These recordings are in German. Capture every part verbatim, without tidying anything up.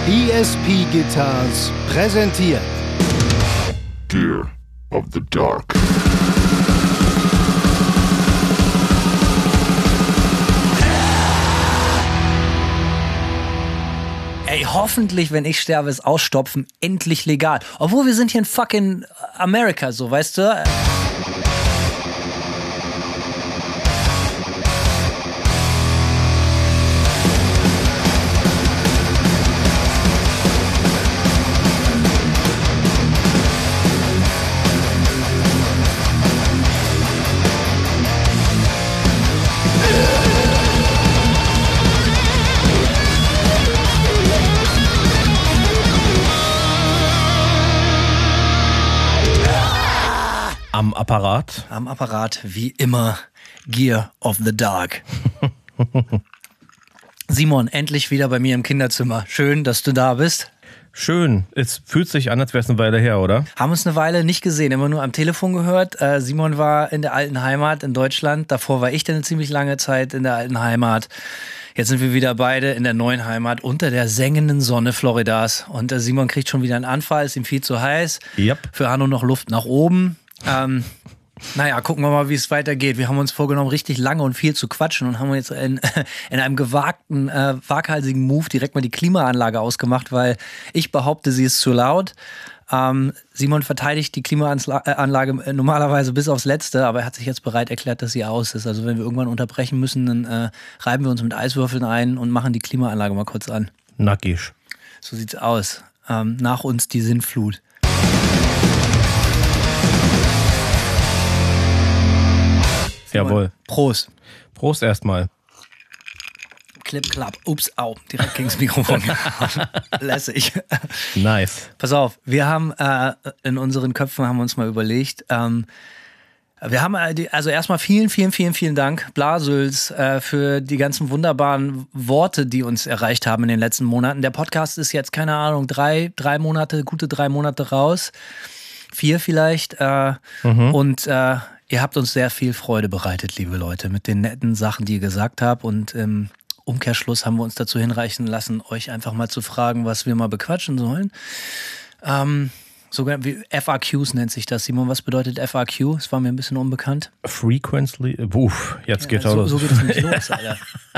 E S P Guitars präsentiert Gear of the Dark. Ey, hoffentlich, wenn ich sterbe, ist Ausstopfen endlich legal. Obwohl wir sind hier in fucking Amerika, so, weißt du? Am Apparat. Am Apparat, wie immer, Gear of the Dark. Simon, endlich wieder bei mir im Kinderzimmer. Schön, dass du da bist. Schön. Es fühlt sich an, als wäre es eine Weile her, oder? Haben uns eine Weile nicht gesehen, immer nur am Telefon gehört. Äh, Simon war in der alten Heimat in Deutschland. Davor war ich dann eine ziemlich lange Zeit in der alten Heimat. Jetzt sind wir wieder beide in der neuen Heimat unter der sengenden Sonne Floridas. Und äh, Simon kriegt schon wieder einen Anfall, ist ihm viel zu heiß. Yep. Für Hanno noch Luft nach oben. Ähm, naja, gucken wir mal, wie es weitergeht. Wir haben uns vorgenommen, richtig lange und viel zu quatschen und haben jetzt in, in einem gewagten, äh, waghalsigen Move direkt mal die Klimaanlage ausgemacht, weil ich behaupte, sie ist zu laut. Ähm, Simon verteidigt die Klimaanlage normalerweise bis aufs Letzte, aber er hat sich jetzt bereit erklärt, dass sie aus ist. Also wenn wir irgendwann unterbrechen müssen, dann äh, reiben wir uns mit Eiswürfeln ein und machen die Klimaanlage mal kurz an. Nackig. So sieht's aus. Ähm, nach uns die Sintflut. Jawohl. Prost. Prost erstmal. Clip, klapp. Ups, au. Direkt gegen das Mikrofon gehauen. Lässig. Nice. Pass auf, wir haben äh, in unseren Köpfen haben wir uns mal überlegt, ähm, wir haben äh, also erstmal vielen, vielen, vielen, vielen Dank, Blasels, äh, für die ganzen wunderbaren Worte, die uns erreicht haben in den letzten Monaten. Der Podcast ist jetzt, keine Ahnung, drei, drei Monate, gute drei Monate raus. Vier vielleicht. Äh, mhm. Und äh, ihr habt uns sehr viel Freude bereitet, liebe Leute, mit den netten Sachen, die ihr gesagt habt. Und im Umkehrschluss haben wir uns dazu hinreichen lassen, euch einfach mal zu fragen, was wir mal bequatschen sollen. Ähm, sogar wie F A Qs nennt sich das. Simon, was bedeutet F A Q? Das war mir ein bisschen unbekannt. Frequently, uff, jetzt ja, geht's so, auch los. So geht es nicht los, Alter.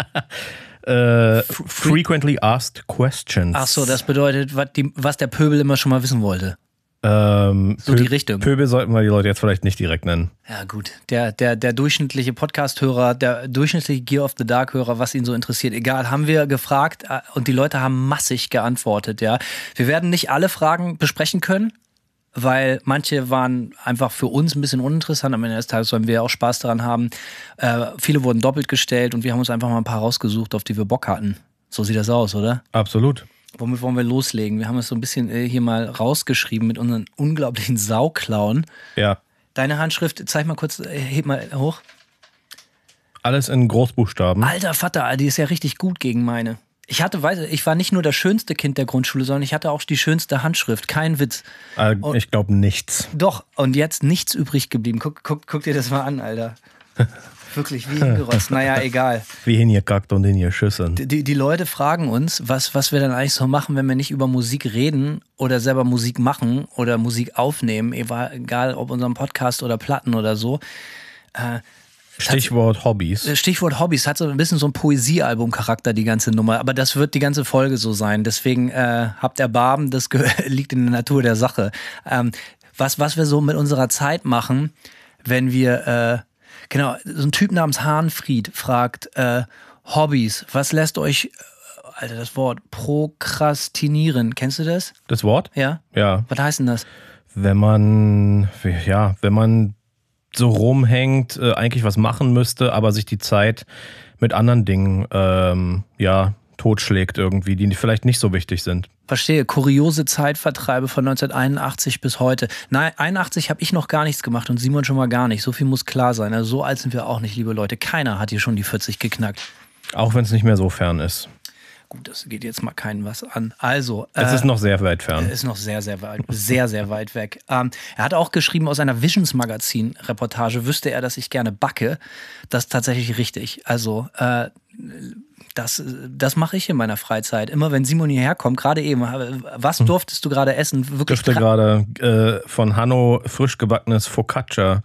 äh, frequently asked questions. Ach so, das bedeutet, was, die, was der Pöbel immer schon mal wissen wollte. Ähm, so die Richtung. Pöbel sollten wir die Leute jetzt vielleicht nicht direkt nennen. Ja gut, der, der, der durchschnittliche Podcast-Hörer, der durchschnittliche Gear of the Dark-Hörer, was ihn so interessiert, egal, haben wir gefragt und die Leute haben massig geantwortet, ja. Wir werden nicht alle Fragen besprechen können, weil manche waren einfach für uns ein bisschen uninteressant. Am Ende des Tages sollen wir ja auch Spaß daran haben. Äh, viele wurden doppelt gestellt und wir haben uns einfach mal ein paar rausgesucht, auf die wir Bock hatten. So sieht das aus, oder? Absolut. Womit wollen wir loslegen? Wir haben es so ein bisschen äh, hier mal rausgeschrieben mit unseren unglaublichen Sauklauen. Ja. Deine Handschrift, zeig mal kurz, äh, heb mal hoch. Alles in Großbuchstaben. Alter Vater, die ist ja richtig gut gegen meine. Ich hatte, weiß ich, war nicht nur das schönste Kind der Grundschule, sondern ich hatte auch die schönste Handschrift. Kein Witz. Äh, ich glaube nichts. Doch, und jetzt nichts übrig geblieben. Guck, guck, guck dir das mal an, Alter. Wirklich wie hingerotzt. Naja, egal. Wie hingekackt und hingeschissen. Die, die Leute fragen uns, was, was wir dann eigentlich so machen, wenn wir nicht über Musik reden oder selber Musik machen oder Musik aufnehmen, egal ob unserem Podcast oder Platten oder so. Äh, Stichwort Hobbys. Stichwort Hobbys, hat so ein bisschen so ein Poesiealbum-Charakter, die ganze Nummer. Aber das wird die ganze Folge so sein. Deswegen äh, habt Erbarmen, das liegt in der Natur der Sache. Ähm, was, was wir so mit unserer Zeit machen, wenn wir... Äh, Genau, so ein Typ namens Hahnfried fragt, äh, Hobbys, was lässt euch, äh, Alter, das Wort, prokrastinieren, kennst du das? Das Wort? Ja? Ja. Was heißt denn das? Wenn man, ja, wenn man so rumhängt, äh, eigentlich was machen müsste, aber sich die Zeit mit anderen Dingen, ähm, ja, totschlägt irgendwie, die vielleicht nicht so wichtig sind. Verstehe, kuriose Zeitvertreibe von neunzehnhunderteinundachtzig bis heute. Nein, einundachtzig habe ich noch gar nichts gemacht und Simon schon mal gar nicht. So viel muss klar sein. Also so alt sind wir auch nicht, liebe Leute. Keiner hat hier schon die vierzig geknackt. Auch wenn es nicht mehr so fern ist. gut, das geht jetzt mal keinen was an. Also. Es äh, ist noch sehr weit fern. Ist noch sehr, sehr weit, sehr, sehr weit weg. Ähm, er hat auch geschrieben aus einer Visions-Magazin-Reportage, wüsste er, dass ich gerne backe. Das ist tatsächlich richtig. Also, äh, das, das mache ich in meiner Freizeit. Immer wenn Simon hierher kommt, gerade eben, was durftest du gerade essen? Wirklich Ich durfte gerade äh, von Hanno frisch gebackenes Focaccia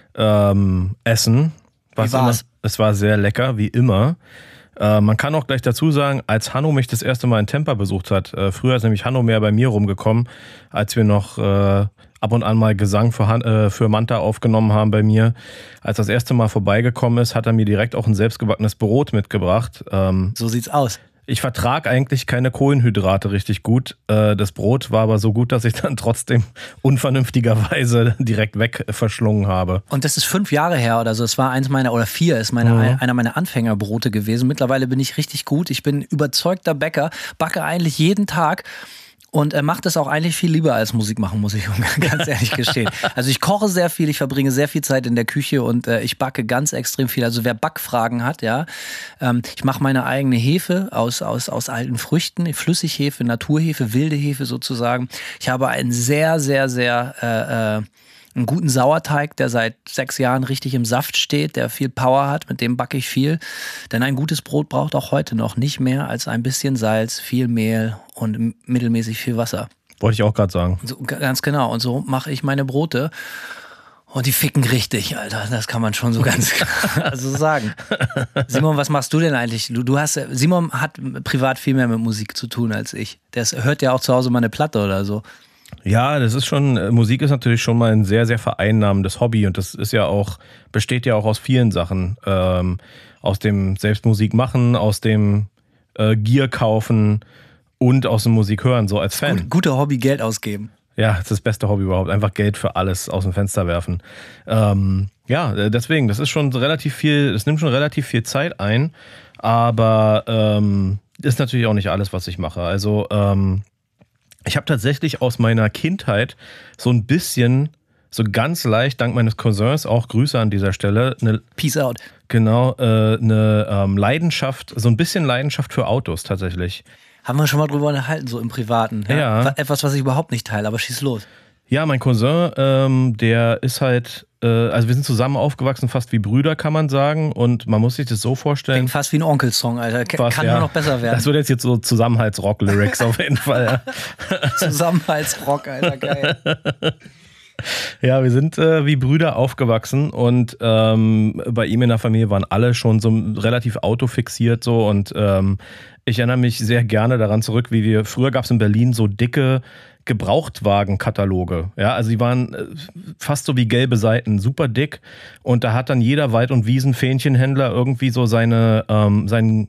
ähm, essen. Wie war's? Immer, es war sehr lecker, wie immer. Äh, man kann auch gleich dazu sagen, als Hanno mich das erste Mal in Tampa besucht hat, äh, früher ist nämlich Hanno mehr bei mir rumgekommen, als wir noch äh, ab und an mal Gesang für, Han- äh, für Manta aufgenommen haben bei mir. Als das erste Mal vorbeigekommen ist, hat er mir direkt auch ein selbstgebackenes Brot mitgebracht. Ähm, So sieht's aus. Ich vertrage eigentlich keine Kohlenhydrate richtig gut. Äh, Das Brot war aber so gut, dass ich dann trotzdem unvernünftigerweise direkt weg verschlungen habe. Und das ist fünf Jahre her oder so. Es war eins meiner, oder vier, ist meine, Mhm. einer meiner Anfängerbrote gewesen. Mittlerweile bin ich richtig gut. Ich bin überzeugter Bäcker, backe eigentlich jeden Tag. Und er macht es auch eigentlich viel lieber als Musik machen, muss ich ganz ehrlich gestehen. Also ich koche sehr viel, ich verbringe sehr viel Zeit in der Küche und äh, ich backe ganz extrem viel. Also wer Backfragen hat, ja, ähm, ich mache meine eigene Hefe aus, aus, aus alten Früchten, Flüssighefe, Naturhefe, wilde Hefe sozusagen. Ich habe einen sehr, sehr, sehr äh, äh, einen guten Sauerteig, der seit sechs Jahren richtig im Saft steht, der viel Power hat, mit dem backe ich viel. Denn ein gutes Brot braucht auch heute noch nicht mehr als ein bisschen Salz, viel Mehl und mittelmäßig viel Wasser. Wollte ich auch gerade sagen. So, ganz genau. Und so mache ich meine Brote. Und die ficken richtig, Alter. Das kann man schon so ganz also sagen. Simon, was machst du denn eigentlich? Du, du hast, Simon hat privat viel mehr mit Musik zu tun als ich. Der hört ja auch zu Hause mal eine Platte oder so. Ja, das ist schon, Musik ist natürlich schon mal ein sehr, sehr vereinnahmendes Hobby und das ist ja auch, besteht ja auch aus vielen Sachen. Ähm, aus dem Selbstmusik machen, aus dem äh, Gear kaufen und aus dem Musik hören, so als Fan. Gut, gute Hobby, Geld ausgeben. Ja, das ist das beste Hobby überhaupt. Einfach Geld für alles aus dem Fenster werfen. Ähm, ja, deswegen, das ist schon relativ viel, das nimmt schon relativ viel Zeit ein, aber ähm, ist natürlich auch nicht alles, was ich mache. Also, ähm, ich habe tatsächlich aus meiner Kindheit so ein bisschen, so ganz leicht, dank meines Cousins, auch Grüße an dieser Stelle, eine, Peace out. genau, äh, eine ähm, Leidenschaft, so ein bisschen Leidenschaft für Autos tatsächlich. Haben wir schon mal drüber unterhalten, so im Privaten. Ja? Ja. Etwas, was ich überhaupt nicht teile, aber schieß los. Ja, mein Cousin, ähm, der ist halt, äh, also wir sind zusammen aufgewachsen, fast wie Brüder, kann man sagen. Und man muss sich das so vorstellen. Klingt fast wie ein Onkelsong, Alter. K- Fast, Kann ja. nur noch besser werden. Das wird jetzt, jetzt so Zusammenhaltsrock-Lyrics auf jeden Fall. Ja. Zusammenhaltsrock, Alter, geil. Ja, wir sind äh, wie Brüder aufgewachsen und ähm, bei ihm in der Familie waren alle schon so relativ autofixiert so und ähm, ich erinnere mich sehr gerne daran zurück, wie wir, früher gab es in Berlin so dicke Gebrauchtwagenkataloge, ja, also die waren äh, fast so wie gelbe Seiten, super dick und da hat dann jeder Wald- und Wiesenfähnchenhändler irgendwie so seine, ähm, seinen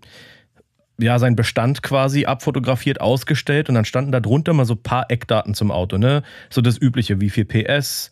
ja, sein Bestand quasi abfotografiert, ausgestellt und dann standen da drunter mal so ein paar Eckdaten zum Auto, ne? So das Übliche, wie viel P S,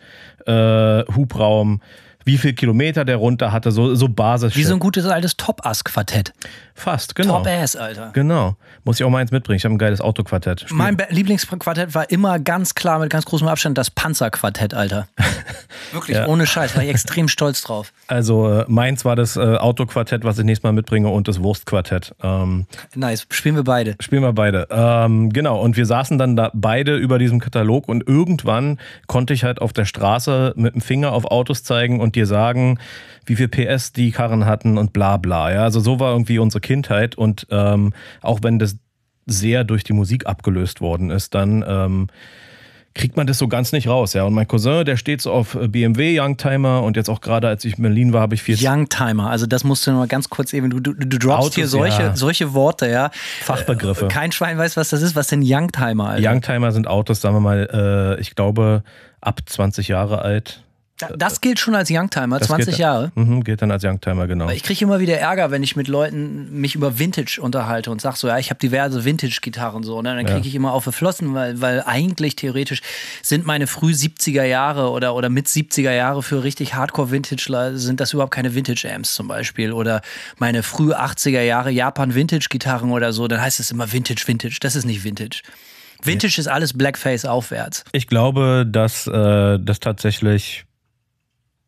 äh, Hubraum, wie viel Kilometer der runter hatte, so, so Basis. Wie so ein gutes altes Top-Ass-Quartett. Fast, genau. Top-Ass, Alter. Genau. Muss ich auch mal eins mitbringen. Ich habe ein geiles Autoquartett. Spiel- Mein Be- Lieblingsquartett war immer ganz klar mit ganz großem Abstand das Panzerquartett, Alter. Wirklich, Ja. ohne Scheiß, war ich extrem stolz drauf. Also äh, meins war das äh, Autoquartett, was ich nächstes Mal mitbringe und das Wurstquartett. Ähm, Nice, spielen wir beide. Spielen wir beide. Ähm, genau, und wir saßen dann da beide über diesem Katalog und irgendwann konnte ich halt auf der Straße mit dem Finger auf Autos zeigen und dir sagen, wie viel P S die Karren hatten und bla bla. Ja, also so war irgendwie unsere Kindheit und ähm, auch wenn das sehr durch die Musik abgelöst worden ist, dann ähm, kriegt man das so ganz nicht raus. Ja, und mein Cousin, der steht so auf B M W Youngtimer und jetzt auch gerade, als ich in Berlin war, habe ich viel Youngtimer, also das musst du noch mal ganz kurz eben, du, du, du droppst Autos, hier solche, ja. solche Worte, ja. Fachbegriffe. Kein Schwein weiß, was das ist. Was denn Youngtimer, Alter? Youngtimer sind Autos, sagen wir mal, äh, ich glaube, ab zwanzig Jahre alt. Da- Das gilt schon als Youngtimer, Das zwanzig gilt- Jahre. Mhm, gilt dann als Youngtimer, genau. Ich kriege immer wieder Ärger, wenn ich mit Leuten mich über Vintage unterhalte und sag so, ja, ich habe diverse Vintage-Gitarren so. Ne? Dann kriege ich immer auf die Flossen, weil, weil eigentlich theoretisch sind meine früh siebziger Jahre oder, oder mit siebziger Jahre für richtig Hardcore-Vintage sind das überhaupt keine Vintage-Amps zum Beispiel. Oder meine früh achtziger Jahre Japan-Vintage-Gitarren oder so, dann heißt es immer Vintage, Vintage. Das ist nicht Vintage. Vintage ist alles Blackface aufwärts. Ich glaube, dass äh, das tatsächlich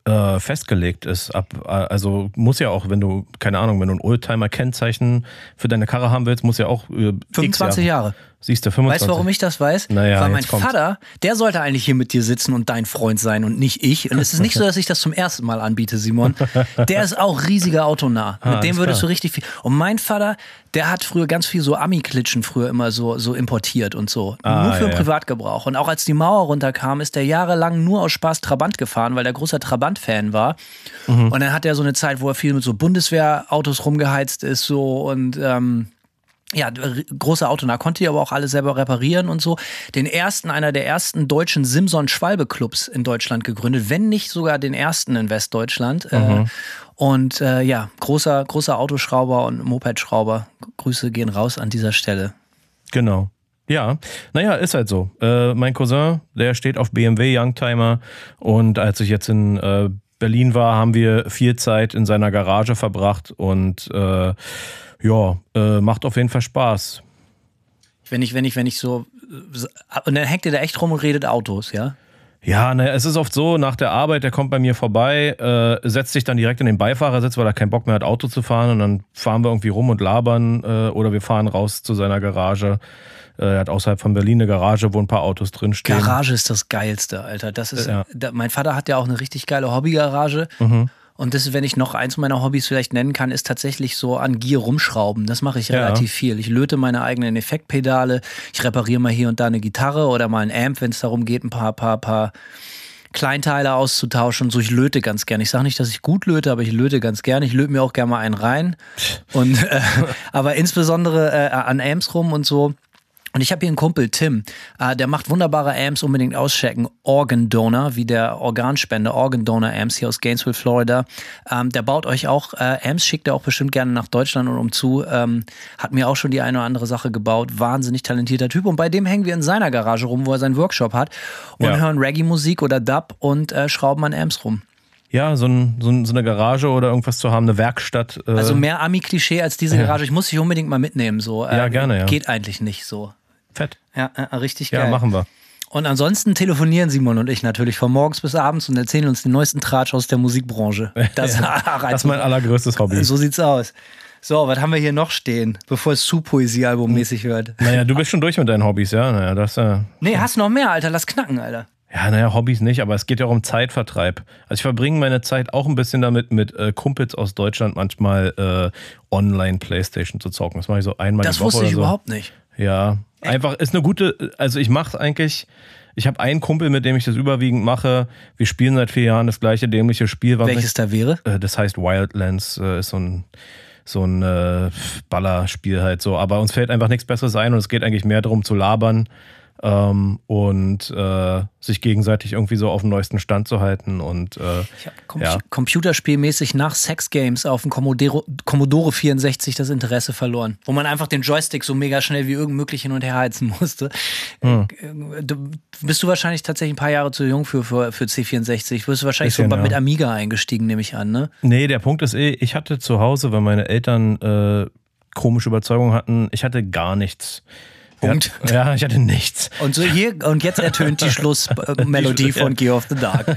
äh, festgelegt ist. Ab, also muss ja auch, wenn du, keine Ahnung, wenn du ein Oldtimer-Kennzeichen für deine Karre haben willst, muss ja auch äh, fünfundzwanzig Jahre. Siehst du, fünfundzwanzig. Weißt du, warum ich das weiß? Naja, weil mein jetzt kommt's. Vater, der sollte eigentlich hier mit dir sitzen und dein Freund sein und nicht ich. Und es ist nicht so, dass ich das zum ersten Mal anbiete, Simon. Der ist auch riesiger autonah. Ah, mit dem alles würdest klar. du richtig viel. Und mein Vater, der hat früher ganz viel so Ami-Klitschen früher immer so, so importiert und so. Ah, nur für ja, den ja. Privatgebrauch. Und auch als die Mauer runterkam, ist der jahrelang nur aus Spaß Trabant gefahren, weil der großer Trabant-Fan war. Mhm. Und dann hat er so eine Zeit, wo er viel mit so Bundeswehrautos rumgeheizt ist so und ähm, ja, große Autonah, konnte die aber auch alle selber reparieren und so. Den ersten, einer der ersten deutschen Simson-Schwalbe-Clubs in Deutschland gegründet, wenn nicht sogar den ersten in Westdeutschland. Mhm. Äh, und äh, ja, großer, großer Autoschrauber und Mopedschrauber. Grüße gehen raus an dieser Stelle. Genau. Ja, naja, ist halt so. Äh, mein Cousin, der steht auf B M W Youngtimer und als ich jetzt in äh, Berlin war, haben wir viel Zeit in seiner Garage verbracht und äh, ja, äh, macht auf jeden Fall Spaß. Wenn ich, wenn ich, wenn ich so. Und dann hängt ihr da echt rum und redet Autos, ja? Ja, naja, es ist oft so, nach der Arbeit, der kommt bei mir vorbei, äh, setzt sich dann direkt in den Beifahrersitz, weil er keinen Bock mehr hat, Auto zu fahren und dann fahren wir irgendwie rum und labern äh, oder wir fahren raus zu seiner Garage. Äh, er hat außerhalb von Berlin eine Garage, wo ein paar Autos drinstehen. Garage ist das Geilste, Alter. Das ist, Ja. da, mein Vater hat ja auch eine richtig geile Hobbygarage. Mhm. Und das ist, wenn ich noch eins meiner Hobbys vielleicht nennen kann, ist tatsächlich so an Gier rumschrauben. Das mache ich Ja. relativ viel. Ich löte meine eigenen Effektpedale. Ich repariere mal hier und da eine Gitarre oder mal ein Amp, wenn es darum geht, ein paar, paar, paar Kleinteile auszutauschen. So, ich löte ganz gern. Ich sage nicht, dass ich gut löte, aber ich löte ganz gern. Ich löte mir auch gerne mal einen rein. Und, äh, aber insbesondere äh, an Amps rum und so. Und ich habe hier einen Kumpel, Tim, äh, der macht wunderbare Amps, unbedingt auschecken. Organ Donor, wie der Organspender, Organ Donor Amps hier aus Gainesville, Florida. Ähm, der baut euch auch äh, Amps, schickt er auch bestimmt gerne nach Deutschland und umzu. Ähm, hat mir auch schon die eine oder andere Sache gebaut. Wahnsinnig talentierter Typ. Und bei dem hängen wir in seiner Garage rum, wo er seinen Workshop hat und Ja. hören Reggae-Musik oder Dub und äh, schrauben an Amps rum. Ja, so, ein, so, ein, so eine Garage oder irgendwas zu haben, eine Werkstatt. Äh, Also mehr Ami-Klischee als diese Garage. Ich muss dich unbedingt mal mitnehmen. So. Äh, Ja, gerne, ja. Geht eigentlich nicht so. Fett. Ja, äh, richtig Ja, geil. machen wir. Und ansonsten telefonieren Simon und ich natürlich von morgens bis abends und erzählen uns den neuesten Tratsch aus der Musikbranche. Das, Das ist mein allergrößtes Hobby. So sieht's aus. So, was haben wir hier noch stehen, bevor es zu Poesiealbum-mäßig wird? Naja, du bist schon durch mit deinen Hobbys, ja? Naja, das äh, Nee, hast noch mehr, Alter. Lass knacken, Alter. Ja, naja, Hobbys nicht, aber es geht ja auch um Zeitvertreib. Also ich verbringe meine Zeit auch ein bisschen damit, mit äh, Kumpels aus Deutschland manchmal äh, online Playstation zu zocken. Das mache ich so einmal Das die Woche wusste oder ich so. überhaupt nicht. Ja, einfach ist eine gute, also ich mache eigentlich, ich habe einen Kumpel, mit dem ich das überwiegend mache. Wir spielen seit vier Jahren das gleiche dämliche Spiel. Was Welches da wäre? Äh, das heißt Wildlands, äh, ist so ein so ein äh, Ballerspiel halt so. Aber uns fällt einfach nichts Besseres ein und es geht eigentlich mehr darum zu labern ähm, und äh, sich gegenseitig irgendwie so auf dem neuesten Stand zu halten. Und äh, Ich habe Com ja. computerspielmäßig nach Sex Games auf dem Commodore, Commodore vierundsechzig das Interesse verloren. Wo man einfach den Joystick so mega schnell wie irgend möglich hin und her heizen musste. Hm. Du, bist du wahrscheinlich tatsächlich ein paar Jahre zu jung für, für, für C vierundsechzig. Wirst du wahrscheinlich Bisschen, so ja. mit Amiga eingestiegen, nehme ich an, ne? Nee, der Punkt ist eh, ich hatte zu Hause, weil meine Eltern äh, komische Überzeugungen hatten, ich hatte gar nichts. Punkt. Ja, ja, ich hatte nichts. Und so hier, und jetzt ertönt die Schlussmelodie von Gear of the Dark.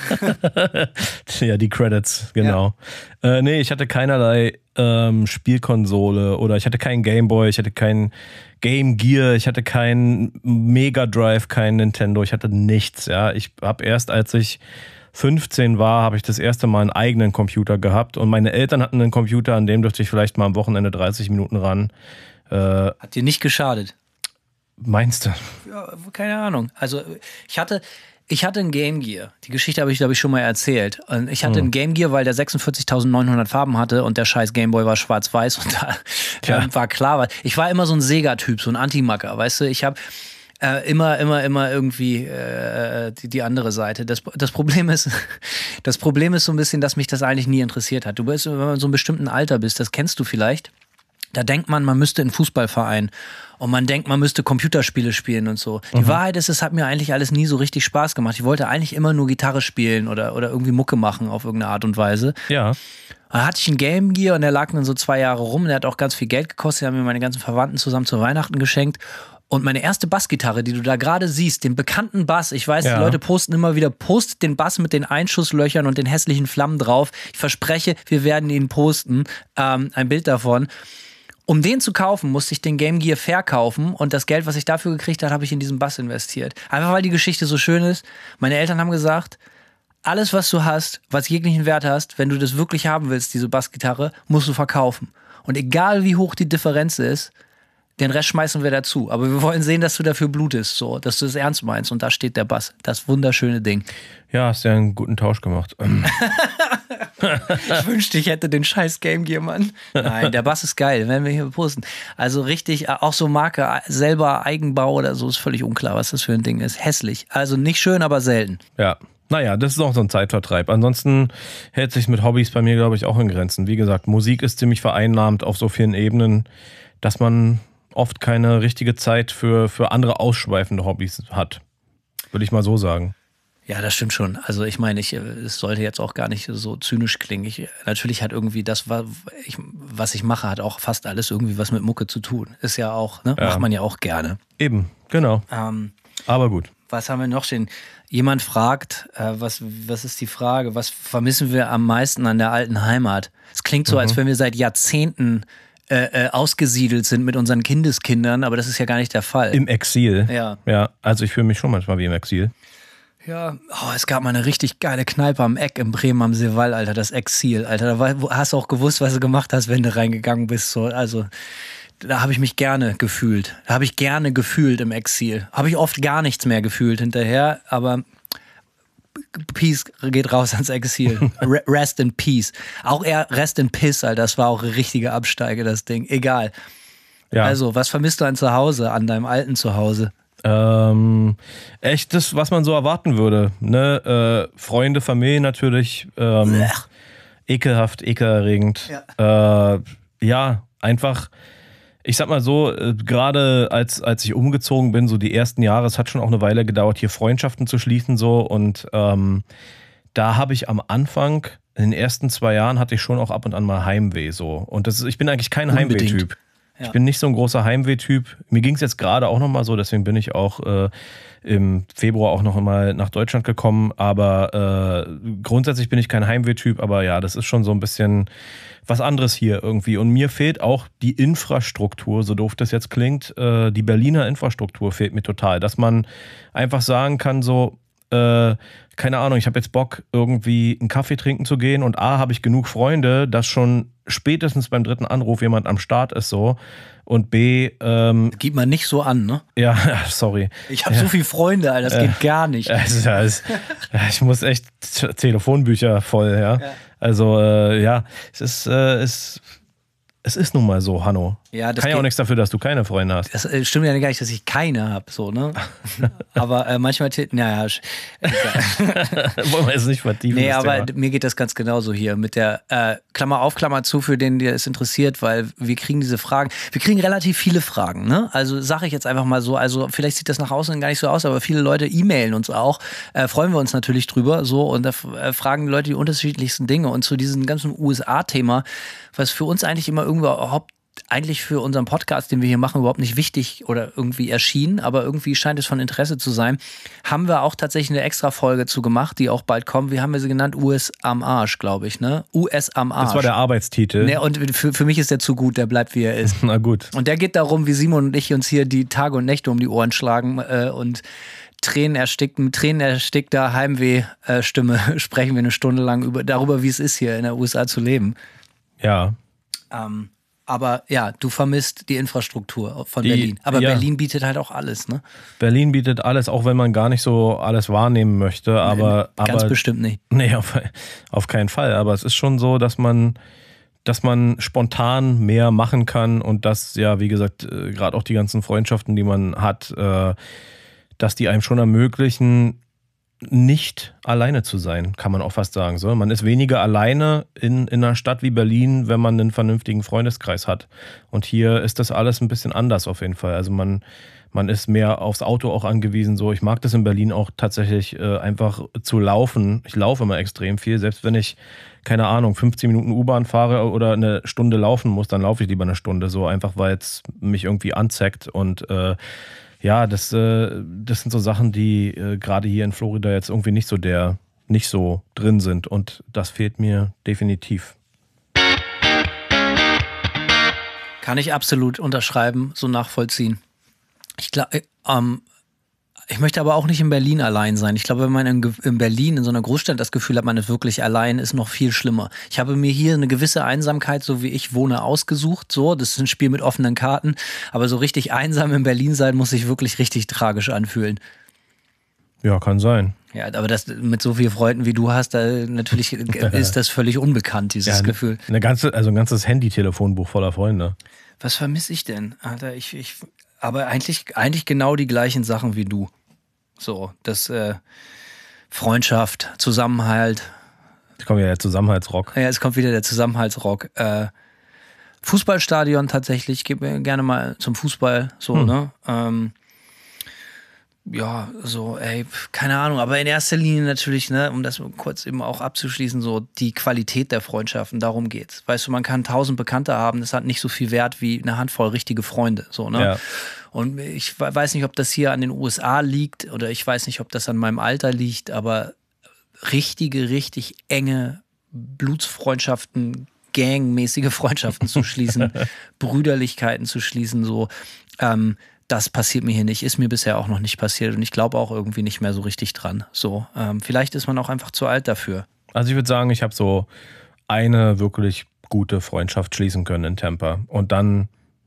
Ja, die Credits, genau. Ja. Äh, nee, ich hatte keinerlei ähm, Spielkonsole oder ich hatte keinen Gameboy, ich hatte keinen Game Gear, ich hatte keinen Mega Drive, kein Nintendo, ich hatte nichts. Ja, ich habe erst, als ich fünfzehn war, habe ich das erste Mal einen eigenen Computer gehabt und meine Eltern hatten einen Computer, an dem durfte ich vielleicht mal am Wochenende dreißig Minuten ran. Äh, Hat dir nicht geschadet? meinst du? Ja, keine Ahnung. Also ich hatte, ich hatte ein Game Gear. Die Geschichte habe ich, glaube ich, schon mal erzählt. Und ich hatte Hm. ein Game Gear, weil der sechsundvierzigtausendneunhundert Farben hatte und der scheiß Gameboy war schwarz-weiß und da Tja. ähm, war klar, weil ich war immer so ein Sega-Typ, so ein Anti-Macker, weißt du? Ich habe äh, immer, immer, immer irgendwie äh, die, die andere Seite. Das, das Problem ist, das Problem ist so ein bisschen, dass mich das eigentlich nie interessiert hat. Du bist, wenn man so einem bestimmten Alter bist, das kennst du vielleicht. Da denkt man, man müsste in einen Fußballverein und man denkt, man müsste Computerspiele spielen und so. Die Mhm. Wahrheit ist, es hat mir eigentlich alles nie so richtig Spaß gemacht. Ich wollte eigentlich immer nur Gitarre spielen oder, oder irgendwie Mucke machen auf irgendeine Art und Weise. Ja. Da hatte ich einen Game Gear und der lag dann so zwei Jahre rum. Der hat auch ganz viel Geld gekostet. Den haben mir meine ganzen Verwandten zusammen zu Weihnachten geschenkt. Und meine erste Bassgitarre, die du da gerade siehst, den bekannten Bass, ich weiß, ja. Die Leute posten immer wieder, postet den Bass mit den Einschusslöchern und den hässlichen Flammen drauf. Ich verspreche, wir werden ihn posten, ähm, ein Bild davon. Um den zu kaufen, musste ich den Game Gear verkaufen und das Geld, was ich dafür gekriegt habe, habe ich in diesen Bass investiert. Einfach weil die Geschichte so schön ist. Meine Eltern haben gesagt, alles, was du hast, was jeglichen Wert hast, wenn du das wirklich haben willst, diese Bassgitarre, musst du verkaufen. Und egal wie hoch die Differenz ist, den Rest schmeißen wir dazu. Aber wir wollen sehen, dass du dafür blutest, so, dass du es ernst meinst. Und da steht der Bass. Das wunderschöne Ding. Ja, hast ja einen guten Tausch gemacht. Ich wünschte, ich hätte den scheiß Game Gear, Mann. Nein, der Bass ist geil, werden wir hier posten. Also richtig, auch so Marke, selber Eigenbau oder so, ist völlig unklar, was das für ein Ding ist. Hässlich. Also nicht schön, aber selten. Ja. Naja, das ist auch so ein Zeitvertreib. Ansonsten hält sich mit Hobbys bei mir, glaube ich, auch in Grenzen. Wie gesagt, Musik ist ziemlich vereinnahmt auf so vielen Ebenen, dass man oft keine richtige Zeit für, für andere ausschweifende Hobbys hat. Würde ich mal so sagen. Ja, das stimmt schon. Also ich meine, ich, es sollte jetzt auch gar nicht so zynisch klingen. Ich, natürlich hat irgendwie das, was ich, was ich mache, hat auch fast alles irgendwie was mit Mucke zu tun. Ist ja auch, ne? Ja. Macht man ja auch gerne. Eben, genau. Ähm, Aber gut. Was haben wir noch stehen? Jemand fragt, äh, was, was ist die Frage? Was vermissen wir am meisten an der alten Heimat? Es klingt so, mhm. als wenn wir seit Jahrzehnten Äh, äh, ausgesiedelt sind mit unseren Kindeskindern, aber das ist ja gar nicht der Fall. Im Exil. Ja. Ja, also ich fühle mich schon manchmal wie im Exil. Ja, oh, es gab mal eine richtig geile Kneipe am Eck in Bremen am Seewall, Alter, das Exil, Alter. Da war, hast du auch gewusst, was du gemacht hast, wenn du reingegangen bist. So. Also, da habe ich mich gerne gefühlt. Da habe ich gerne gefühlt im Exil. Habe ich oft gar nichts mehr gefühlt hinterher, aber Peace geht raus ans Exil. Rest in Peace. Auch eher Rest in Piss, Alter. Das war auch eine richtige Absteige, das Ding. Egal. Ja. Also, was vermisst du an Zuhause, an deinem alten Zuhause? Ähm, echt das, was man so erwarten würde. Ne? Äh, Freunde, Familie natürlich. Ähm, ekelhaft, ekelerregend. Ja, äh, ja einfach. Ich sag mal so, äh, gerade als, als ich umgezogen bin, so die ersten Jahre, es hat schon auch eine Weile gedauert, hier Freundschaften zu schließen so und ähm, da habe ich am Anfang, in den ersten zwei Jahren hatte ich schon auch ab und an mal Heimweh so und das ist, ich bin eigentlich kein Heimweh-Typ. Ja. Ich bin nicht so ein großer Heimweh-Typ. Mir ging es jetzt gerade auch nochmal so, deswegen bin ich auch äh, im Februar auch noch mal nach Deutschland gekommen, aber äh, grundsätzlich bin ich kein Heimweh-Typ, aber ja, das ist schon so ein bisschen was anderes hier irgendwie. Und mir fehlt auch die Infrastruktur, so doof das jetzt klingt, äh, die Berliner Infrastruktur fehlt mir total. Dass man einfach sagen kann, so, äh, keine Ahnung, ich habe jetzt Bock, irgendwie einen Kaffee trinken zu gehen und A, habe ich genug Freunde, dass schon spätestens beim dritten Anruf jemand am Start ist so. Und B, ähm, gibt man nicht so an, ne? Ja, sorry. Ich habe ja. so viele Freunde, Alter, das äh, geht gar nicht. Also, also, ich muss echt Telefonbücher voll, ja. ja. Also, äh, ja, es ist, äh, es, es ist nun mal so, Hanno. Ja, das kann ja auch nichts dafür, dass du keine Freunde hast. Das äh, stimmt ja gar nicht, dass ich keine habe, so, ne? Aber äh, manchmal, naja, wollen wir jetzt nicht vertiefen. Nee, aber Thema. Mir geht das ganz genauso hier mit der äh, Klammer auf, Klammer zu, für den dir es interessiert, weil wir kriegen diese Fragen, wir kriegen relativ viele Fragen, ne? Also sage ich jetzt einfach mal so, also vielleicht sieht das nach außen gar nicht so aus, aber viele Leute e-mailen uns auch, äh, freuen wir uns natürlich drüber, so, und da äh, fragen die Leute die unterschiedlichsten Dinge und zu diesem ganzen U S A-Thema, was für uns eigentlich immer irgendwie überhaupt eigentlich für unseren Podcast, den wir hier machen, überhaupt nicht wichtig oder irgendwie erschienen, aber irgendwie scheint es von Interesse zu sein, haben wir auch tatsächlich eine extra Folge zu gemacht, die auch bald kommt. Wie haben wir sie genannt? U S am Arsch, glaube ich, ne? U S am Arsch. Das war der Arbeitstitel. Ne, und für, für mich ist der zu gut, der bleibt wie er ist. Na gut. Und der geht darum, wie Simon und ich uns hier die Tage und Nächte um die Ohren schlagen äh, und Tränen erstickt, mit Tränen erstickter Heimweh-Stimme sprechen wir eine Stunde lang über, darüber, wie es ist, hier in der U S A zu leben. Ja. Ähm, Aber ja, du vermisst die Infrastruktur von die, Berlin. Aber ja. Berlin bietet halt auch alles, ne? Berlin bietet alles, auch wenn man gar nicht so alles wahrnehmen möchte. Aber, nee, ganz aber, bestimmt nicht. Nee, auf, auf keinen Fall. Aber es ist schon so, dass man, dass man spontan mehr machen kann und dass, ja, wie gesagt, gerade auch die ganzen Freundschaften, die man hat, dass die einem schon ermöglichen, nicht alleine zu sein, kann man auch fast sagen. So, man ist weniger alleine in, in einer Stadt wie Berlin, wenn man einen vernünftigen Freundeskreis hat. Und hier ist das alles ein bisschen anders auf jeden Fall. Also man, man ist mehr aufs Auto auch angewiesen. So, ich mag das in Berlin auch tatsächlich äh, einfach zu laufen. Ich laufe immer extrem viel, selbst wenn ich, keine Ahnung, fünfzehn Minuten U-Bahn fahre oder eine Stunde laufen muss, dann laufe ich lieber eine Stunde. So einfach, weil es mich irgendwie anzeigt und äh, ja, das, äh, das sind so Sachen, die äh, gerade hier in Florida jetzt irgendwie nicht so der, nicht so drin sind und das fehlt mir definitiv. Kann ich absolut unterschreiben, so nachvollziehen. Ich glaube, ähm, ich möchte aber auch nicht in Berlin allein sein. Ich glaube, wenn man in, in Berlin, in so einer Großstadt das Gefühl hat, man ist wirklich allein, ist noch viel schlimmer. Ich habe mir hier eine gewisse Einsamkeit, so wie ich wohne, ausgesucht. So, das ist ein Spiel mit offenen Karten. Aber so richtig einsam in Berlin sein, muss sich wirklich richtig tragisch anfühlen. Ja, kann sein. Ja, aber das mit so vielen Freunden wie du hast, da natürlich ist das völlig unbekannt, dieses ja, Gefühl. Eine ganze, also ein ganzes Handy-Telefonbuch voller Freunde. Was vermisse ich denn? Alter, ich, ich, aber eigentlich, eigentlich genau die gleichen Sachen wie du. So, das äh, Freundschaft, Zusammenhalt. Jetzt kommt ja der Zusammenhaltsrock. Ja, es kommt wieder der Zusammenhaltsrock. Äh, Fußballstadion tatsächlich, ich gehe gerne mal zum Fußball, so, hm. ne? Ähm, ja, so, ey, keine Ahnung, aber in erster Linie natürlich, ne, um das kurz eben auch abzuschließen, so die Qualität der Freundschaften, darum geht's. Weißt du, man kann tausend Bekannte haben, das hat nicht so viel Wert wie eine Handvoll richtige Freunde, so, ne? Ja. Und ich weiß nicht, ob das hier an den U S A liegt oder ich weiß nicht, ob das an meinem Alter liegt, aber richtige, richtig enge Blutsfreundschaften, gangmäßige Freundschaften zu schließen, Brüderlichkeiten zu schließen, so, ähm, das passiert mir hier nicht, ist mir bisher auch noch nicht passiert und ich glaube auch irgendwie nicht mehr so richtig dran. So, ähm, vielleicht ist man auch einfach zu alt dafür. Also ich würde sagen, ich habe so eine wirklich gute Freundschaft schließen können in Tampa und dann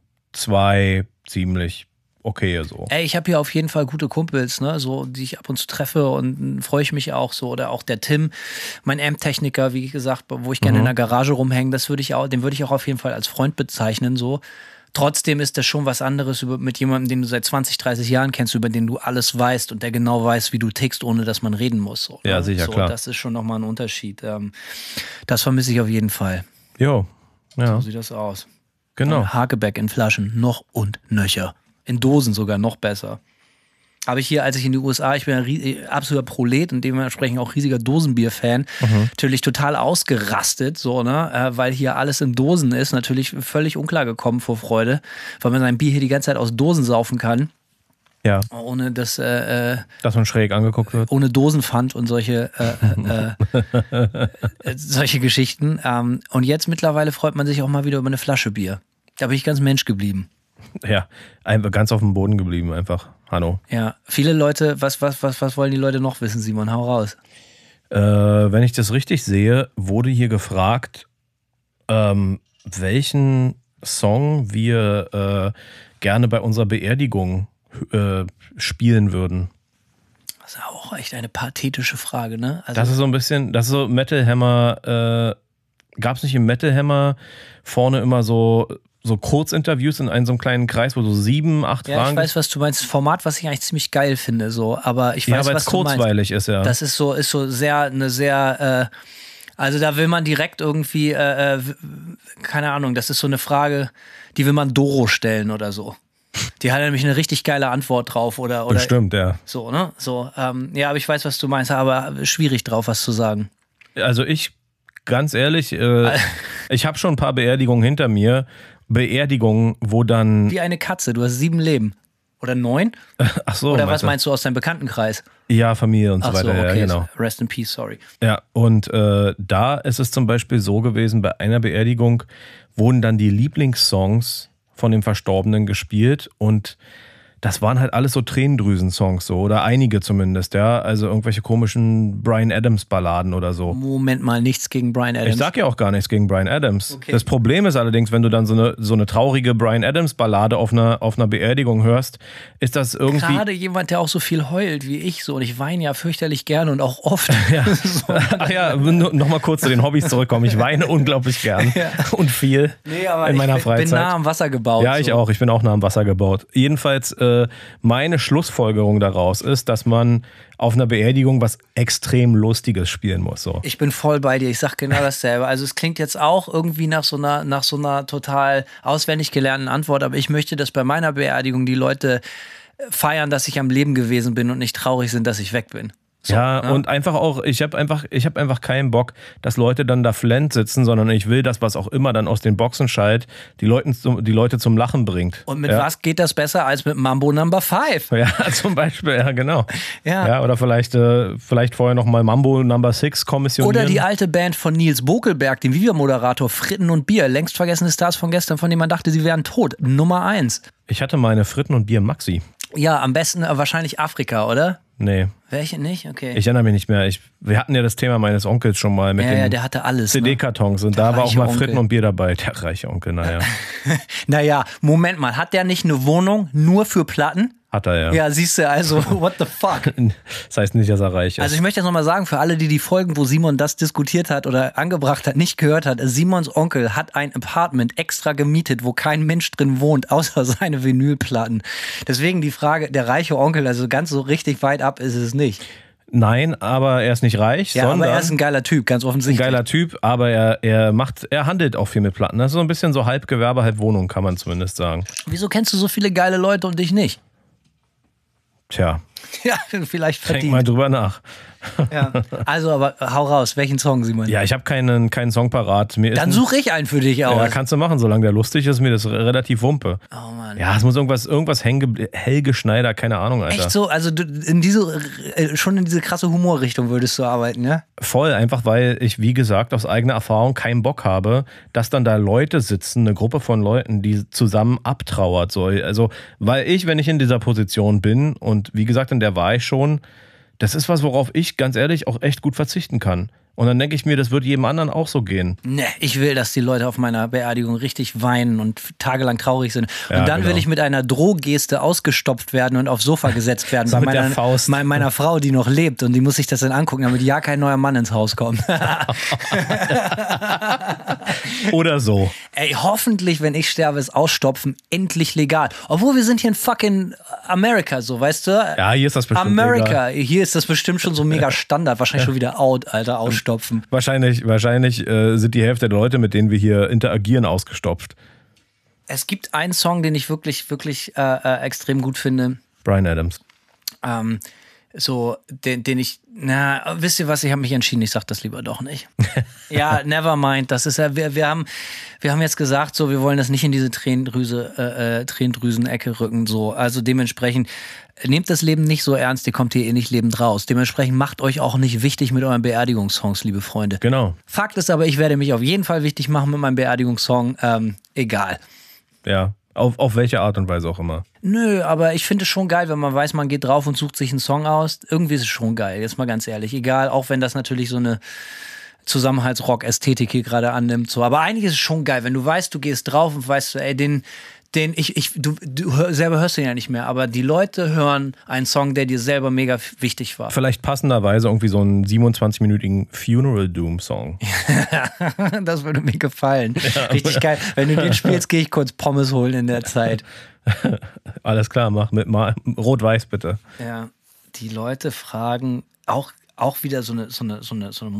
zwei ziemlich okay so. Ey, ich habe hier auf jeden Fall gute Kumpels, ne, so, die ich ab und zu treffe und freue ich mich auch so. Oder auch der Tim, mein Amp-Techniker, wie gesagt, wo ich gerne mhm. in der Garage rumhänge, das würde ich auch, den würde ich auch auf jeden Fall als Freund bezeichnen, so. Trotzdem ist das schon was anderes über, mit jemandem, den du seit zwanzig, dreißig Jahren kennst, über den du alles weißt und der genau weiß, wie du tickst, ohne dass man reden muss. So, ja, sicher, so, klar. Das ist schon nochmal ein Unterschied. Ähm, das vermisse ich auf jeden Fall. Jo, ja. So sieht das aus. Genau. Und Hakebeck in Flaschen, noch und nöcher. In Dosen sogar noch besser. Habe ich hier, als ich in die U S A, ich bin ein absoluter Prolet und dementsprechend auch riesiger Dosenbier-Fan, mhm. natürlich total ausgerastet, so, ne, äh, weil hier alles in Dosen ist, natürlich völlig unklar gekommen vor Freude, weil man sein Bier hier die ganze Zeit aus Dosen saufen kann. Ja. Ohne dass, äh, dass man schräg angeguckt wird. Ohne Dosenpfand und solche, äh, äh, äh, solche Geschichten. Ähm, und jetzt mittlerweile freut man sich auch mal wieder über eine Flasche Bier. Da bin ich ganz Mensch geblieben. Ja, einfach ganz auf dem Boden geblieben, einfach. Hanno. Ja, viele Leute, was, was, was, was wollen die Leute noch wissen, Simon? Hau raus. Äh, wenn ich das richtig sehe, wurde hier gefragt, ähm, welchen Song wir äh, gerne bei unserer Beerdigung äh, spielen würden. Das ist auch echt eine pathetische Frage, ne? Also das ist so ein bisschen, das ist so Metal Hammer, äh, gab es nicht im Metal Hammer vorne immer so so Kurzinterviews in einem so einem kleinen Kreis, wo so sieben, acht ja, Fragen. Ja, ich weiß, was du meinst. Format, was ich eigentlich ziemlich geil finde, so. Aber ich weiß, ja, weil was es kurzweilig ist, ja. Das ist so, ist so sehr, eine sehr, äh, also da will man direkt irgendwie, äh, keine Ahnung, das ist so eine Frage, die will man Doro stellen oder so. Die hat nämlich eine richtig geile Antwort drauf oder, oder. Bestimmt, ja. So, ne? So, ähm, ja, aber ich weiß, was du meinst, aber schwierig drauf, was zu sagen. Also ich, ganz ehrlich, äh, ich habe schon ein paar Beerdigungen hinter mir. Beerdigungen, wo dann... Wie eine Katze, du hast sieben Leben. Oder neun? Ach so. Oder was meinst du aus deinem Bekanntenkreis? Ja, Familie und so Ach weiter. So, okay. Ja, genau. Rest in peace, sorry. Ja, und äh, da ist es zum Beispiel so gewesen, bei einer Beerdigung wurden dann die Lieblingssongs von dem Verstorbenen gespielt und das waren halt alles so Tränendrüsen-Songs so, oder einige zumindest, ja, also irgendwelche komischen Bryan Adams-Balladen oder so. Moment mal, nichts gegen Bryan Adams. Ich sag ja auch gar nichts gegen Bryan Adams. Okay. Das Problem ist allerdings, wenn du dann so eine, so eine traurige Bryan Adams-Ballade auf einer, auf einer Beerdigung hörst, ist das irgendwie... Gerade jemand, der auch so viel heult wie ich so, und ich weine ja fürchterlich gerne und auch oft. Ja. So. Ach ja, nochmal kurz zu den Hobbys zurückkommen. Ich weine unglaublich gern ja. und viel nee, aber in meiner ich Freizeit. Ich bin nah am Wasser gebaut. Ja, ich so. auch. Ich bin auch nah am Wasser gebaut. Jedenfalls... Äh, äh, meine Schlussfolgerung daraus ist, dass man auf einer Beerdigung was extrem Lustiges spielen muss. So. Ich bin voll bei dir, ich sag genau dasselbe. Also es klingt jetzt auch irgendwie nach so einer, nach so einer total auswendig gelernten Antwort, aber ich möchte, dass bei meiner Beerdigung die Leute feiern, dass ich am Leben gewesen bin und nicht traurig sind, dass ich weg bin. So, ja, ne? Und einfach auch, ich habe einfach, ich habe einfach keinen Bock, dass Leute dann da flent sitzen, sondern ich will das, was auch immer dann aus den Boxen schallt, die Leute zum, die Leute zum Lachen bringt. Und mit ja? was geht das besser als mit Mambo Number Five? Ja, zum Beispiel, ja, genau. Ja. ja oder vielleicht, äh, vielleicht vorher nochmal Mambo Number Six kommissionieren. Oder die alte Band von Nils Bokelberg, dem Viva-Moderator, Fritten und Bier, längst vergessene Stars von gestern, von denen man dachte, sie wären tot. Nummer eins. Ich hatte meine Fritten und Bier Maxi. Ja, am besten äh, wahrscheinlich Afrika, oder? Nee. Welche nicht? Okay. Ich erinnere mich nicht mehr. Ich, wir hatten ja das Thema meines Onkels schon mal mit ja, den ja, der hatte alles, C D-Kartons und da war auch reiche mal Onkel. Fritten und Bier dabei. Der reiche Onkel, naja. Naja, Moment mal, hat der nicht eine Wohnung nur für Platten? Hat er ja. Ja, siehst du, also, what the fuck? Das heißt nicht, dass er reich ist. Also ich möchte jetzt nochmal sagen, für alle, die die Folgen, wo Simon das diskutiert hat oder angebracht hat, nicht gehört hat, Simons Onkel hat ein Apartment extra gemietet, wo kein Mensch drin wohnt, außer seine Vinylplatten. Deswegen die Frage, der reiche Onkel, also ganz so richtig weit ab ist es nicht. Nein, aber er ist nicht reich, Ja, sondern aber er ist ein geiler Typ, ganz ein offensichtlich. geiler Typ, aber er, er macht, er handelt auch viel mit Platten. Das ist so ein bisschen so halb Gewerbe, halb Wohnung, kann man zumindest sagen. Wieso kennst du so viele geile Leute und dich nicht? Tja, Ja, vielleicht denk verdient. mal drüber nach. Ja. Also, aber hau raus, welchen Song, Simon? Ja, ich habe keinen, keinen Song parat. Mir ist Dann ein- suche ich einen für dich aus. Ja, kannst du machen, solange der lustig ist, mir das re- relativ wumpe. Oh Mann. Ja, es muss irgendwas, irgendwas Hänge, Helge Schneider, keine Ahnung, Alter. Echt so? Also du, in diese, äh, schon in diese krasse Humorrichtung würdest du arbeiten, ja? Voll, einfach weil ich, wie gesagt, aus eigener Erfahrung keinen Bock habe, dass dann da Leute sitzen, eine Gruppe von Leuten, die zusammen abtrauert. So. Also, weil ich, wenn ich in dieser Position bin, und wie gesagt, in der war ich schon, das ist was, worauf ich ganz ehrlich auch echt gut verzichten kann. Und dann denke ich mir, das wird jedem anderen auch so gehen. Ne, ich will, dass die Leute auf meiner Beerdigung richtig weinen und tagelang traurig sind. Und Ja, dann genau. will ich mit einer Drohgeste ausgestopft werden und aufs Sofa gesetzt werden So bei mit der meiner, Faust. mei- meiner Frau, die noch lebt. Und die muss sich das dann angucken, damit ja kein neuer Mann ins Haus kommt. Oder so. Ey, hoffentlich, wenn ich sterbe, ist Ausstopfen endlich legal. Obwohl wir sind hier in fucking America, so, weißt du? Ja, hier ist das bestimmt America. legal. Hier ist das bestimmt schon so mega Standard. Wahrscheinlich schon wieder out, Alter, ausstopfen. Wahrscheinlich, wahrscheinlich äh, sind die Hälfte der Leute, mit denen wir hier interagieren, ausgestopft. Es gibt einen Song, den ich wirklich, wirklich äh, äh, extrem gut finde. Bryan Adams. Ähm, so, den, den ich, na, wisst ihr was, ich habe mich entschieden, ich sag das lieber doch nicht. Ja, never mind, das ist ja, wir, wir haben, wir haben jetzt gesagt, so, wir wollen das nicht in diese Tränendrüse, äh, äh, Tränendrüsen-Ecke rücken, so, also dementsprechend, nehmt das Leben nicht so ernst, ihr kommt hier eh nicht lebend raus. Dementsprechend macht euch auch nicht wichtig mit euren Beerdigungssongs, liebe Freunde. Genau. Fakt ist aber, ich werde mich auf jeden Fall wichtig machen mit meinem Beerdigungssong, ähm, egal. Ja. Auf, auf welche Art und Weise auch immer. Nö, aber ich finde es schon geil, wenn man weiß, man geht drauf und sucht sich einen Song aus. Irgendwie ist es schon geil, jetzt mal ganz ehrlich. Egal, auch wenn das natürlich so eine Zusammenhaltsrock-Ästhetik hier gerade annimmt. So. Aber eigentlich ist es schon geil, wenn du weißt, du gehst drauf und weißt, ey, den, den ich, ich, du, du hör, selber hörst den ja nicht mehr, aber die Leute hören einen Song, der dir selber mega f- wichtig war. Vielleicht passenderweise irgendwie so einen siebenundzwanzig-minütigen Funeral Doom Song. Das würde mir gefallen. Richtig geil. Wenn du den spielst, gehe ich kurz Pommes holen in der Zeit. Alles klar, mach mit mal Rot-Weiß bitte. Ja, die Leute fragen auch, auch wieder so eine, so eine, so eine, so eine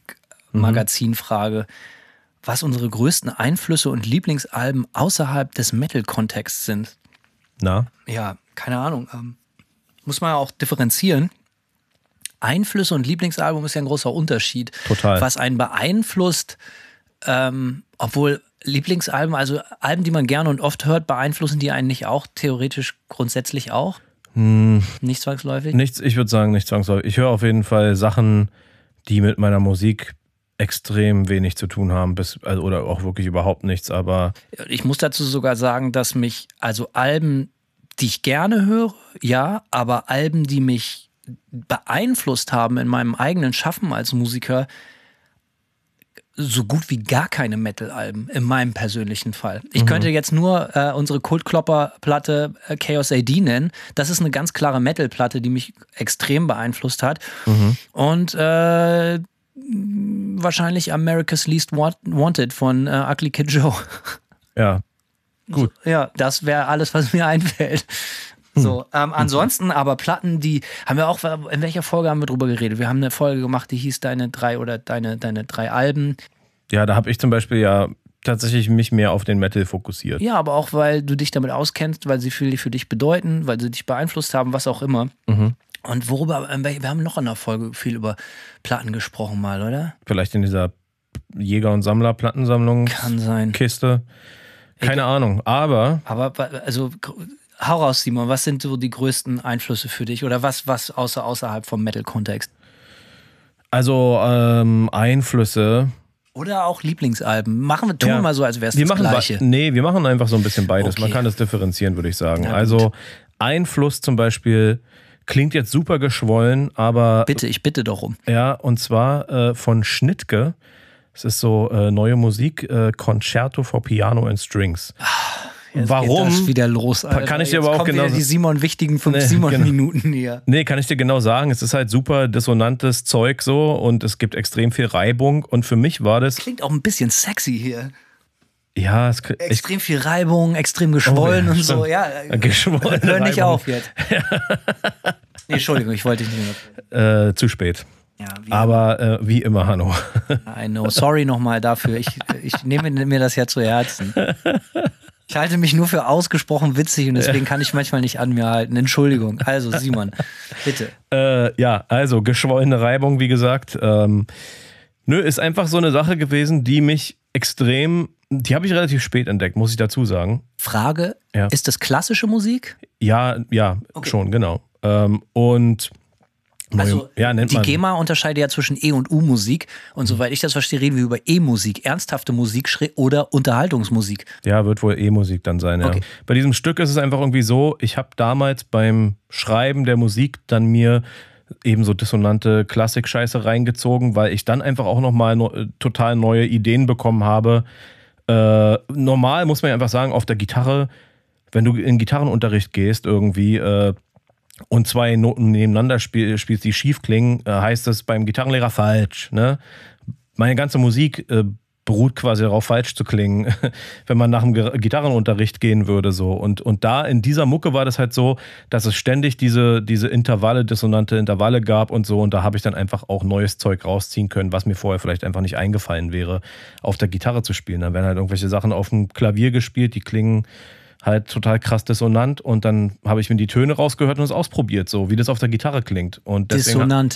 Musikmagazinfrage, was unsere größten Einflüsse und Lieblingsalben außerhalb des Metal-Kontexts sind. Na? Ja, keine Ahnung. Ähm, muss man ja auch differenzieren. Einflüsse und Lieblingsalbum ist ja ein großer Unterschied. Total. Was einen beeinflusst, ähm, obwohl Lieblingsalben, also Alben, die man gerne und oft hört, beeinflussen die einen nicht auch theoretisch grundsätzlich auch? Hm, Nicht zwangsläufig? nichts, ich würde sagen, nicht zwangsläufig. Ich höre auf jeden Fall Sachen, die mit meiner Musik extrem wenig zu tun haben, bis, also, oder auch wirklich überhaupt nichts, aber Ich muss dazu sogar sagen, dass mich, also Alben, die ich gerne höre, ja, aber Alben, die mich beeinflusst haben in meinem eigenen Schaffen als Musiker, so gut wie gar keine Metal-Alben, in meinem persönlichen Fall. Ich mhm. könnte jetzt nur äh, unsere Kultklopper-Platte äh, Chaos A D nennen. Das ist eine ganz klare Metal-Platte, die mich extrem beeinflusst hat. Mhm. Und äh, wahrscheinlich America's Least Wanted von äh, Ugly Kid Joe. ja, gut. Ja, das wäre alles, was mir einfällt. So, ähm, ansonsten aber Platten, die haben wir auch, in welcher Folge haben wir drüber geredet? Wir haben eine Folge gemacht, die hieß Deine drei oder Deine, deine drei Alben. Ja, da habe ich zum Beispiel ja tatsächlich mich mehr auf den Metal fokussiert. Ja, aber auch, weil du dich damit auskennst, weil sie viel für dich bedeuten, weil sie dich beeinflusst haben, was auch immer. Mhm. Und worüber, wir haben noch in der Folge viel über Platten gesprochen mal, oder? Vielleicht in dieser Jäger- und Sammler-Plattensammlung. Kann sein. Kiste. Keine ich, Ahnung, aber... Aber, also, hau raus, Simon, was sind so die größten Einflüsse für dich? Oder was, was außer, außerhalb vom Metal-Kontext? Also, ähm, Einflüsse... Oder auch Lieblingsalben. Machen wir, tun ja. wir mal so, als wäre es wir das machen Gleiche. Nee, wir machen einfach so ein bisschen beides. Okay. Man kann das differenzieren, würde ich sagen. Ja, also Einfluss zum Beispiel klingt jetzt super geschwollen, aber... Bitte, ich bitte doch um. Ja, und zwar äh, von Schnittke. Es ist so äh, neue Musik, äh, Concerto for Piano and Strings. Jetzt Warum? geht das wieder los, Alter. Kann ich dir Jetzt aber auch kommt genau wieder die Simon wichtigen fünf Nee, Simon-Minuten hier. Nee, kann ich dir genau sagen. Es ist halt super dissonantes Zeug so und es gibt extrem viel Reibung. Und für mich war das... Klingt auch ein bisschen sexy hier. Ja, es, Extrem viel Reibung, extrem geschwollen Oh, ja, und so. stimmt. Ja, Geschwollene hör nicht Reibung. auf jetzt. Nee, Entschuldigung, ich wollte dich nicht mehr. Äh, zu spät. Ja, wie Aber äh, wie immer, Hanno. I know. Sorry nochmal dafür. Ich, ich nehme mir das ja zu Herzen. Ich halte mich nur für ausgesprochen witzig und deswegen kann ich manchmal nicht an mir halten. Entschuldigung. Also, Simon, bitte. Äh, ja, also geschwollene Reibung, wie gesagt. Ähm, nö, ist einfach so eine Sache gewesen, die mich extrem, die habe ich relativ spät entdeckt, muss ich dazu sagen. Frage, Ja. ist das klassische Musik? Ja, ja, Okay. schon, genau. Ähm, und neue, Also, ja, nennt die man. GEMA unterscheidet ja zwischen E- und U-Musik. Und soweit ich das verstehe, reden wir über E-Musik, ernsthafte Musik schräg- oder Unterhaltungsmusik. Ja, wird wohl E-Musik dann sein, ja. Okay. Bei diesem Stück ist es einfach irgendwie so, ich habe damals beim Schreiben der Musik dann mir eben so dissonante Klassik-Scheiße reingezogen, weil ich dann einfach auch nochmal no, total neue Ideen bekommen habe. Äh, normal muss man ja einfach sagen, auf der Gitarre, wenn du in Gitarrenunterricht gehst irgendwie äh, und zwei Noten nebeneinander spiel, spielst, die schief klingen, äh, heißt das beim Gitarrenlehrer falsch. Ne? Meine ganze Musik äh, beruht quasi darauf, falsch zu klingen, wenn man nach dem Gitarrenunterricht gehen würde. So. Und, und da in dieser Mucke war das halt so, dass es ständig diese, diese Intervalle, dissonante Intervalle gab und so. Und da habe ich dann einfach auch neues Zeug rausziehen können, was mir vorher vielleicht einfach nicht eingefallen wäre, auf der Gitarre zu spielen. Dann werden halt irgendwelche Sachen auf dem Klavier gespielt, die klingen halt total krass dissonant. Und dann habe ich mir die Töne rausgehört und es ausprobiert, so wie das auf der Gitarre klingt. Und deswegen, Dissonant.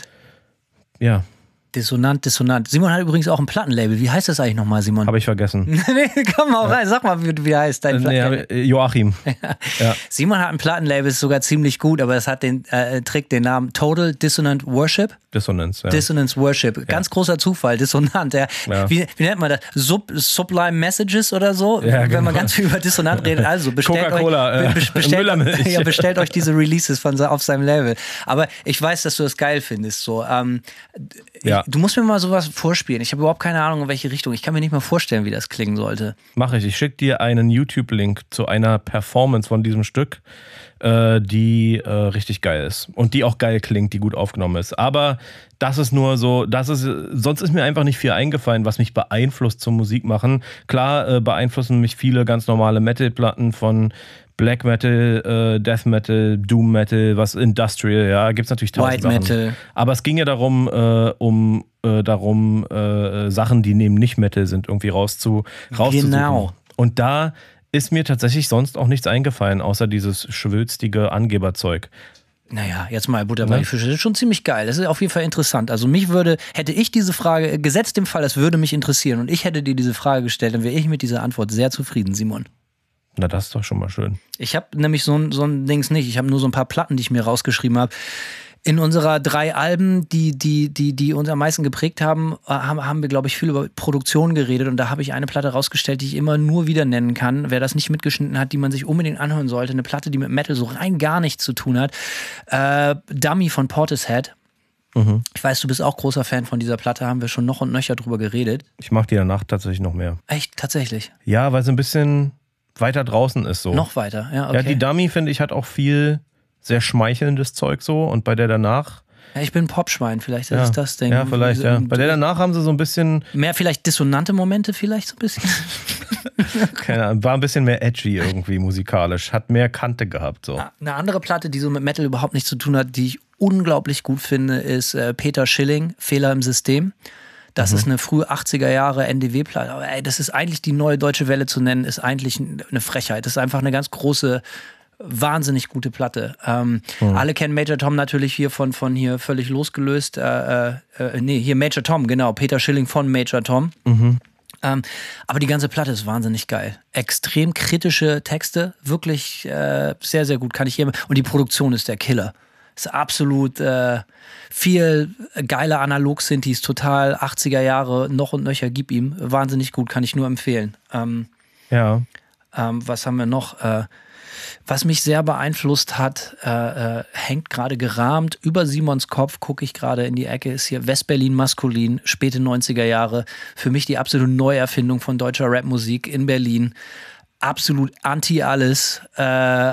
ja, Dissonant, dissonant. Simon hat übrigens auch ein Plattenlabel. Wie heißt das eigentlich nochmal, Simon? habe ich vergessen. nee, komm mal rein. Sag mal, wie, wie heißt dein Nee, Plattenlabel? hab ich- Joachim. Ja. Simon hat ein Plattenlabel, ist sogar ziemlich gut, aber es hat den, äh, trägt den Namen Total Dissonant Worship. Dissonanz, ja. Dissonance Worship. Ganz großer Zufall, dissonant. Ja. Ja. Wie, wie nennt man das? Sub, Sublime Messages oder so? Ja, Wenn genau. man ganz viel über dissonant redet. Also bestellt Coca-Cola, euch, äh, be- bestellt, Müllermilch. ja, bestellt euch diese Releases von, auf seinem Label. Aber ich weiß, dass du das geil findest. So. Ähm, Ja. ich, du musst mir mal sowas vorspielen. Ich habe überhaupt keine Ahnung, in welche Richtung. Ich kann mir nicht mal vorstellen, wie das klingen sollte. Mache ich. Ich schicke dir einen YouTube-Link zu einer Performance von diesem Stück, äh, die äh, richtig geil ist. Und die auch geil klingt, die gut aufgenommen ist. Aber das ist nur so, das ist, sonst ist mir einfach nicht viel eingefallen, was mich beeinflusst zum Musikmachen. Klar äh, beeinflussen mich viele ganz normale Metal-Platten von Black Metal, äh, Death Metal, Doom Metal, was Industrial, ja, gibt's natürlich tausend White Sachen. Metal. Aber es ging ja darum, äh, um äh, darum, äh, Sachen, die neben Nicht-Metal sind, irgendwie rauszu, rauszusuchen. Genau. Und da ist mir tatsächlich sonst auch nichts eingefallen, außer dieses schwülstige Angeberzeug. Naja, jetzt mal Butter bei Ne? die Fische. Das ist schon ziemlich geil. Das ist auf jeden Fall interessant. Also mich würde, hätte ich diese Frage, gesetzt im Fall, es würde mich interessieren und ich hätte dir diese Frage gestellt, dann wäre ich mit dieser Antwort sehr zufrieden, Simon. Na, das ist doch schon mal schön. Ich habe nämlich so ein, so ein Dings nicht. Ich habe nur so ein paar Platten, die ich mir rausgeschrieben habe. In unserer drei Alben, die, die, die, die uns am meisten geprägt haben, äh, haben, haben wir, glaube ich, viel über Produktion geredet. Und da habe ich eine Platte rausgestellt, die ich immer nur wieder nennen kann. Wer das nicht mitgeschnitten hat, die man sich unbedingt anhören sollte. Eine Platte, die mit Metal so rein gar nichts zu tun hat. Äh, Dummy von Portishead. Mhm. Ich weiß, du bist auch großer Fan von dieser Platte. Haben wir schon noch und nöcher drüber geredet. Ich mache die danach tatsächlich noch mehr. Echt, tatsächlich. Ja, weil sie ein bisschen weiter draußen ist so. Noch weiter, ja, okay. Ja, die Dummy, finde ich, hat auch viel sehr schmeichelndes Zeug so. Und bei der danach Ja, ich bin Popschwein, vielleicht ist ja. es das Ding. Ja, vielleicht, ja. Bei der danach haben sie so ein bisschen... Mehr vielleicht dissonante Momente vielleicht so ein bisschen? Keine Ahnung, war ein bisschen mehr edgy irgendwie musikalisch, hat mehr Kante gehabt. So. Eine andere Platte, die so mit Metal überhaupt nichts zu tun hat, die ich unglaublich gut finde, ist äh, Peter Schilling, Fehler im System. Das mhm. ist eine frühe achtziger Jahre N D W-Platte. Aber ey, das ist eigentlich die neue Deutsche Welle zu nennen, ist eigentlich eine Frechheit. Das ist einfach eine ganz große, wahnsinnig gute Platte. Ähm, mhm. Alle kennen Major Tom natürlich hier von, von hier völlig losgelöst. Äh, äh, nee, hier Major Tom, genau. Peter Schilling von Major Tom. Mhm. Ähm, aber die ganze Platte ist wahnsinnig geil. Extrem kritische Texte, wirklich äh, sehr, sehr gut. Kann ich hier. Und die Produktion ist der Killer. Ist absolut äh, viel geile Analog-Synthes, total achtziger Jahre, noch und nöcher, gib ihm. Wahnsinnig gut, kann ich nur empfehlen. Ähm, ja. Ähm, was haben wir noch? Äh, was mich sehr beeinflusst hat, äh, äh, hängt gerade gerahmt über Simons Kopf, gucke ich gerade in die Ecke, ist hier West-Berlin Maskulin, späte neunziger Jahre. Für mich die absolute Neuerfindung von deutscher Rapmusik in Berlin. Absolut anti alles. Äh,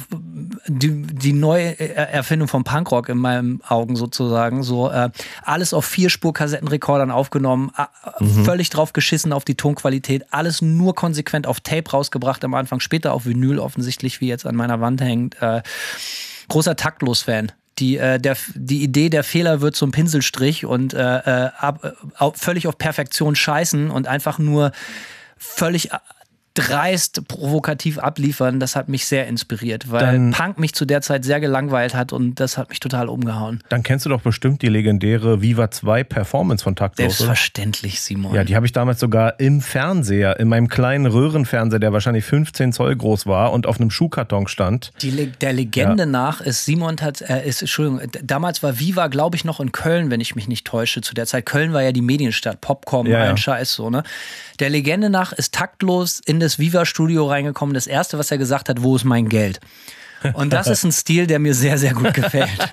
die, die neue Erfindung von Punkrock in meinen Augen sozusagen. So äh, alles auf Vierspur-Kassettenrekordern aufgenommen, äh, mhm. völlig drauf geschissen auf die Tonqualität, alles nur konsequent auf Tape rausgebracht am Anfang, später auf Vinyl offensichtlich, wie jetzt an meiner Wand hängt. Äh, großer Taktlos-Fan. Die, äh, der, die Idee, der Fehler wird zum Pinselstrich und äh, ab, äh, völlig auf Perfektion scheißen und einfach nur völlig dreist, provokativ abliefern, das hat mich sehr inspiriert, weil dann, Punk mich zu der Zeit sehr gelangweilt hat und das hat mich total umgehauen. Dann kennst du doch bestimmt die legendäre Viva zwei Performance von Taktlos, Selbstverständlich, Simon. Ja, die habe ich damals sogar im Fernseher, in meinem kleinen Röhrenfernseher, der wahrscheinlich fünfzehn Zoll groß war und auf einem Schuhkarton stand. Die, der Legende ja. nach ist Simon, hat, äh, ist, Entschuldigung, damals war Viva, glaube ich, noch in Köln, wenn ich mich nicht täusche, zu der Zeit. Köln war ja die Medienstadt, Popcorn, ja, ein ja. Scheiß, so, ne? Der Legende nach ist Taktlos in das Viva-Studio reingekommen. Das erste, was er gesagt hat, wo ist mein Geld? Und das ist ein Stil, der mir sehr, sehr gut gefällt.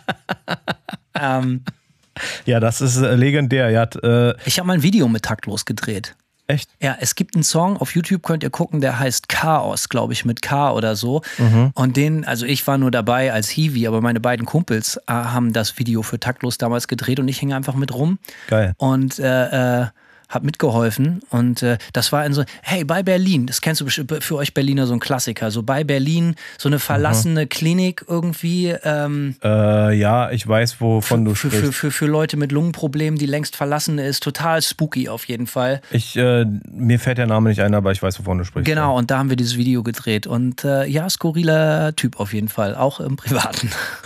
ähm, ja, das ist äh, legendär. Ja, äh, ich habe mal ein Video mit Taktlos gedreht. Echt? Ja, es gibt einen Song, auf YouTube könnt ihr gucken, der heißt Chaos, glaube ich, mit K oder so. Mhm. Und den, also ich war nur dabei als Hiwi, aber meine beiden Kumpels äh, haben das Video für Taktlos damals gedreht und ich hing einfach mit rum. Geil. Und äh, äh, hab mitgeholfen und äh, das war in so, hey, bei Berlin, das kennst du bestimmt für euch Berliner, so ein Klassiker, so bei Berlin, so eine verlassene mhm. Klinik irgendwie. Ähm, äh, ja, ich weiß, wovon für, du für, sprichst. Für, für, für Leute mit Lungenproblemen, die längst verlassen ist, total spooky auf jeden Fall. Ich, äh, mir fällt der Name nicht ein, aber ich weiß, wovon du sprichst. Genau, und da haben wir dieses Video gedreht und äh, ja, skurriler Typ auf jeden Fall, auch im Privaten.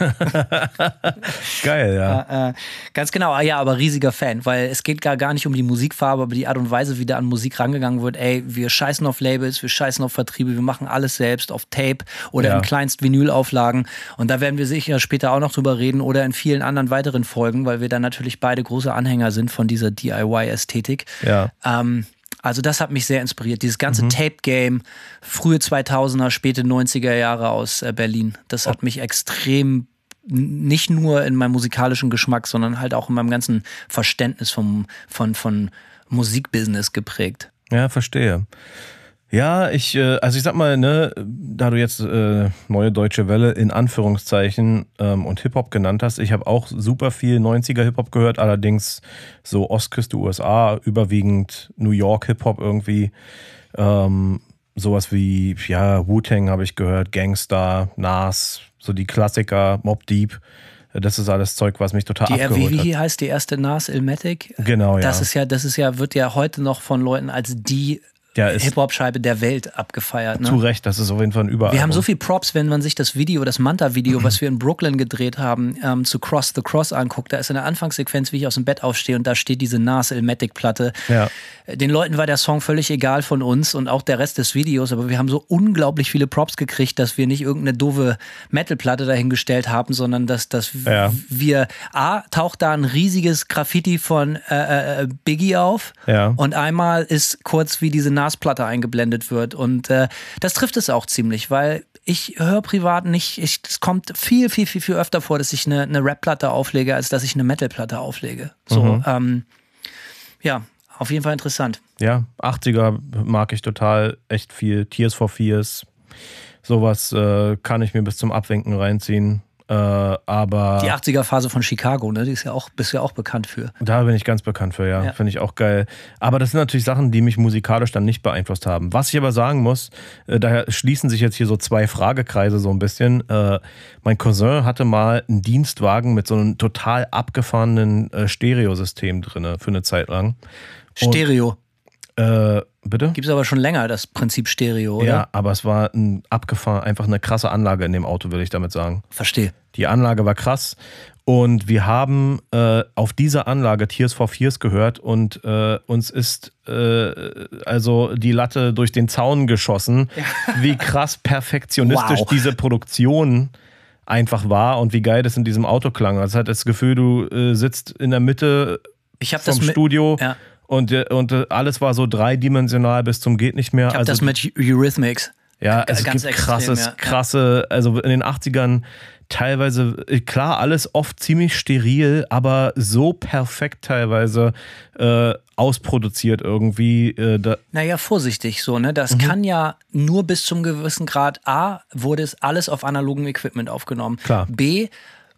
Geil, ja. Äh, äh, ganz genau, ja, aber riesiger Fan, weil es geht gar, gar nicht um die Musikfarbe, aber die Art und Weise, wie da an Musik rangegangen wird, ey, wir scheißen auf Labels, wir scheißen auf Vertriebe, wir machen alles selbst auf Tape oder ja. in kleinst Vinylauflagen und da werden wir sicher später auch noch drüber reden oder in vielen anderen weiteren Folgen, weil wir dann natürlich beide große Anhänger sind von dieser D I Y-Ästhetik. Ja. Ähm, also das hat mich sehr inspiriert, dieses ganze mhm. Tape-Game, frühe zweitausender, späte neunziger Jahre aus äh, Berlin, das hat oh. mich extrem nicht nur in meinem musikalischen Geschmack, sondern halt auch in meinem ganzen Verständnis vom, von, von Musikbusiness geprägt. Ja, verstehe. Ja, ich, also ich sag mal, ne, da du jetzt äh, Neue Deutsche Welle in Anführungszeichen ähm, und Hip-Hop genannt hast, ich habe auch super viel neunziger Hip-Hop gehört, allerdings so Ostküste U S A, überwiegend New York Hip-Hop irgendwie. Ähm, sowas wie, ja, Wu-Tang habe ich gehört, Gangsta, Nas, so die Klassiker, Mobb Deep. Das ist alles Zeug, was mich total die, abgeholt wie, hat. Wie heißt die erste Nas, Illmatic? Genau, ja. Das ist ja, das ist ja, wird ja heute noch von Leuten als die ja, Hip-Hop-Scheibe der Welt abgefeiert. Ne? Zu Recht, das ist auf jeden Fall ein Überall. Wir haben so viel Props, wenn man sich das Video, das Manta-Video, was wir in Brooklyn gedreht haben, ähm, zu Cross the Cross anguckt. Da ist eine Anfangssequenz, wie ich aus dem Bett aufstehe und da steht diese Nas Illmatic-Platte. Ja. Den Leuten war der Song völlig egal von uns und auch der Rest des Videos, aber wir haben so unglaublich viele Props gekriegt, dass wir nicht irgendeine doofe Metal-Platte dahingestellt haben, sondern dass, dass ja. wir, A, taucht da ein riesiges Graffiti von äh, äh, Biggie auf ja. und einmal ist kurz, wie diese Nas-Platte eingeblendet wird und äh, das trifft es auch ziemlich, weil ich höre privat nicht, ich, es kommt viel, viel, viel, viel öfter vor, dass ich eine, eine Rap-Platte auflege, als dass ich eine Metal-Platte auflege. So, mhm. ähm, ja, auf jeden Fall interessant. Ja, achtziger mag ich total, echt viel. Tears for Fears, sowas äh, kann ich mir bis zum Abwinken reinziehen. Äh, aber Die achtziger-Phase von Chicago, ne? Die ist ja auch, bist du ja auch bekannt für. Da bin ich ganz bekannt für, ja. ja. Finde ich auch geil. Aber das sind natürlich Sachen, die mich musikalisch dann nicht beeinflusst haben. Was ich aber sagen muss, äh, daher schließen sich jetzt hier so zwei Fragekreise so ein bisschen. Äh, mein Cousin hatte mal einen Dienstwagen mit so einem total abgefahrenen äh, Stereosystem drin für eine Zeit lang. Und, Stereo. Äh, bitte? Gibt es aber schon länger, das Prinzip Stereo, oder? Ja, aber es war ein abgefahren, einfach eine krasse Anlage in dem Auto, will ich damit sagen. Verstehe. Die Anlage war krass und wir haben äh, auf dieser Anlage Tears for Fears gehört und äh, uns ist äh, also die Latte durch den Zaun geschossen, ja. wie krass perfektionistisch wow. diese Produktion einfach war und wie geil das in diesem Auto klang. Also hat das Gefühl, du äh, sitzt in der Mitte ich hab vom das Studio ja. und, und alles war so dreidimensional bis zum geht nicht mehr. Ich habe also, das mit Eurythmics. Ja, es Ganz gibt extrem, krasses, ja. krasse, also in den achtzigern teilweise, klar, alles oft ziemlich steril, aber so perfekt teilweise äh, ausproduziert irgendwie. Äh, da naja, vorsichtig so, ne? Das mhm. kann ja nur bis zum gewissen Grad, A, wurde es alles auf analogem Equipment aufgenommen. Klar. B,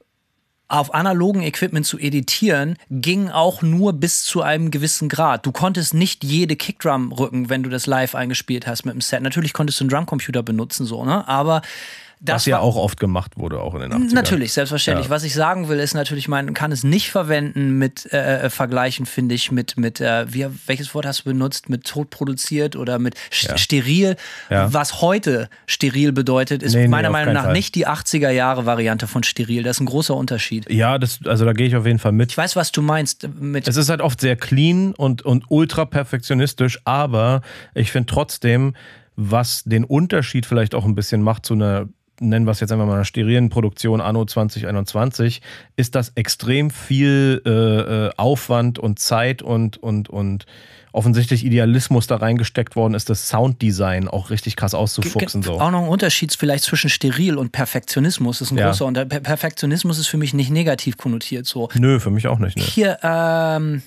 auf analogen Equipment zu editieren, ging auch nur bis zu einem gewissen Grad. Du konntest nicht jede Kickdrum rücken, wenn du das live eingespielt hast mit dem Set. Natürlich konntest du einen Drumcomputer benutzen, so, ne? Aber das was ja auch oft gemacht wurde, auch in den achtzigern. Natürlich, selbstverständlich. Ja. Was ich sagen will, ist natürlich, man kann es nicht verwenden mit äh, Vergleichen, finde ich, mit, mit äh, wie, welches Wort hast du benutzt? Mit tot produziert oder mit ja. steril. Ja. Was heute steril bedeutet, ist nee, meiner nee, Meinung nach Fall. nicht die achtziger-Jahre-Variante von steril. Das ist ein großer Unterschied. Ja, das, also da gehe ich auf jeden Fall mit. Ich weiß, was du meinst. Mit es ist halt oft sehr clean und, und ultra perfektionistisch, aber ich finde trotzdem, was den Unterschied vielleicht auch ein bisschen macht zu einer, nennen wir es jetzt einfach mal einer sterilen Produktion anno zwanzig einundzwanzig, ist, dass extrem viel äh, Aufwand und Zeit und, und, und offensichtlich Idealismus da reingesteckt worden ist, das Sounddesign auch richtig krass auszufuchsen. So. Auch noch ein Unterschied vielleicht zwischen steril und Perfektionismus. Das ist ein ja. großer Unterschied. Perfektionismus ist für mich nicht negativ konnotiert. So. Nö, für mich auch nicht. Ne. Hier, ähm,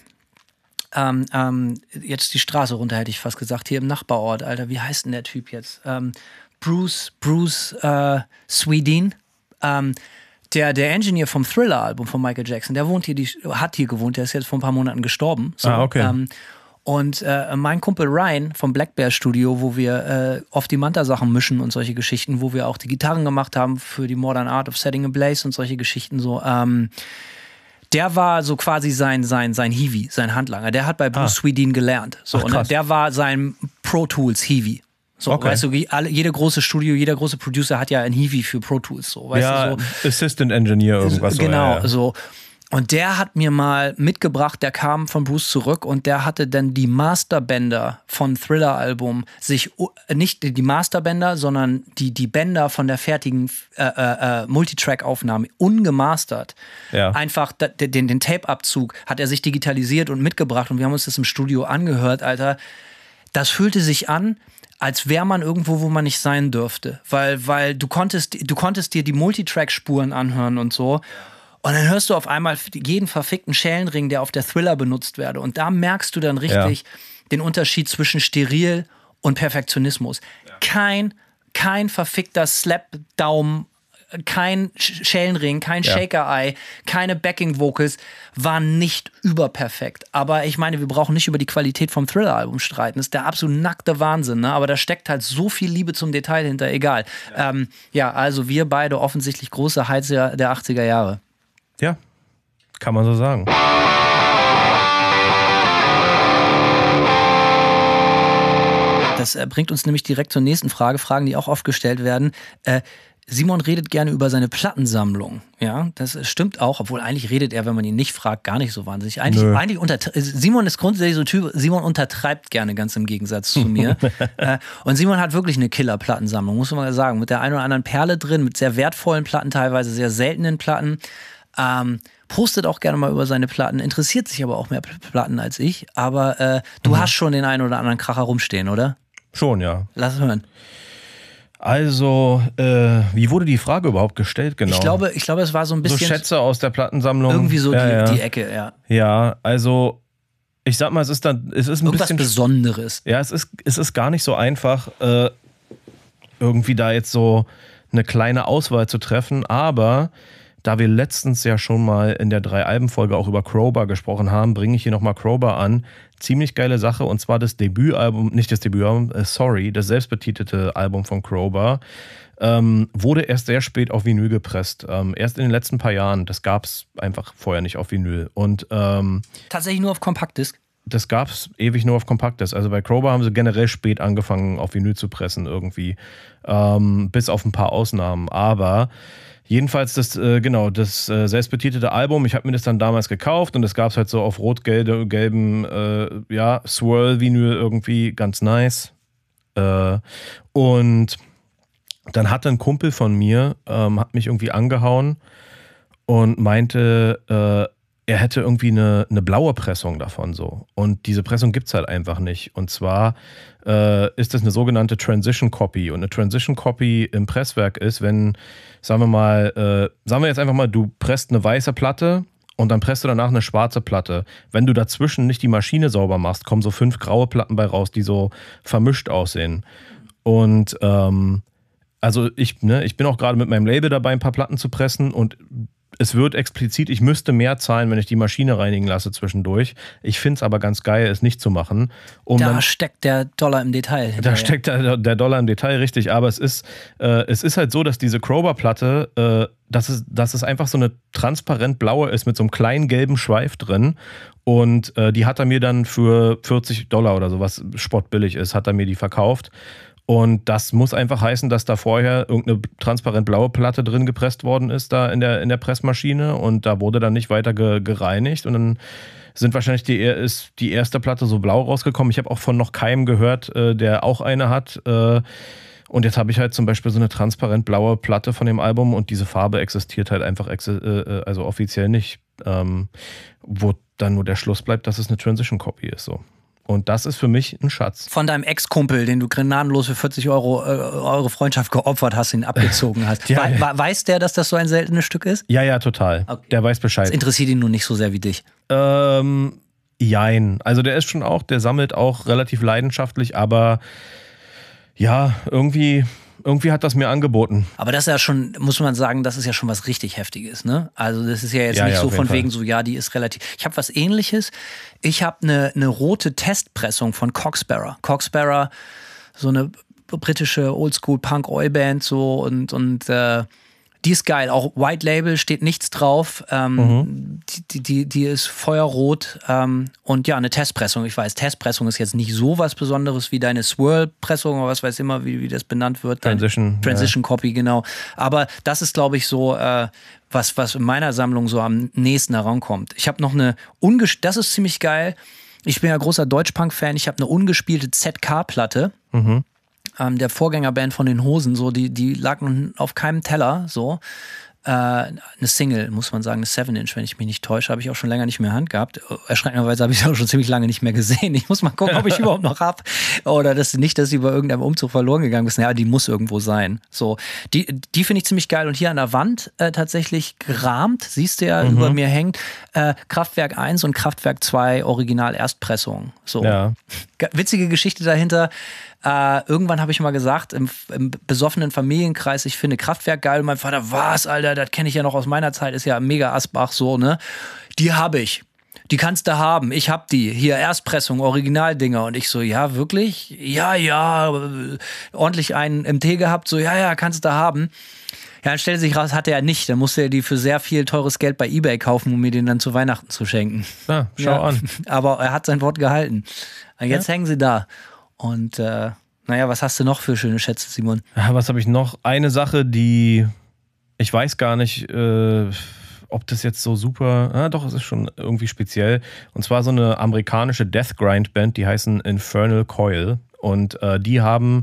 ähm, ähm, jetzt die Straße runter, hätte ich fast gesagt, hier im Nachbarort, Alter, wie heißt denn der Typ jetzt? Ähm, Bruce, Bruce äh, Swedien, ähm, der, der Engineer vom Thriller-Album von Michael Jackson, der wohnt hier, die, hat hier gewohnt, der ist jetzt vor ein paar Monaten gestorben. So, ah, okay. Ähm, und äh, mein Kumpel Ryan vom Black Bear Studio, wo wir äh, oft die Manta-Sachen mischen und solche Geschichten, wo wir auch die Gitarren gemacht haben für die Modern Art of Setting a Blaze und solche Geschichten so, ähm, der war so quasi sein, sein, sein Hiwi, sein Handlanger. Der hat bei Bruce ah. Swedien gelernt. So, Ach, und der war sein Pro Tools Hiwi. So, okay. Weißt du, alle, jede große Studio, jeder große Producer hat ja ein Hiwi für Pro Tools. So, weißt ja, du, so. Assistant Engineer irgendwas. Genau, so. Ja, ja. so. Und der hat mir mal mitgebracht, der kam von Bruce zurück und der hatte dann die Masterbänder von Thriller-Album, sich, nicht die Masterbänder, sondern die, die Bänder von der fertigen äh, äh, Multitrack-Aufnahme ungemastert. Ja. Einfach da, den, den Tape-Abzug hat er sich digitalisiert und mitgebracht und wir haben uns das im Studio angehört, Alter. Das fühlte sich an, als wäre man irgendwo, wo man nicht sein dürfte. Weil, weil du konntest, du konntest dir die Multitrack-Spuren anhören und so. Und dann hörst du auf einmal jeden verfickten Schellenring, der auf der Thriller benutzt werde. Und da merkst du dann richtig ja. den Unterschied zwischen steril und Perfektionismus. Ja. Kein, kein verfickter Slap-Daumen, kein Schellenring, kein ja. Shaker-Eye, keine Backing-Vocals, waren nicht überperfekt. Aber ich meine, wir brauchen nicht über die Qualität vom Thriller-Album streiten. Das ist der absolut nackte Wahnsinn, ne? Aber da steckt halt so viel Liebe zum Detail hinter, egal. Ja, ähm, ja also wir beide offensichtlich große Heizer der achtziger Jahre. Ja, kann man so sagen. Das äh, bringt uns nämlich direkt zur nächsten Frage, Fragen, die auch oft gestellt werden. Äh, Simon redet gerne über seine Plattensammlung. Ja, das stimmt auch, obwohl eigentlich redet er, wenn man ihn nicht fragt, gar nicht so wahnsinnig. Eigentlich, eigentlich unter, Simon ist grundsätzlich so ein Typ, Simon untertreibt gerne, ganz im Gegensatz zu mir. äh, und Simon hat wirklich eine Killer-Plattensammlung, muss man mal sagen. Mit der einen oder anderen Perle drin, mit sehr wertvollen Platten, teilweise sehr seltenen Platten. Ähm, postet auch gerne mal über seine Platten, interessiert sich aber auch mehr Platten als ich. Aber äh, du mhm. hast schon den einen oder anderen Kracher rumstehen, oder? Schon, ja. Lass hören. Also, äh, wie wurde die Frage überhaupt gestellt, genau? Ich glaube, ich glaube, es war so ein bisschen... So Schätze aus der Plattensammlung. Irgendwie so ja, die, ja. die Ecke, ja. Ja, also, ich sag mal, es ist dann... Es ist ein Irgendwas bisschen Besonderes. Ja, es ist, es ist gar nicht so einfach, äh, irgendwie da jetzt so eine kleine Auswahl zu treffen, aber da wir letztens ja schon mal in der Drei-Alben-Folge auch über Crowbar gesprochen haben, bringe ich hier nochmal Crowbar an. Ziemlich geile Sache, und zwar das Debütalbum, nicht das Debütalbum, äh, sorry, das selbstbetitelte Album von Crowbar, ähm, wurde erst sehr spät auf Vinyl gepresst. Ähm, erst in den letzten paar Jahren. Das gab es einfach vorher nicht auf Vinyl. Und ähm, tatsächlich nur auf Kompaktdisk? Das gab es ewig nur auf Kompaktdisk. Also bei Crowbar haben sie generell spät angefangen, auf Vinyl zu pressen irgendwie. Ähm, bis auf ein paar Ausnahmen. Aber jedenfalls das, äh, genau, das äh, selbstbetitelte Album, ich habe mir das dann damals gekauft und das gab es halt so auf rot-gelben, äh, ja, Swirl-Vinyl irgendwie, ganz nice. Äh, und dann hat ein Kumpel von mir, ähm, hat mich irgendwie angehauen und meinte, äh, er hätte irgendwie eine, eine blaue Pressung davon so. Und diese Pressung gibt es halt einfach nicht. Und zwar äh, ist das eine sogenannte Transition Copy. Und eine Transition Copy im Presswerk ist, wenn, sagen wir mal, äh, sagen wir jetzt einfach mal, du presst eine weiße Platte und dann presst du danach eine schwarze Platte. Wenn du dazwischen nicht die Maschine sauber machst, kommen so fünf graue Platten bei raus, die so vermischt aussehen. Und ähm, also ich, ne, ich bin auch gerade mit meinem Label dabei, ein paar Platten zu pressen, und es wird explizit, ich müsste mehr zahlen, wenn ich die Maschine reinigen lasse zwischendurch. Ich finde es aber ganz geil, es nicht zu machen. Um da dann, steckt der Dollar im Detail hinterher. Da steckt der, der Dollar im Detail, richtig. Aber es ist, äh, es ist halt so, dass diese Crowbar-Platte, äh, dass, es, dass es einfach so eine transparent blaue ist mit so einem kleinen gelben Schweif drin. Und äh, die hat er mir dann für vierzig Dollar oder so, was spottbillig ist, hat er mir die verkauft. Und das muss einfach heißen, dass da vorher irgendeine transparent blaue Platte drin gepresst worden ist, da in der, in der Pressmaschine, und da wurde dann nicht weiter ge, gereinigt, und dann sind wahrscheinlich die, ist die erste Platte so blau rausgekommen. Ich habe auch von noch keinem gehört, äh, der auch eine hat. Äh, und jetzt habe ich halt zum Beispiel so eine transparent blaue Platte von dem Album, und diese Farbe existiert halt einfach ex äh, also offiziell nicht. Ähm, wo dann nur der Schluss bleibt, dass es eine Transition Copy ist, so. Und das ist für mich ein Schatz. Von deinem Ex-Kumpel, den du gnadenlos für vierzig Euro äh, eure Freundschaft geopfert hast, ihn abgezogen hast. ja, We ja. Weiß der, dass das so ein seltenes Stück ist? Ja, ja, total. Okay. Der weiß Bescheid. Das interessiert ihn nur nicht so sehr wie dich. Ähm, jein. Also der ist schon auch, der sammelt auch relativ leidenschaftlich, aber ja, irgendwie... Irgendwie hat das mir angeboten. Aber das ist ja schon, muss man sagen, das ist ja schon was richtig Heftiges, ne? Also das ist ja jetzt ja, nicht ja, so auf jeden von Fall. wegen so, ja, die ist relativ. Ich habe was Ähnliches. Ich habe eine, eine rote Testpressung von Coxbearer. Coxbearer, so eine britische Oldschool-Punk-Oi-Band so, und, und äh, die ist geil. Auch White Label, steht nichts drauf. Ähm, Mhm. die, die, die ist feuerrot. Ähm, und ja, eine Testpressung. Ich weiß, Testpressung ist jetzt nicht so was Besonderes wie deine Swirl-Pressung oder was weiß immer, wie, wie das benannt wird. Transition. Deine Transition Copy, genau. Aber das ist, glaube ich, so, äh, was, was in meiner Sammlung so am nächsten herankommt. Ich habe noch eine, unges das ist ziemlich geil. Ich bin ja großer Deutschpunk-Fan. Ich habe eine ungespielte Z K-Platte. Mhm. Ähm, der Vorgängerband von den Hosen, so, die, die lag nun auf keinem Teller, so. Äh, eine Single, muss man sagen, eine seven inch, wenn ich mich nicht täusche, habe ich auch schon länger nicht mehr in der Hand gehabt. Erschreckenderweise habe ich sie auch schon ziemlich lange nicht mehr gesehen. Ich muss mal gucken, ob ich überhaupt noch habe. Oder das, nicht, dass sie bei irgendeinem Umzug verloren gegangen ist. Ja, die muss irgendwo sein. So, die, die finde ich ziemlich geil. Und hier an der Wand äh, tatsächlich gerahmt, siehst du ja, Mhm. über mir hängt, äh, Kraftwerk eins und Kraftwerk zwei Original Erstpressung. So. Ja. Witzige Geschichte dahinter. Äh, irgendwann habe ich mal gesagt, im, im besoffenen Familienkreis, ich finde Kraftwerk geil. Und mein Vater, was, Alter, das kenne ich ja noch aus meiner Zeit, ist ja mega Asbach so, ne? Die habe ich. Die kannst du haben. Ich hab die. Hier, Erstpressung, Originaldinger. Und ich so, ja, wirklich? Ja, ja. Ordentlich einen im Tee gehabt, so, ja, ja, kannst du haben. Ja, dann stellte sich raus, hatte er nicht. Dann musste er die für sehr viel teures Geld bei eBay kaufen, um mir den dann zu Weihnachten zu schenken. Ah, schau Ja. an. Aber er hat sein Wort gehalten. Und jetzt Ja. hängen sie da. Und äh, naja, was hast du noch für schöne Schätze, Simon? Ja, was habe ich noch? Eine Sache, die ich weiß gar nicht, äh, ob das jetzt so super, ah, doch, es ist schon irgendwie speziell. Und zwar so eine amerikanische Death Grind Band, die heißen Infernal Coil. Und äh, die haben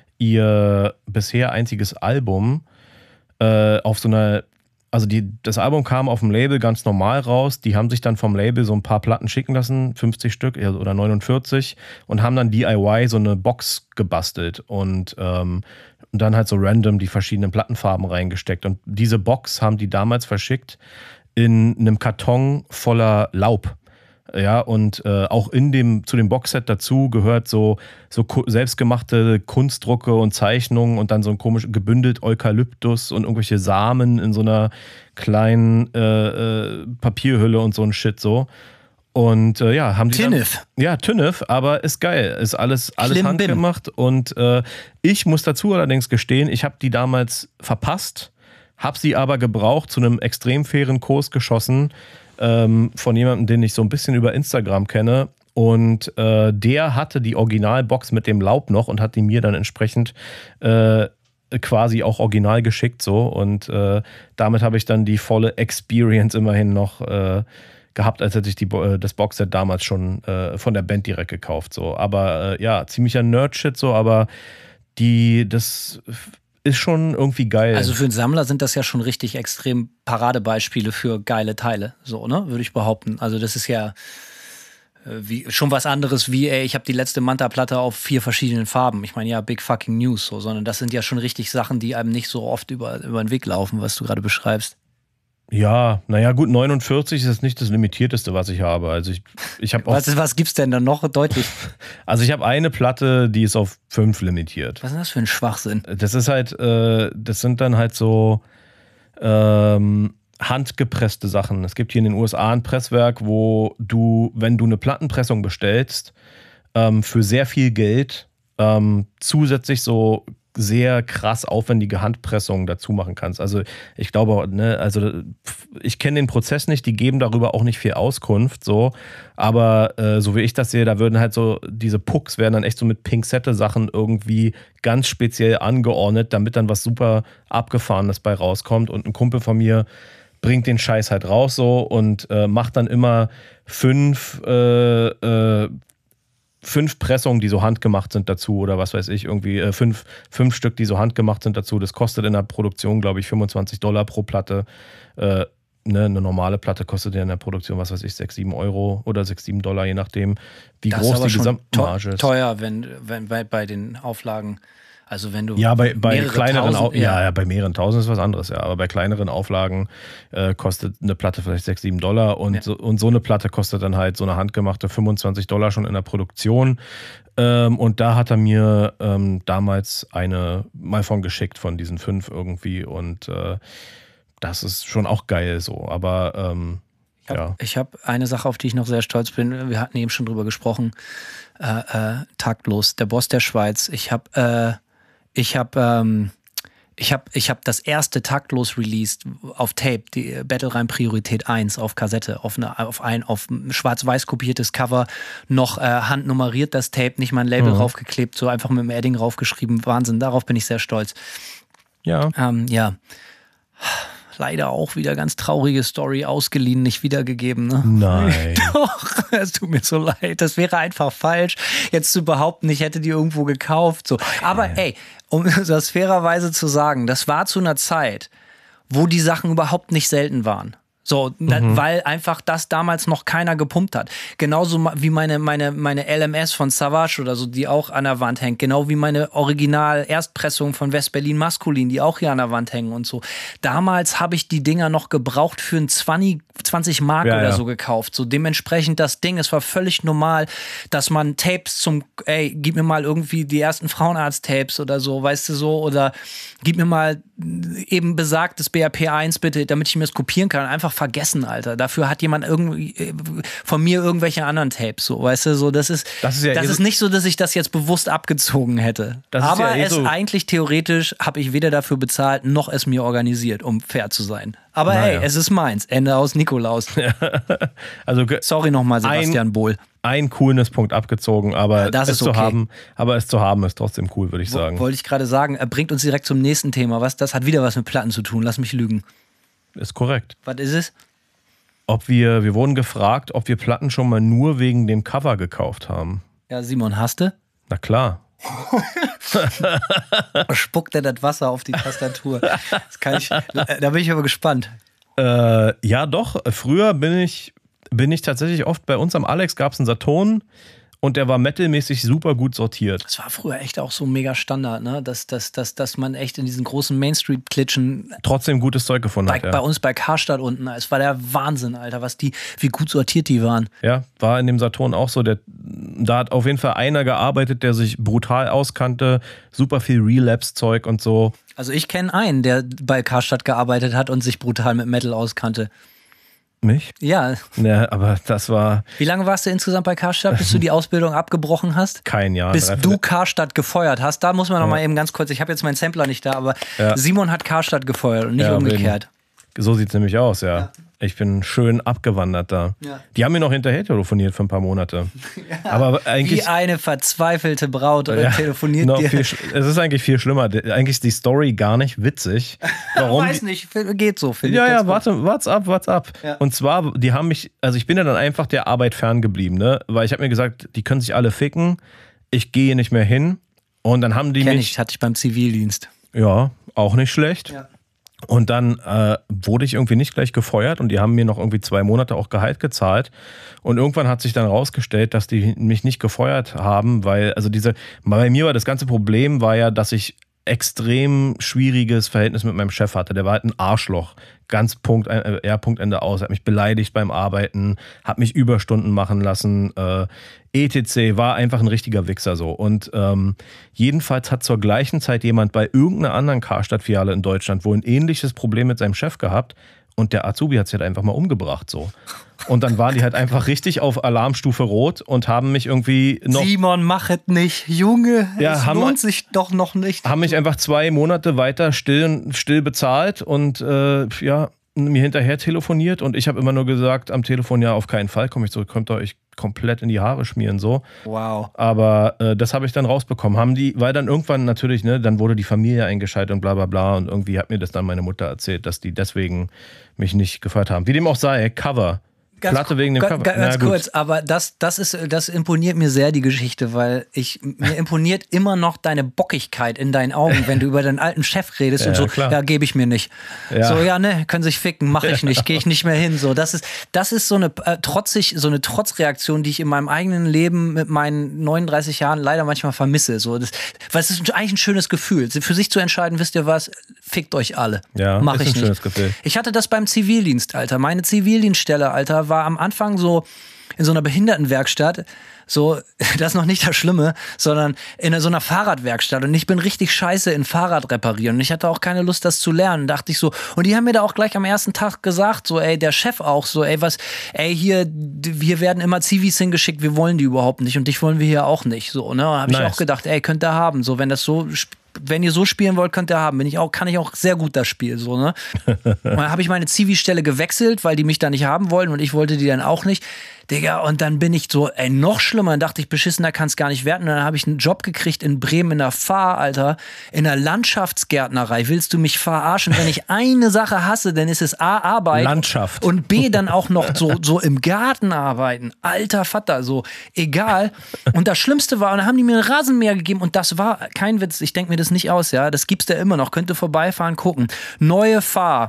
ihr bisher einziges Album äh, auf so einer, also die, das Album kam auf dem Label ganz normal raus. Die haben sich dann vom Label so ein paar Platten schicken lassen, fünfzig Stück oder neunundvierzig, und haben dann D I Y so eine Box gebastelt und, ähm, und dann halt so random die verschiedenen Plattenfarben reingesteckt. Und diese Box haben die damals verschickt in einem Karton voller Laub. ja, und äh, auch in dem, zu dem Boxset dazu gehört so, so ku- selbstgemachte Kunstdrucke und Zeichnungen und dann so ein komisch gebündelt Eukalyptus und irgendwelche Samen in so einer kleinen äh, äh, Papierhülle und so ein Shit so. Und äh, ja, haben die Tinnef. Dann, ja, Tinnef, aber ist geil. Ist alles, alles Klimbim. handgemacht. Und äh, ich muss dazu allerdings gestehen, ich habe die damals verpasst, habe sie aber gebraucht, zu einem extrem fairen Kurs geschossen ähm, von jemandem, den ich so ein bisschen über Instagram kenne. Und äh, der hatte die Originalbox mit dem Laub noch und hat die mir dann entsprechend äh, quasi auch original geschickt. So. Und äh, damit habe ich dann die volle Experience immerhin noch äh, gehabt, als hätte ich die, das Boxset damals schon äh, von der Band direkt gekauft. So. Aber äh, ja, ziemlicher Nerd-Shit so, aber die, das ist schon irgendwie geil. Also für einen Sammler sind das ja schon richtig extrem Paradebeispiele für geile Teile, so, ne? Würde ich behaupten. Also das ist ja äh, wie, schon was anderes wie, ey, ich habe die letzte Manta-Platte auf vier verschiedenen Farben. Ich meine, ja, big fucking news, so, sondern das sind ja schon richtig Sachen, die einem nicht so oft über, über den Weg laufen, was du gerade beschreibst. Ja, naja, gut, neunundvierzig ist nicht das Limitierteste, was ich habe. Also ich, ich habe auch. Was, was gibt's denn da noch deutlich? Also ich habe eine Platte, die ist auf fünf limitiert. Was ist das für ein Schwachsinn? Das ist halt, äh, das sind dann halt so ähm, handgepresste Sachen. Es gibt hier in den U S A ein Presswerk, wo du, wenn du eine Plattenpressung bestellst, ähm, für sehr viel Geld ähm, zusätzlich so sehr krass aufwendige Handpressungen dazu machen kannst. Also ich glaube, ne, also ich kenne den Prozess nicht, die geben darüber auch nicht viel Auskunft, so, aber äh, so wie ich das sehe, da würden halt so, diese Pucks werden dann echt so mit Pinzette-Sachen irgendwie ganz speziell angeordnet, damit dann was super Abgefahrenes bei rauskommt und ein Kumpel von mir bringt den Scheiß halt raus so und äh, macht dann immer fünf äh, äh, fünf Pressungen, die so handgemacht sind dazu oder was weiß ich, irgendwie äh, fünf, fünf Stück, die so handgemacht sind dazu. Das kostet in der Produktion, glaube ich, fünfundzwanzig Dollar pro Platte. Äh, ne, eine normale Platte kostet ja in der Produktion, was weiß ich, sechs, sieben Euro oder sechs, sieben Dollar, je nachdem, wie das groß ist aber die schon Gesamtmarge ist. Teuer, wenn, wenn bei, bei den Auflagen. Also wenn du ja, bei, bei kleineren tausend, Au- ja. ja, bei mehreren tausend ist was anderes, ja. Aber bei kleineren Auflagen äh, kostet eine Platte vielleicht sechs, sieben Dollar und, ja. so, und so eine Platte kostet dann halt so eine handgemachte fünfundzwanzig Dollar schon in der Produktion. Ähm, und da hat er mir ähm, damals eine mal von geschickt von diesen fünf irgendwie und äh, das ist schon auch geil so. Aber ähm, ich habe ja. Ich hab eine Sache, auf die ich noch sehr stolz bin. Wir hatten eben schon drüber gesprochen. Äh, äh, Taktlos, der Boss der Schweiz. Ich habe äh, Ich habe ähm, ich hab, ich hab das erste Taktlos released auf Tape, die Battle Rhyme Priorität eins auf Kassette, auf, eine, auf ein auf ein schwarz-weiß kopiertes Cover, noch äh, handnummeriert das Tape, nicht mal ein Label mhm. raufgeklebt, so einfach mit dem Edding raufgeschrieben. Wahnsinn, darauf bin ich sehr stolz. Ja. Ähm, ja. Leider auch wieder ganz traurige Story, ausgeliehen, nicht wiedergegeben. Ne? Nein. Doch, es tut mir so leid. Das wäre einfach falsch, jetzt zu behaupten, ich hätte die irgendwo gekauft. So. Aber ey, um das fairerweise zu sagen, das war zu einer Zeit, wo die Sachen überhaupt nicht selten waren. So, mhm. weil einfach das damals noch keiner gepumpt hat. Genauso wie meine, meine, meine L M S von Savage oder so, die auch an der Wand hängt. Genau wie meine Original-Erstpressung von West-Berlin Maskulin, die auch hier an der Wand hängen und so. Damals habe ich die Dinger noch gebraucht für ein zwanzig, zwanzig Mark ja, oder ja. so gekauft. So dementsprechend das Ding, es war völlig normal, dass man Tapes zum, ey, gib mir mal irgendwie die ersten Frauenarzt-Tapes oder so, weißt du so, oder gib mir mal eben besagtes B R P eins bitte, damit ich mir das kopieren kann. Einfach vergessen, Alter. Dafür hat jemand irgendwie von mir irgendwelche anderen Tapes, so, weißt du, so, das ist, das ist, ja das eh ist so, nicht so, dass ich das jetzt bewusst abgezogen hätte. Das ist Aber ja eh es so. eigentlich theoretisch habe ich weder dafür bezahlt, noch es mir organisiert, um fair zu sein. Aber naja. hey, es ist meins. Ende aus Nikolaus. also, Sorry nochmal, Sebastian ein, Bohl. Ein Coolness-Punkt abgezogen, aber, Ja, das es ist okay. zu haben, aber es zu haben ist trotzdem cool, würde ich sagen. Wollte ich gerade sagen, er bringt uns direkt zum nächsten Thema. Was? Das hat wieder was mit Platten zu tun. Lass mich lügen. Ist korrekt. Was ist es? Ob wir, wir wurden gefragt, ob wir Platten schon mal nur wegen dem Cover gekauft haben. Ja, Simon, hast du? Na klar. Spuckt er das Wasser auf die Tastatur? Das kann ich, da bin ich aber gespannt. Äh, ja, doch. Früher bin ich, bin ich tatsächlich oft bei uns am Alex, gab es einen Saturn und der war metalmäßig super gut sortiert. Das war früher echt auch so mega Standard, ne? Dass, dass, dass, dass man echt in diesen großen Main Street-Klitschen trotzdem gutes Zeug gefunden bei, hat. Ja. bei uns bei Karstadt unten, es war der Wahnsinn, Alter, was die, wie gut sortiert die waren. Ja, war in dem Saturn auch so. Der, da hat auf jeden Fall einer gearbeitet, der sich brutal auskannte, super viel Relapse-Zeug und so. Also ich kenne einen, der bei Karstadt gearbeitet hat und sich brutal mit Metal auskannte. Mich? Ja. Ja, aber das war... Wie lange warst du insgesamt bei Karstadt, bis du die Ausbildung abgebrochen hast? Kein Jahr. Bis du Karstadt gefeuert hast. Da muss man noch ja. mal eben ganz kurz, ich habe jetzt meinen Sampler nicht da, aber ja. Simon hat Karstadt gefeuert und nicht ja, umgekehrt. So sieht es nämlich aus, ja. ja. Ich bin schön abgewandert da. Ja. Die haben mir noch hinterher telefoniert für ein paar Monate. Ja, aber eigentlich, wie eine verzweifelte Braut oder ja, telefoniert noch dir. Viel, es ist eigentlich viel schlimmer. Eigentlich ist die Story gar nicht witzig. Warum? Weiß nicht, geht so, finde ja, ich. Ja, ja, warte, what's up, what's up. Ja. Und zwar, die haben mich, also ich bin ja dann einfach der Arbeit ferngeblieben, ne? Weil ich habe mir gesagt, die können sich alle ficken, ich gehe nicht mehr hin. Und dann haben die Kenn mich... ich, hatte ich beim Zivildienst. Ja, auch nicht schlecht. Ja. Und dann äh, wurde ich irgendwie nicht gleich gefeuert und die haben mir noch irgendwie zwei Monate auch Gehalt gezahlt. Und irgendwann hat sich dann rausgestellt, dass die mich nicht gefeuert haben, weil, also diese, bei mir war das ganze Problem, war ja, dass ich extrem schwieriges Verhältnis mit meinem Chef hatte. Der war halt ein Arschloch. Ganz Punkt, äh, ja, Punkt, Ende aus. Er hat mich beleidigt beim Arbeiten, hat mich Überstunden machen lassen, äh, et cetera. War einfach ein richtiger Wichser so. Und ähm, jedenfalls hat zur gleichen Zeit jemand bei irgendeiner anderen Karstadt-Filiale in Deutschland wohl ein ähnliches Problem mit seinem Chef gehabt und der Azubi hat sich halt einfach mal umgebracht so. Und dann waren die halt einfach richtig auf Alarmstufe Rot und haben mich irgendwie noch... Simon, mach es nicht. Junge, ja, es haben, lohnt sich doch noch nicht. Haben mich einfach zwei Monate weiter still, still bezahlt und äh, ja, mir hinterher telefoniert und ich habe immer nur gesagt am Telefon, ja, auf keinen Fall komme ich zurück, könnt ihr euch komplett in die Haare schmieren so. Wow. Aber äh, das habe ich dann rausbekommen. Haben die, weil dann irgendwann natürlich, ne, dann wurde die Familie eingeschaltet und bla bla bla und irgendwie hat mir das dann meine Mutter erzählt, dass die deswegen mich nicht gefeuert haben. Wie dem auch sei, Cover. Ganz Platte wegen dem Cover. Ganz, ganz kurz, aber das, das, ist, das imponiert mir sehr, die Geschichte, weil ich, mir imponiert immer noch deine Bockigkeit in deinen Augen, wenn du über deinen alten Chef redest ja, und so, klar. ja, gebe ich mir nicht. Ja. So, ja, ne, können sich ficken, mache ich nicht, gehe ich nicht mehr hin. So, das ist, das ist so eine äh, trotzig, so eine Trotzreaktion, die ich in meinem eigenen Leben mit meinen neununddreißig Jahren leider manchmal vermisse. So, das, weil es ist eigentlich ein schönes Gefühl, für sich zu entscheiden, wisst ihr was, fickt euch alle. Ja, mach ist ich ein nicht. schönes Gefühl. Ich hatte das beim Zivildienst, Alter. Meine Zivildienststelle, Alter, war am Anfang so in so einer Behindertenwerkstatt, so, das ist noch nicht das Schlimme, sondern in so einer Fahrradwerkstatt und ich bin richtig scheiße in Fahrrad reparieren und ich hatte auch keine Lust, das zu lernen, dachte ich so, und die haben mir da auch gleich am ersten Tag gesagt, so, ey, der Chef auch, so, ey, was, ey, hier, hier werden immer Zivis hingeschickt, wir wollen die überhaupt nicht und dich wollen wir hier auch nicht, so, ne, und hab ich Nice. auch gedacht, ey, könnt ihr haben, so, wenn das so, wenn ihr so spielen wollt, könnt ihr haben. Bin ich auch, kann ich auch sehr gut das Spiel, so, ne? Und dann habe ich meine Zivi-Stelle gewechselt, weil die mich da nicht haben wollten und ich wollte die dann auch nicht. Digga, und dann bin ich so, ey, noch schlimmer. Dann dachte ich, beschissener kann es gar nicht werden. Und dann habe ich einen Job gekriegt in Bremen in der Fahr, Alter, in der Landschaftsgärtnerei. Willst du mich verarschen? Wenn ich eine Sache hasse, dann ist es A, Arbeit. Landschaft. Und B, dann auch noch so, so im Garten arbeiten. Alter Vater, so, egal. Und das Schlimmste war, und dann haben die mir einen Rasenmäher gegeben und das war kein Witz. Ich denke mir das nicht aus, ja. Das gibt's da immer noch. Könnt ihr vorbeifahren, gucken. Neue Fahr.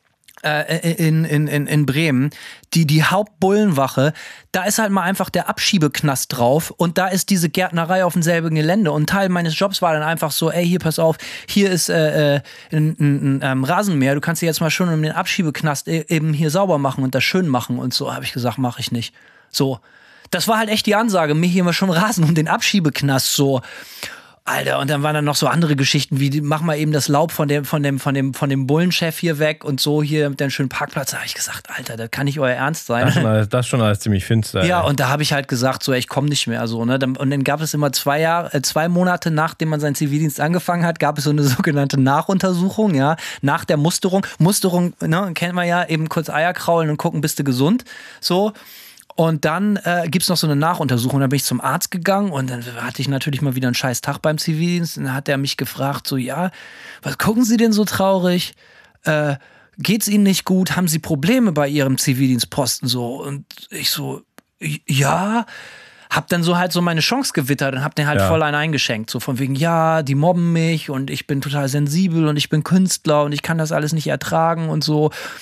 In, in, in, in Bremen, die, die Hauptbullenwache, da ist halt mal einfach der Abschiebeknast drauf und da ist diese Gärtnerei auf demselben Gelände und Teil meines Jobs war dann einfach so, ey, hier, pass auf, hier ist äh, ein, ein, ein Rasenmäher, du kannst dir jetzt mal schon um den Abschiebeknast eben hier sauber machen und das schön machen und so, habe ich gesagt, mache ich nicht. So, das war halt echt die Ansage, mir hier mal schon Rasen um den Abschiebeknast, so. Alter, und dann waren dann noch so andere Geschichten, wie mach mal eben das Laub von dem, von dem, von dem, von dem Bullenchef hier weg und so hier mit dem schönen Parkplatz. Da habe ich gesagt, Alter, das kann nicht euer Ernst sein. Das ist schon alles, das ist schon alles ziemlich finster. Ja, ey. und da habe ich halt gesagt, so, ich komme nicht mehr, so, ne. Und dann gab es immer zwei Jahre, äh, zwei Monate, nachdem man seinen Zivildienst angefangen hat, gab es so eine sogenannte Nachuntersuchung, ja, nach der Musterung. Musterung, ne, kennt man ja, eben kurz Eier kraulen und gucken, bist du gesund, so. Und dann äh, gibt's noch so eine Nachuntersuchung. Da bin ich zum Arzt gegangen und dann hatte ich natürlich mal wieder einen scheiß Tag beim Zivildienst. Und dann hat er mich gefragt, so, ja, was gucken Sie denn so traurig? Äh, geht's Ihnen nicht gut? Haben Sie Probleme bei Ihrem Zivildienstposten so? Und ich so, ja, hab dann so halt so meine Chance gewittert und hab den halt ja. voll einen eingeschenkt. So von wegen, ja, die mobben mich und ich bin total sensibel und ich bin Künstler und ich kann das alles nicht ertragen und so.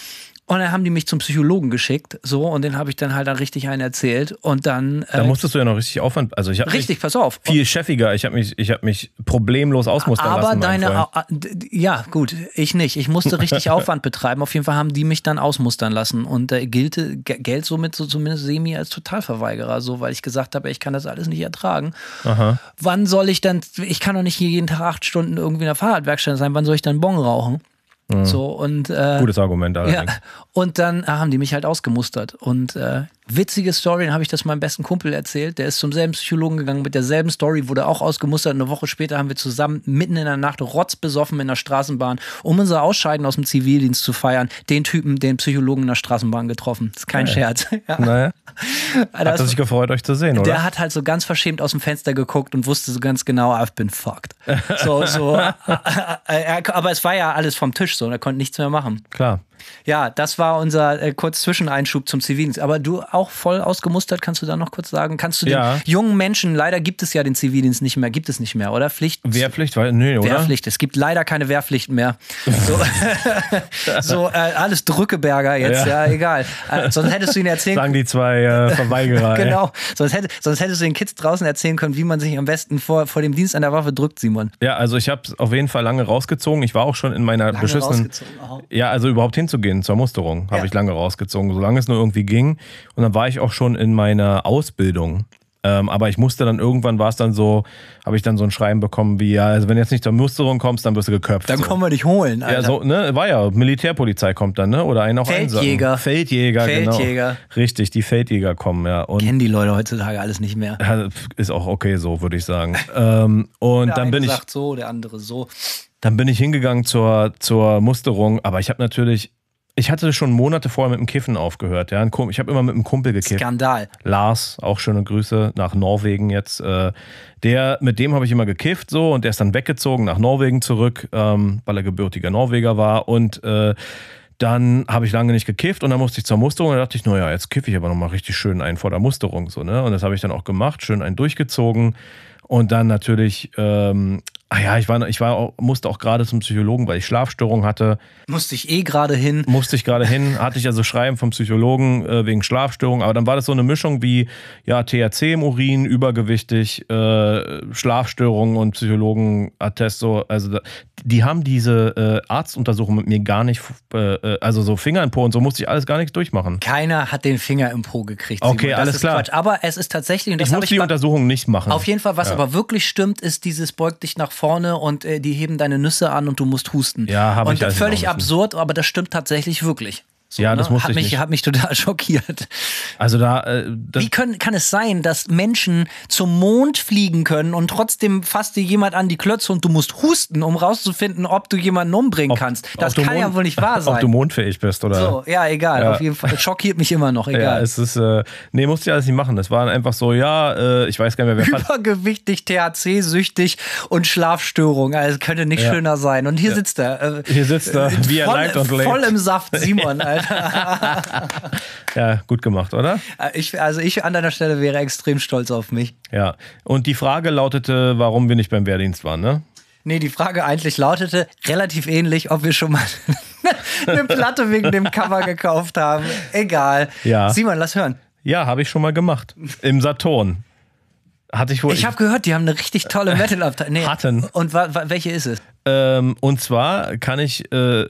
Und dann haben die mich zum Psychologen geschickt, so, und den habe ich dann halt dann richtig einen erzählt. Und dann. Äh, Da musstest du ja noch richtig Aufwand. Also ich habe richtig, pass auf. Viel chefiger. Ich habe mich, ich habe mich problemlos ausmustern aber lassen. deine, mein Freund. a- a- ja, gut, ich nicht. Ich musste richtig Aufwand betreiben. Auf jeden Fall haben die mich dann ausmustern lassen und äh, gilte, g- Geld somit so zumindest semi als Totalverweigerer, so, weil ich gesagt habe, ich kann das alles nicht ertragen. Aha. Wann soll ich dann, ich kann doch nicht hier jeden Tag acht Stunden irgendwie in der Fahrradwerkstatt sein, wann soll ich dann Bon rauchen? Mhm. So, und äh, Gutes Argument allerdings. ja, und dann äh, haben die mich halt ausgemustert. Und äh, witzige Story, dann habe ich das meinem besten Kumpel erzählt. Der ist zum selben Psychologen gegangen mit derselben Story, wurde auch ausgemustert. Eine Woche später haben wir zusammen mitten in der Nacht rotzbesoffen in der Straßenbahn, um unser Ausscheiden aus dem Zivildienst zu feiern, den Typen, den Psychologen in der Straßenbahn getroffen. Das ist kein Ja. Scherz. Ja. Naja. Hat Das- er sich gefreut, euch zu sehen, oder? Der hat halt so ganz verschämt aus dem Fenster geguckt und wusste so ganz genau, I've been fucked. So, so. äh, äh, aber es war ja alles vom Tisch so, und er konnte nichts mehr machen. Klar. Ja, das war unser äh, kurz Zwischeneinschub zum Zivildienst. Aber du auch voll ausgemustert, kannst du da noch kurz sagen? Kannst du den Ja. jungen Menschen, leider gibt es ja den Zivildienst nicht mehr, gibt es nicht mehr, oder? Pflicht? Wehrpflicht, weil, nö, oder? Wehrpflicht. Es gibt leider keine Wehrpflichten mehr. So, so äh, alles Drückeberger jetzt, ja, Ja. egal. Äh, sonst hättest du ihnen erzählen Sagen die zwei äh, Verweigerer. ey. Genau, sonst, hätte, sonst hättest du den Kids draußen erzählen können, wie man sich am besten vor, vor dem Dienst an der Waffe drückt, Simon. Ja, also ich habe es auf jeden Fall lange rausgezogen. Ich war auch schon in meiner Lange beschissenen... rausgezogen, aha. Ja, also überhaupt hinzugehen zur Musterung, habe Ja. ich lange rausgezogen, solange es nur irgendwie ging. Und dann war ich auch schon in meiner Ausbildung. Ähm, aber ich musste dann, irgendwann war es dann so, habe ich dann so ein Schreiben bekommen wie, ja, also wenn du jetzt nicht zur Musterung kommst, dann wirst du geköpft. Dann so. kommen wir dich holen, Alter. Ja, so, ne, war ja, Militärpolizei kommt dann, ne? Oder einen auch Feldjäger. einsagen. Feldjäger, Feldjäger. genau. Richtig, die Feldjäger kommen, ja. Und Kennen die Leute heutzutage alles nicht mehr. ja, ist auch okay so, würde ich sagen. ähm, und Der dann eine bin ich, sagt so, der andere so. dann bin ich hingegangen zur, zur Musterung, aber ich habe natürlich, ich hatte schon Monate vorher mit dem Kiffen aufgehört. Ja? Ein Kump- Ich habe immer mit einem Kumpel gekifft. Skandal. Lars, auch schöne Grüße nach Norwegen jetzt. Äh, der, mit dem habe ich immer gekifft so und der ist dann weggezogen nach Norwegen zurück, ähm, weil er gebürtiger Norweger war. Und äh, dann habe ich lange nicht gekifft und dann musste ich zur Musterung und da dachte ich, naja, jetzt kiffe ich aber nochmal richtig schön einen vor der Musterung. So, ne? Und das habe ich dann auch gemacht, schön einen durchgezogen. Und dann natürlich, ähm, ah ja, ich war, ich war auch, musste auch gerade zum Psychologen, weil ich Schlafstörungen hatte. Musste ich eh gerade hin. Musste ich gerade hin, hatte ich also Schreiben vom Psychologen äh, wegen Schlafstörungen, aber dann war das so eine Mischung wie ja T H C im Urin, übergewichtig, äh, Schlafstörungen und Psychologenattest so, also da, die haben diese äh, Arztuntersuchung mit mir gar nicht, äh, also so Finger in Po und so musste ich alles gar nichts durchmachen. Keiner hat den Finger im Po gekriegt. Okay, das alles ist klar. Quatsch. Aber es ist tatsächlich, und das Ich habe muss ich die bei- Untersuchung nicht machen. auf jeden Fall, was Ja. aber wirklich stimmt, ist dieses beug dich nach vorne und äh, die heben deine Nüsse an und du musst husten. Ja, hab und ich alles völlig genau wissen. absurd, aber das stimmt tatsächlich wirklich. So, Ja, das ne? wusste hat ich mich, nicht. hat mich total schockiert. Also da, äh, das, Wie können, kann es sein, dass Menschen zum Mond fliegen können und trotzdem fasst dir jemand an die Klötze und du musst husten, um rauszufinden, ob du jemanden umbringen ob- kannst? ob Das du kann ja Mond- wohl nicht wahr Ob du sein. mondfähig bist oder. So, ja, egal. Ja. Auf jeden Fall. Schockiert mich immer noch, Ja, egal. es ist, äh, nee, musste ich alles nicht machen. Es war einfach so, ja, äh, ich weiß gar nicht mehr, wer fand. Übergewichtig, T H C-süchtig und Schlafstörung. Also es könnte nicht Ja. schöner sein. Und hier sitzt er. Äh, Hier sitzt er, wie er voll, lebt und lebt. voll im Saft, Simon, Alter. Ja, gut gemacht, oder? Ich, also ich an deiner Stelle wäre extrem stolz auf mich. Ja. Und die Frage lautete, warum wir nicht beim Wehrdienst waren, ne? Nee, die Frage eigentlich lautete relativ ähnlich, ob wir schon mal eine Platte wegen dem Cover gekauft haben. Egal. Ja. Simon, lass hören. Ja, habe ich schon mal gemacht. Im Saturn. Hatte ich wohl. Ich habe gehört, die haben eine richtig tolle Metal-Abteilung. Nee. Hatten. Und wa wa welche ist es? Ähm, und zwar kann ich, äh,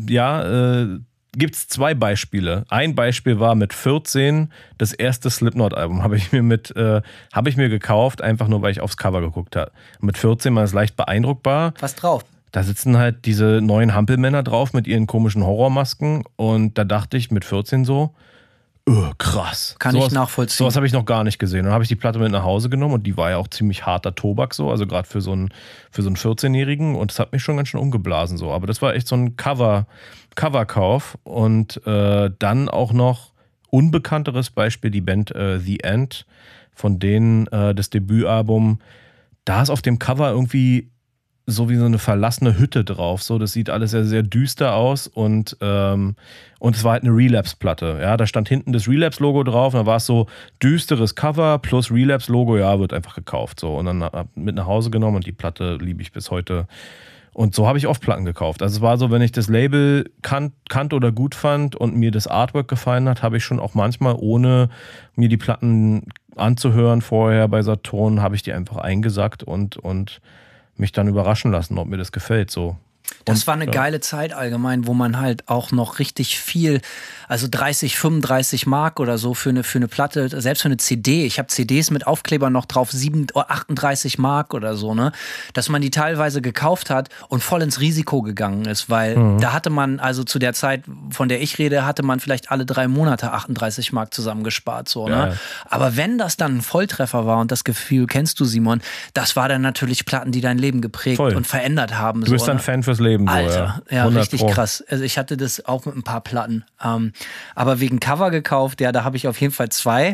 ja, äh, gibt es zwei Beispiele. Ein Beispiel war mit vierzehn, das erste Slipknot-Album habe ich mir mit, äh, habe ich mir gekauft, einfach nur, weil ich aufs Cover geguckt habe. Mit vierzehn, man ist leicht beeindruckbar. Was drauf? Da sitzen halt diese neuen Hampelmänner drauf mit ihren komischen Horrormasken und da dachte ich mit vierzehn so, öh, krass. Kann sowas, ich nachvollziehen. Sowas habe ich noch gar nicht gesehen. Dann habe ich die Platte mit nach Hause genommen und die war ja auch ziemlich harter Tobak so, also gerade für so einen für so einen vierzehnjährigen und das hat mich schon ganz schön umgeblasen so. Aber das war echt so ein Cover, Coverkauf und äh, dann auch noch unbekannteres Beispiel, die Band äh, The End, von denen äh, das Debütalbum, da ist auf dem Cover irgendwie so wie so eine verlassene Hütte drauf. So, das sieht alles sehr, sehr düster aus und, ähm, und es war halt eine Relapse-Platte. Ja, da stand hinten das Relapse-Logo drauf und da war es so düsteres Cover plus Relapse-Logo, ja, wird einfach gekauft. So, und dann hab mit nach Hause genommen und die Platte liebe ich bis heute Und so habe ich oft Platten gekauft. Also es war so, wenn ich das Label kan- kannte oder gut fand und mir das Artwork gefallen hat, habe ich schon auch manchmal, ohne mir die Platten anzuhören vorher bei Saturn, habe ich die einfach eingesackt und, und mich dann überraschen lassen, ob mir das gefällt. So. Das Und, war eine ja. geile Zeit allgemein, wo man halt auch noch richtig viel, also dreißig, fünfunddreißig Mark oder so für eine, für eine Platte, selbst für eine C D. Ich habe C Ds mit Aufklebern noch drauf, sieben, achtunddreißig Mark oder so, ne? Dass man die teilweise gekauft hat und voll ins Risiko gegangen ist, weil mhm. da hatte man, also zu der Zeit, von der ich rede, hatte man vielleicht alle drei Monate achtunddreißig Mark zusammengespart, so, ne? Ja. Aber wenn das dann ein Volltreffer war, und das Gefühl kennst du, Simon, das war dann natürlich Platten, die dein Leben geprägt Voll. und verändert haben. Du so, bist ein ne? Fan fürs Leben. So, Alter, ja, ja, richtig Pro. krass. Also ich hatte das auch mit ein paar Platten. Ähm, aber wegen Cover gekauft, ja, da habe ich auf jeden Fall zwei.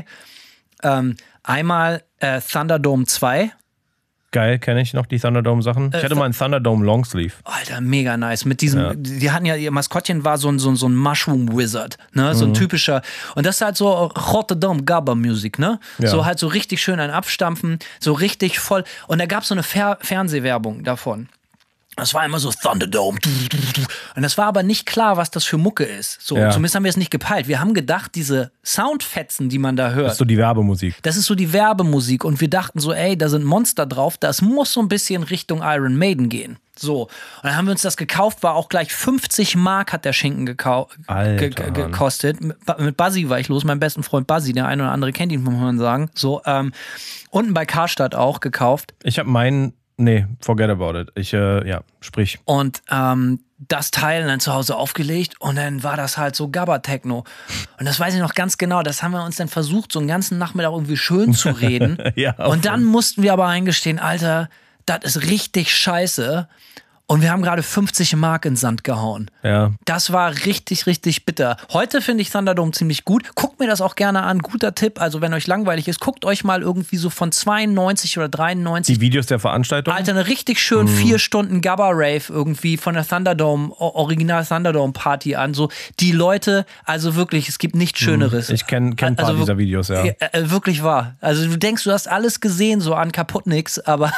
Ähm, einmal äh, Thunderdome zwei. Geil, kenne ich noch die Thunderdome-Sachen. Ich hatte mal einen Thunderdome Longsleeve. Alter, mega nice. Mit diesem, Ja. die hatten ja, ihr Maskottchen war so ein, so ein, so ein Mushroom Wizard, ne? So ein typischer. Und das ist halt so Rotterdam Gabba Musik, ne? Ja. So halt so richtig schön ein Abstampfen, so richtig voll. Und da gab es so eine Fer- Fernsehwerbung davon. Das war immer so Thunderdome. Und das war aber nicht klar, was das für Mucke ist. So, Ja. zumindest haben wir es nicht gepeilt. Wir haben gedacht, diese Soundfetzen, die man da hört, Das ist so die Werbemusik. das ist so die Werbemusik. Und wir dachten so, ey, da sind Monster drauf, das muss so ein bisschen Richtung Iron Maiden gehen. So. Und dann haben wir uns das gekauft, war auch gleich fünfzig Mark hat der Schinken gekau- Alter, ge- ge- Mann. gekostet. Mit, mit Buzzy war ich los, mein besten Freund Buzzy, der eine oder andere kennt ihn, muss man sagen. So, ähm, unten bei Karstadt auch gekauft. Ich habe meinen, nee, forget about it. Ich, äh, ja, sprich. Und ähm, das Teil dann zu Hause aufgelegt und dann war das halt so Gabba-Techno. Und das weiß ich noch ganz genau, das haben wir uns dann versucht, so einen ganzen Nachmittag irgendwie schön zu reden. Ja, auf Und dann mussten wir aber eingestehen, Alter, das ist richtig scheiße. Und wir haben gerade fünfzig Mark in den Sand gehauen. Ja. Das war richtig, richtig bitter. Heute finde ich Thunderdome ziemlich gut. Guckt mir das auch gerne an. Guter Tipp. Also wenn euch langweilig ist, guckt euch mal irgendwie so von zweiundneunzig oder dreiundneunzig Die Videos der Veranstaltung? Alter, eine richtig schön vier Stunden Gabba-Rave irgendwie von der Thunderdome, O- Original Thunderdome-Party an. So, die Leute, also wirklich, es gibt nichts Schöneres. Ich kenne kenn ein paar Also dieser Videos, ja. Äh, äh, wirklich wahr. Also du denkst, du hast alles gesehen, so an kaputt nix, aber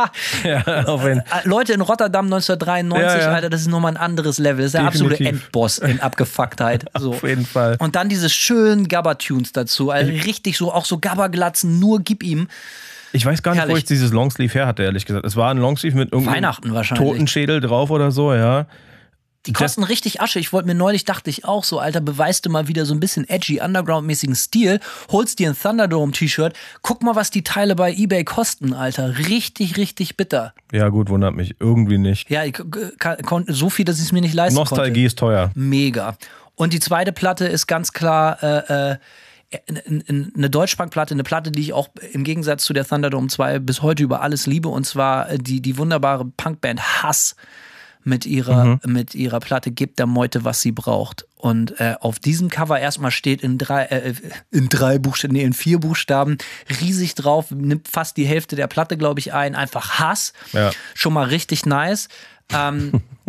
Ja, auf jeden Fall. Äh, Leute in Rotterdam neunzehnhundertdreiundneunzig, Ja, ja. Alter, das ist nochmal ein anderes Level. Das ist der absolute Definitiv. Endboss in Abgefucktheit. So. Auf jeden Fall. Und dann diese schönen Gabba-Tunes dazu. Also richtig so, auch so Gabba-Glatzen, nur gib ihm. Ich weiß gar nicht, Herrlich. wo ich dieses Longsleeve her hatte, ehrlich gesagt. Es war ein Longsleeve mit irgendeinem Weihnachten wahrscheinlich. Totenschädel drauf oder so, ja. Die kosten richtig Asche. Ich wollte mir neulich, dachte ich auch so, Alter, beweist du mal wieder so ein bisschen edgy, Underground-mäßigen Stil, holst dir ein Thunderdome-T-Shirt, guck mal, was die Teile bei eBay kosten, Alter. Richtig, richtig bitter. Ja, gut, wundert mich. Irgendwie nicht. Ja, ich k- konnte so viel, dass ich es mir nicht leisten Nostalgie konnte. ist teuer. Mega. Und die zweite Platte ist ganz klar äh, äh, eine Deutschpunk-Platte, eine Platte, die ich auch im Gegensatz zu der Thunderdome zwei bis heute über alles liebe, und zwar die, die wunderbare Punkband Hass mit ihrer, mhm. mit ihrer Platte Gebt der Meute, was sie braucht. Und äh, auf diesem Cover erstmal steht in drei, äh, in drei Buchstaben, nee, in vier Buchstaben, riesig drauf, nimmt fast die Hälfte der Platte, glaube ich, ein. Einfach Hass. Ja. Schon mal richtig nice. Ähm,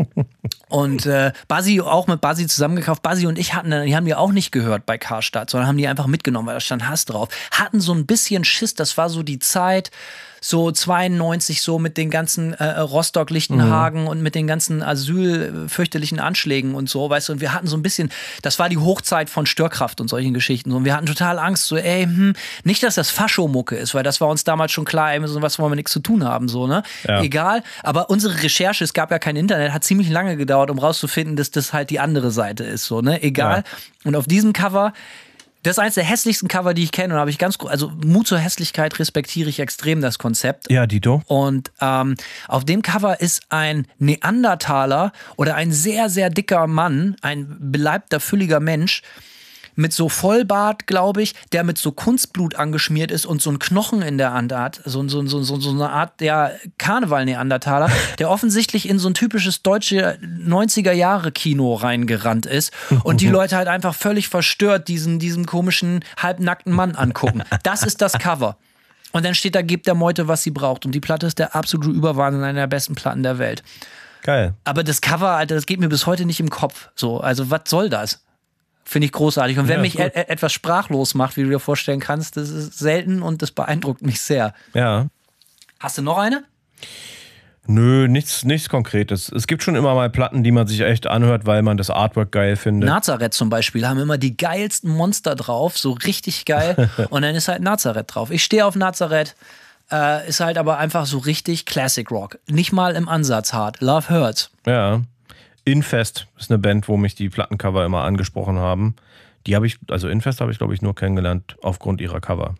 und äh, Buzzy, auch mit Buzzy zusammengekauft. Buzzy und ich hatten, die haben die auch nicht gehört bei Karstadt, sondern haben die einfach mitgenommen, weil da stand Hass drauf. Hatten so ein bisschen Schiss, das war so die Zeit, so zweiundneunzig, so mit den ganzen äh, Rostock-Lichtenhagen mhm. und mit den ganzen Asyl, fürchterlichen Anschlägen und so, weißt du, und wir hatten so ein bisschen, das war die Hochzeit von Störkraft und solchen Geschichten, und wir hatten total Angst, so, ey, hm, nicht, dass das Faschomucke ist, weil das war uns damals schon klar, ey, mit so was wollen wir nichts zu tun haben, so, ne? Ja. Egal, aber unsere Recherche, es gab ja kein Internet, hat ziemlich lange gedauert, um rauszufinden, dass das halt die andere Seite ist, so, ne? Egal. Ja. Und auf diesem Cover, das ist eines der hässlichsten Cover, die ich kenne, und habe ich ganz, also Mut zur Hässlichkeit respektiere ich extrem, das Konzept. Ja, Dito. Und ähm, auf dem Cover ist ein Neandertaler oder ein sehr, sehr dicker Mann, ein beleibter, fülliger Mensch, mit so Vollbart, glaube ich, der mit so Kunstblut angeschmiert ist und so einen Knochen in der Hand hat, so, so, so, so, so eine Art der Karneval-Neandertaler, der offensichtlich in so ein typisches deutsche neunziger-Jahre-Kino reingerannt ist und die Leute halt einfach völlig verstört diesen, diesen komischen, halbnackten Mann angucken. Das ist das Cover. Und dann steht da, gebt der Meute, was sie braucht. Und die Platte ist der absolute Überwahnsinn, einer der besten Platten der Welt. Geil. Aber das Cover, Alter, das geht mir bis heute nicht im Kopf. So, also was soll das? Finde ich großartig. Und wenn Ja, mich gut. e- etwas sprachlos macht, wie du dir vorstellen kannst, das ist selten und das beeindruckt mich sehr. Ja. Hast du noch eine? Nö, nichts, nichts Konkretes. Es gibt schon immer mal Platten, die man sich echt anhört, weil man das Artwork geil findet. Nazareth zum Beispiel haben immer die geilsten Monster drauf, so richtig geil. Und dann ist halt Nazareth drauf. Ich stehe auf Nazareth, äh, ist halt aber einfach so richtig Classic Rock. Nicht mal im Ansatz hart. Love Hurts. Ja. Infest ist eine Band, wo mich die Plattencover immer angesprochen haben. Die habe ich, also Infest habe ich, glaube ich, nur kennengelernt aufgrund ihrer Cover.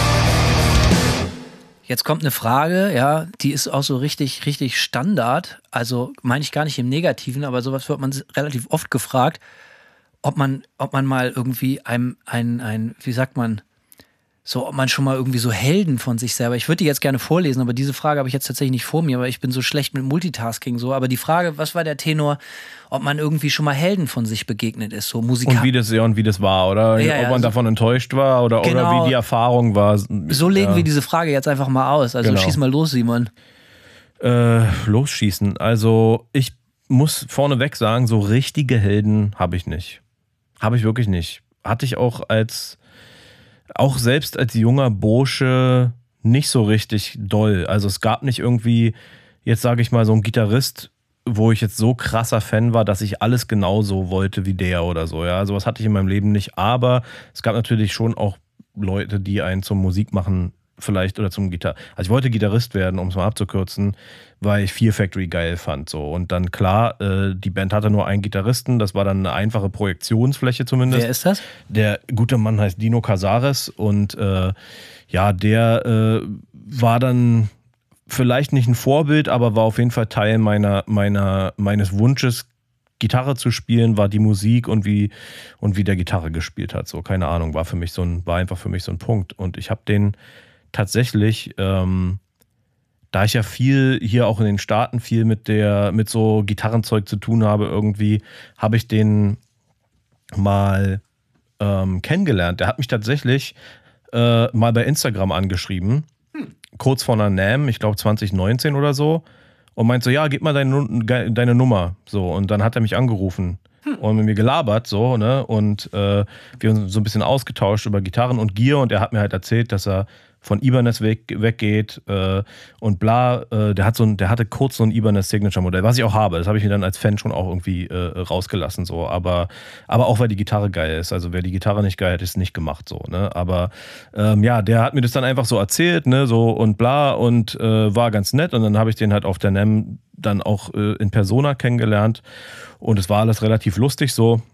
Jetzt kommt eine Frage, ja, die ist auch so richtig, richtig Standard. Also meine ich gar nicht im Negativen, aber sowas wird man relativ oft gefragt, ob man, ob man mal irgendwie ein, ein, ein, wie sagt man, so, ob man schon mal irgendwie so Helden von sich selber. Ich würde die jetzt gerne vorlesen, aber diese Frage habe ich jetzt tatsächlich nicht vor mir, weil ich bin so schlecht mit Multitasking so. Aber die Frage, was war der Tenor, ob man irgendwie schon mal Helden von sich begegnet ist, so Musikal. Und wie das, ja, und wie das war, oder? Ja, ob ja, man so davon enttäuscht war oder, genau, oder wie die Erfahrung war. So legen ja. wir diese Frage jetzt einfach mal aus. Also genau. Schieß mal los, Simon. Äh, losschießen. Also ich muss vorneweg sagen, so richtige Helden habe ich nicht. Habe ich wirklich nicht. Hatte ich auch als Auch selbst als junger Bursche nicht so richtig doll. Also es gab nicht irgendwie, jetzt sage ich mal, so einen Gitarrist, wo ich jetzt so krasser Fan war, dass ich alles genauso wollte wie der oder so. Ja, sowas hatte ich in meinem Leben nicht. Aber es gab natürlich schon auch Leute, die einen zum Musikmachen vielleicht oder zum Gitarre. Also ich wollte Gitarrist werden, um es mal abzukürzen, weil ich Fear Factory geil fand. So. Und dann klar, äh, die Band hatte nur einen Gitarristen, das war dann eine einfache Projektionsfläche zumindest. Wer ist das? Der gute Mann heißt Dino Casares und äh, ja, der äh, war dann vielleicht nicht ein Vorbild, aber war auf jeden Fall Teil meiner, meiner, meines Wunsches, Gitarre zu spielen, war die Musik und wie, und wie der Gitarre gespielt hat. So, keine Ahnung, war für mich so ein, war einfach für mich so ein Punkt. Und ich habe den tatsächlich, ähm, da ich ja viel hier auch in den Staaten viel mit der, mit so Gitarrenzeug zu tun habe, irgendwie, habe ich den mal ähm, kennengelernt. Der hat mich tatsächlich äh, mal bei Instagram angeschrieben, hm. kurz vor einer NAMM, ich glaube zwanzig neunzehn oder so, und meint so, ja, gib mal deine, deine Nummer. So, und dann hat er mich angerufen hm. und mit mir gelabert, so, ne, und äh, wir haben uns so ein bisschen ausgetauscht über Gitarren und Gear, und er hat mir halt erzählt, dass er von Ibanez weg, weggeht äh, und bla, äh, der hat so ein, der hatte kurz so ein Ibanez Signature Modell, was ich auch habe. Das habe ich mir dann als Fan schon auch irgendwie äh, rausgelassen, so, aber, aber auch weil die Gitarre geil ist. Also wer die Gitarre nicht geil hat, ist es nicht gemacht, so, ne. Aber ähm, ja, der hat mir das dann einfach so erzählt, ne, so und bla, und äh, war ganz nett, und dann habe ich den halt auf der NAMM dann auch äh, in Persona kennengelernt, und es war alles relativ lustig so.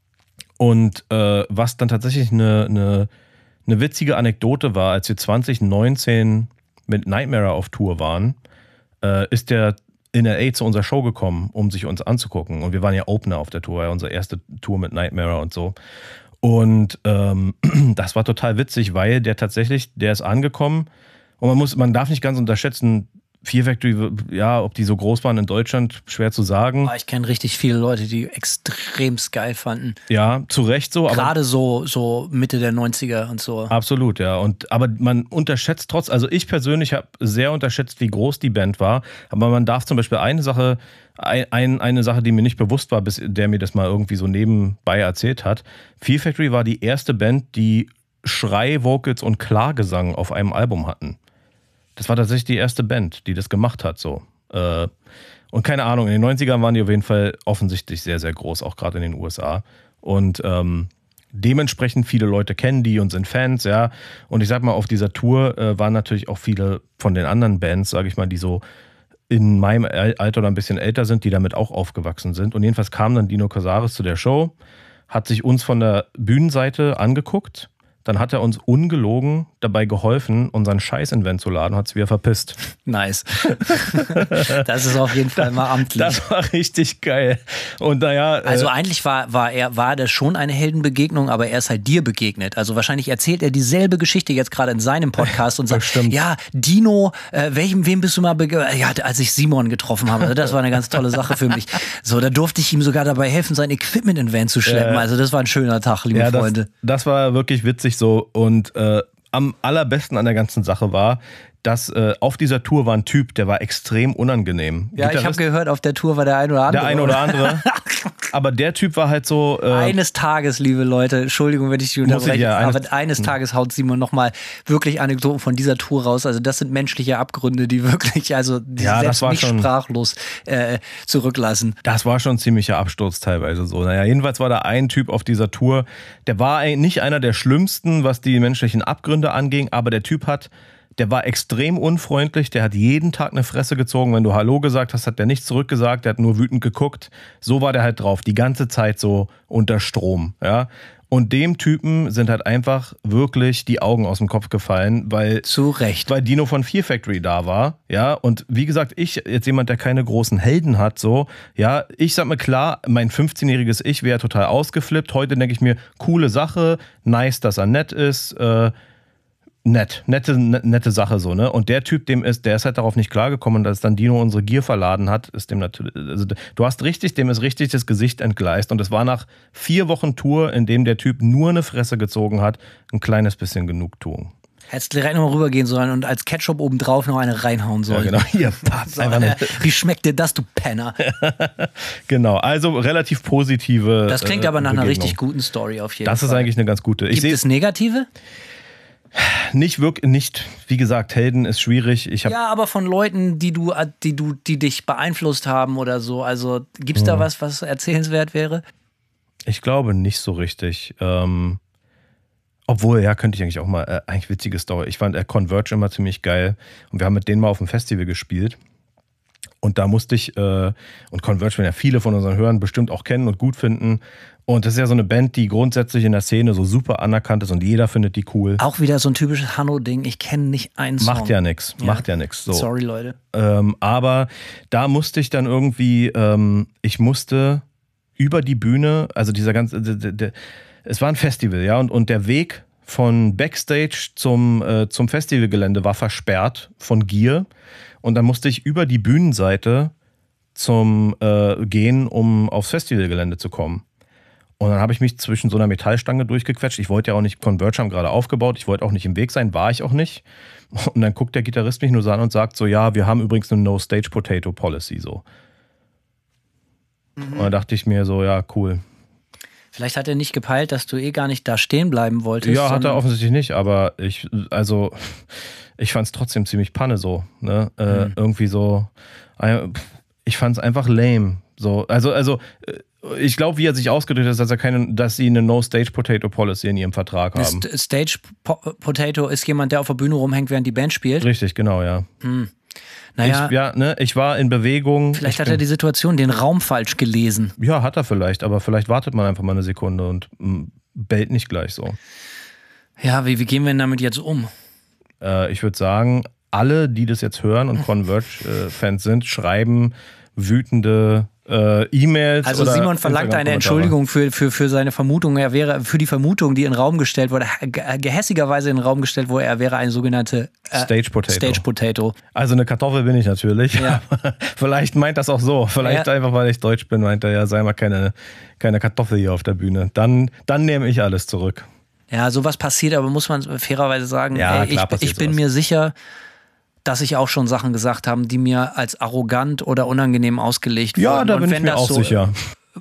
Und äh, was dann tatsächlich eine, eine Eine witzige Anekdote war, als wir zwanzig neunzehn mit Nightmare auf Tour waren, äh, ist der in L A zu unserer Show gekommen, um sich uns anzugucken. Und wir waren ja Opener auf der Tour, ja, unsere erste Tour mit Nightmare und so. Und ähm, das war total witzig, weil der tatsächlich, der ist angekommen, und man muss, man darf nicht ganz unterschätzen, Fear Factory, ja, ob die so groß waren in Deutschland, schwer zu sagen. Ich kenne richtig viele Leute, die extremst geil fanden. Ja, zu Recht so. Gerade so, so Mitte der neunziger und so. Absolut, ja. Und, aber man unterschätzt trotz, also ich persönlich habe sehr unterschätzt, wie groß die Band war. Aber man darf zum Beispiel eine Sache, ein, eine Sache, die mir nicht bewusst war, bis der mir das mal irgendwie so nebenbei erzählt hat. Fear Factory war die erste Band, die Schrei, Vocals und Klargesang auf einem Album hatten. Das war tatsächlich die erste Band, die das gemacht hat, so. Und keine Ahnung, in den neunzigern waren die auf jeden Fall offensichtlich sehr, sehr groß, auch gerade in den U S A. Und ähm, dementsprechend viele Leute kennen die und sind Fans, ja. Und ich sag mal, auf dieser Tour äh, waren natürlich auch viele von den anderen Bands, sage ich mal, die so in meinem Alter oder ein bisschen älter sind, die damit auch aufgewachsen sind. Und jedenfalls kam dann Dino Casares zu der Show, hat sich uns von der Bühnenseite angeguckt. Dann hat er uns ungelogen dabei geholfen, unseren Scheiß-Invent zu laden, hat es wieder verpisst. Nice. Das ist auf jeden Fall mal amtlich. Das war richtig geil. Und naja, also äh, eigentlich war, war, er, war das schon eine Heldenbegegnung, aber er ist halt dir begegnet. Also wahrscheinlich erzählt er dieselbe Geschichte jetzt gerade in seinem Podcast und sagt, stimmt. ja, Dino, äh, welchem, wem bist du mal begegnet? Ja, als ich Simon getroffen habe. Das war eine ganz tolle Sache für mich. So, da durfte ich ihm sogar dabei helfen, sein Equipment in den Van zu schleppen. Äh, also das war ein schöner Tag, liebe ja, Freunde. Das, das war wirklich witzig so. Und äh, am allerbesten an der ganzen Sache war, dass äh, auf dieser Tour war ein Typ, der war extrem unangenehm. Ja, ich habe gehört, auf der Tour war der ein oder andere. Der ein oder andere. Aber der Typ war halt so... Äh, eines Tages, liebe Leute, Entschuldigung, wenn ich die unterbreche, ich, ja, eines, aber eines Tages haut Simon nochmal wirklich Anekdoten von dieser Tour raus. Also das sind menschliche Abgründe, die wirklich, also die ja, selbst mich schon, sprachlos äh, zurücklassen. Das war schon ein ziemlicher Absturz teilweise so. Naja, jedenfalls war da ein Typ auf dieser Tour, der war nicht einer der schlimmsten, was die menschlichen Abgründe anging, aber der Typ hat... Der war extrem unfreundlich, der hat jeden Tag eine Fresse gezogen. Wenn du Hallo gesagt hast, hat der nicht zurückgesagt, der hat nur wütend geguckt. So war der halt drauf, die ganze Zeit so unter Strom. Ja? Und dem Typen sind halt einfach wirklich die Augen aus dem Kopf gefallen, weil, Zu Recht. weil Dino von Fear Factory da war. Ja? Und wie gesagt, ich, jetzt jemand, der keine großen Helden hat, so, ja, ich sag mir klar, mein fünfzehnjähriges Ich wäre total ausgeflippt. Heute denke ich mir, coole Sache, nice, dass er nett ist, äh, Nett, nette, nette Sache so, ne? Und der Typ, dem ist, der ist halt darauf nicht klargekommen, dass dann Dino unsere Gier verladen hat, ist dem natürlich, also du hast richtig, dem ist richtig das Gesicht entgleist und es war nach vier Wochen Tour, in dem der Typ nur eine Fresse gezogen hat, ein kleines bisschen Genugtuung. Hättest direkt nochmal rübergehen sollen und als Ketchup obendrauf noch eine reinhauen sollen. Ja, genau. Hier, passt so, einfach äh, nicht. wie schmeckt dir das, du Penner? Genau, also relativ positive Das klingt äh, aber nach einer Begegnung. richtig guten Story auf jeden Das Fall. ist eigentlich eine ganz gute. Ich Gibt sehe es Negative? nicht wirklich, nicht, wie gesagt, Helden ist schwierig. Ich hab, Ja, aber von Leuten, die du, die du, die dich beeinflusst haben oder so. Also gibt's da was, was erzählenswert wäre? Ich glaube nicht so richtig. Ähm, obwohl, ja, könnte ich eigentlich auch mal, äh, eigentlich witzige Story. Ich fand äh, Converge immer ziemlich geil und wir haben mit denen mal auf dem Festival gespielt. Und da musste ich, äh, und Converge werden ja viele von unseren Hörern bestimmt auch kennen und gut finden. Und das ist ja so eine Band, die grundsätzlich in der Szene so super anerkannt ist und jeder findet die cool. Auch wieder so ein typisches Hanno-Ding. Ich kenne nicht einen Song. Macht ja nichts, Ja. macht ja nichts. So. Sorry, Leute. Ähm, aber da musste ich dann irgendwie, ähm, ich musste über die Bühne, also dieser ganze, der, der, der, es war ein Festival, ja, und, und der Weg von Backstage zum, äh, zum Festivalgelände war versperrt von Gier. Und dann musste ich über die Bühnenseite zum äh, gehen, um aufs Festivalgelände zu kommen. Und dann habe ich mich zwischen so einer Metallstange durchgequetscht. Ich wollte ja auch nicht, Converge haben gerade aufgebaut, ich wollte auch nicht im Weg sein, war ich auch nicht. Und dann guckt der Gitarrist mich nur so an und sagt so, ja, wir haben übrigens eine No-Stage-Potato-Policy, so. Mhm. Und dann dachte ich mir so, ja, cool. Vielleicht hat er nicht gepeilt, dass du eh gar nicht da stehen bleiben wolltest. Ja, hat er sondern- offensichtlich nicht, aber ich, also, ich fand es trotzdem ziemlich Panne so, ne? Äh, Mhm. Irgendwie so, äh, ich fand es einfach lame. So, also, also, äh, ich glaube, wie er sich ausgedrückt hat, dass er keine, dass sie eine No-Stage-Potato-Policy in ihrem Vertrag haben. St- Stage Po- Potato ist jemand, der auf der Bühne rumhängt, während die Band spielt. Richtig, genau, ja. Naja, Ich, ja, ne, ich war in Bewegung. vielleicht ich hat bin, er die Situation, den Raum falsch gelesen. Ja, hat er vielleicht, aber vielleicht wartet man einfach mal eine Sekunde und m, bellt nicht gleich so. Ja, wie, wie gehen wir denn damit jetzt um? Äh, ich würde sagen, alle, die das jetzt hören und Converge-Fans sind, schreiben wütende äh, E-Mails. Also oder Simon verlangt eine Instagram-Kommentare. Entschuldigung für, für, für seine Vermutung. Er wäre für die Vermutung, die in den Raum gestellt wurde, ge- gehässigerweise in den Raum gestellt wurde, er wäre eine sogenannte äh, Stage Potato. Stage Potato. Also eine Kartoffel bin ich natürlich. Ja. Vielleicht meint das auch so. Vielleicht Ja. einfach, weil ich Deutsch bin, meint er ja, sei mal keine, keine Kartoffel hier auf der Bühne. Dann, dann nehme ich alles zurück. Ja, sowas passiert, aber muss man fairerweise sagen, Ja, ey, klar ich, passiert ich bin sowas. mir sicher, dass ich auch schon Sachen gesagt habe, die mir als arrogant oder unangenehm ausgelegt wurden. Ja, da Und bin ich wenn mir das auch so, sicher.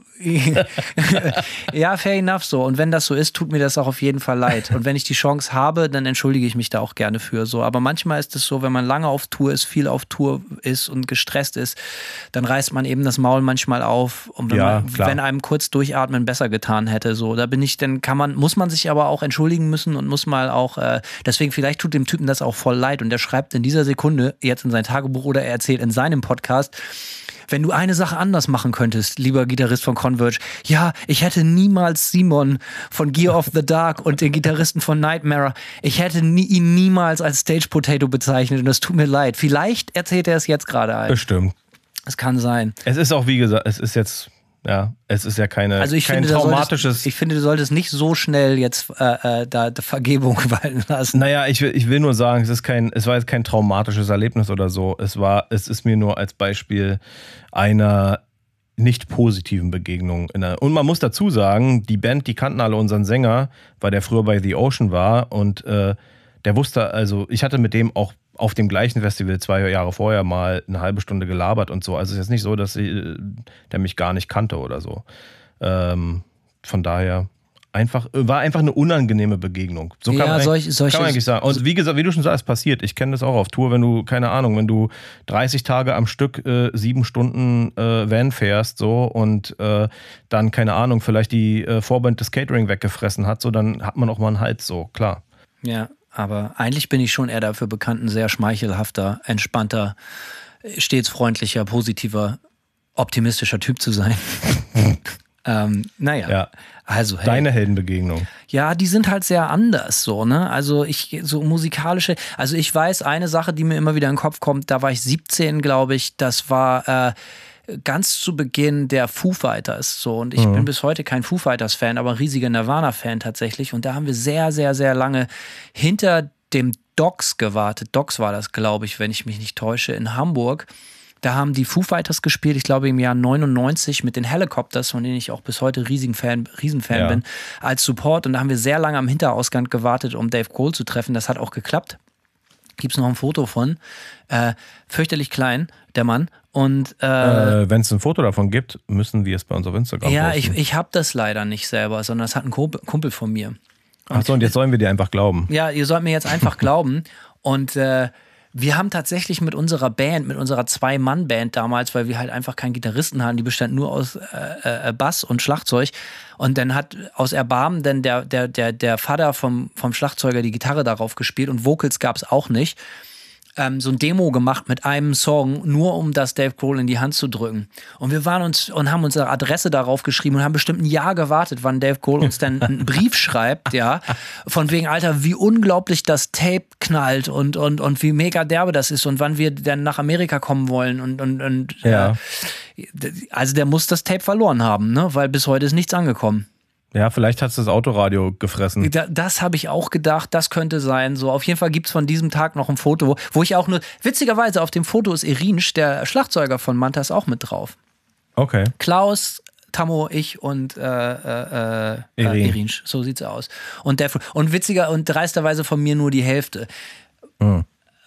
Ja, fair enough so. Und wenn das so ist, tut mir das auch auf jeden Fall leid. Und wenn ich die Chance habe, dann entschuldige ich mich da auch gerne für. So. Aber manchmal ist es so, wenn man lange auf Tour ist, viel auf Tour ist und gestresst ist, dann reißt man eben das Maul manchmal auf. Und wenn, Ja, man, klar. wenn einem kurz durchatmen besser getan hätte, so, da bin ich, dann kann man, muss man sich aber auch entschuldigen müssen und muss mal auch, äh, deswegen vielleicht tut dem Typen das auch voll leid und der schreibt in dieser Sekunde jetzt in sein Tagebuch oder er erzählt in seinem Podcast, wenn du eine Sache anders machen könntest, lieber Gitarrist von Converge, ja, ich hätte niemals Simon von Gear of the Dark und den Gitarristen von Nightmare, ich hätte nie, ihn niemals als Stage Potato bezeichnet und das tut mir leid. Vielleicht erzählt er es jetzt gerade ein. Bestimmt. Es kann sein. Es ist auch, wie gesagt, es ist jetzt, ja, es ist ja keine, Also ich kein finde, da traumatisches. solltest, ich finde, du solltest nicht so schnell jetzt äh, äh, da die Vergebung walten lassen. Naja, ich will, ich will nur sagen, es ist kein, es war jetzt kein traumatisches Erlebnis oder so. Es war, es ist mir nur als Beispiel einer nicht positiven Begegnung. In einer, und man muss dazu sagen, die Band, die kannten alle unseren Sänger, weil der früher bei The Ocean war und äh, der wusste, also ich hatte mit dem auch auf dem gleichen Festival zwei Jahre vorher mal eine halbe Stunde gelabert und so. Also es ist jetzt nicht so, dass sie, der mich gar nicht kannte oder so. Ähm, von daher einfach, war einfach eine unangenehme Begegnung. So kann, ja, man, solch, solche, kann man eigentlich sagen. Und wie gesagt, wie du schon sagst, passiert. Ich kenne das auch auf Tour, wenn du, keine Ahnung, wenn du dreißig Tage am Stück äh, sieben Stunden äh, Van fährst so und äh, dann, keine Ahnung, vielleicht die äh, Vorband des Catering weggefressen hat, so, dann hat man auch mal einen Hals, so, klar. Ja, aber eigentlich bin ich schon eher dafür bekannt, ein sehr schmeichelhafter, entspannter, stets freundlicher, positiver, optimistischer Typ zu sein. ähm, naja, ja. also hey. Deine Heldenbegegnung. Ja, die sind halt sehr anders so, ne? Also ich, so musikalische, also ich weiß, eine Sache, die mir immer wieder in den Kopf kommt, da war ich siebzehn, glaube ich, das war äh, ganz zu Beginn der Foo Fighters so und ich mhm. bin bis heute kein Foo Fighters Fan, aber ein riesiger Nirvana-Fan tatsächlich und da haben wir sehr, sehr, sehr lange hinter dem Docks gewartet. Docks war das, glaube ich, wenn ich mich nicht täusche, in Hamburg. Da haben die Foo Fighters gespielt, ich glaube im Jahr neunundneunzig mit den Helicopters, von denen ich auch bis heute riesigen Fan, Riesenfan ja. bin, als Support. Und da haben wir sehr lange am Hinterausgang gewartet, um Dave Grohl zu treffen. Das hat auch geklappt. Gibt es noch ein Foto von. Äh, fürchterlich klein, der Mann. Und äh, äh, wenn es ein Foto davon gibt, müssen wir es bei uns auf Instagram ja, posten. ich, ich habe das leider nicht selber, sondern es hat ein Kumpel von mir. Achso, und jetzt sollen wir dir einfach glauben. Ja, ihr sollt mir jetzt einfach glauben. Und äh, wir haben tatsächlich mit unserer Band, mit unserer Zwei-Mann-Band damals, weil wir halt einfach keinen Gitarristen hatten, die bestand nur aus äh, äh, Bass und Schlagzeug. Und dann hat aus Erbarmen dann der, der, der, der Vater vom, vom Schlagzeuger die Gitarre darauf gespielt und Vocals gab es auch nicht. Ähm, so ein Demo gemacht mit einem Song, nur um das Dave Grohl in die Hand zu drücken. Und wir waren uns und haben unsere Adresse darauf geschrieben und haben bestimmt ein Jahr gewartet, wann Dave Grohl uns dann einen Brief schreibt, ja, von wegen, Alter, wie unglaublich das Tape knallt und, und, und wie mega derbe das ist und wann wir dann nach Amerika kommen wollen und, und, und ja. äh, also der muss das Tape verloren haben, ne, weil bis heute ist nichts angekommen. Ja, vielleicht hat es das Autoradio gefressen. Da, das habe ich auch gedacht, das könnte sein. So, auf jeden Fall gibt es von diesem Tag noch ein Foto, wo ich auch nur, witzigerweise auf dem Foto ist Irinsch, der Schlagzeuger von Mantas, auch mit drauf. Okay. Klaus, Tammo, ich und äh, äh, äh, Irinsch, so sieht's aus. Und, der, und witziger und dreisterweise von mir nur die Hälfte. Mhm.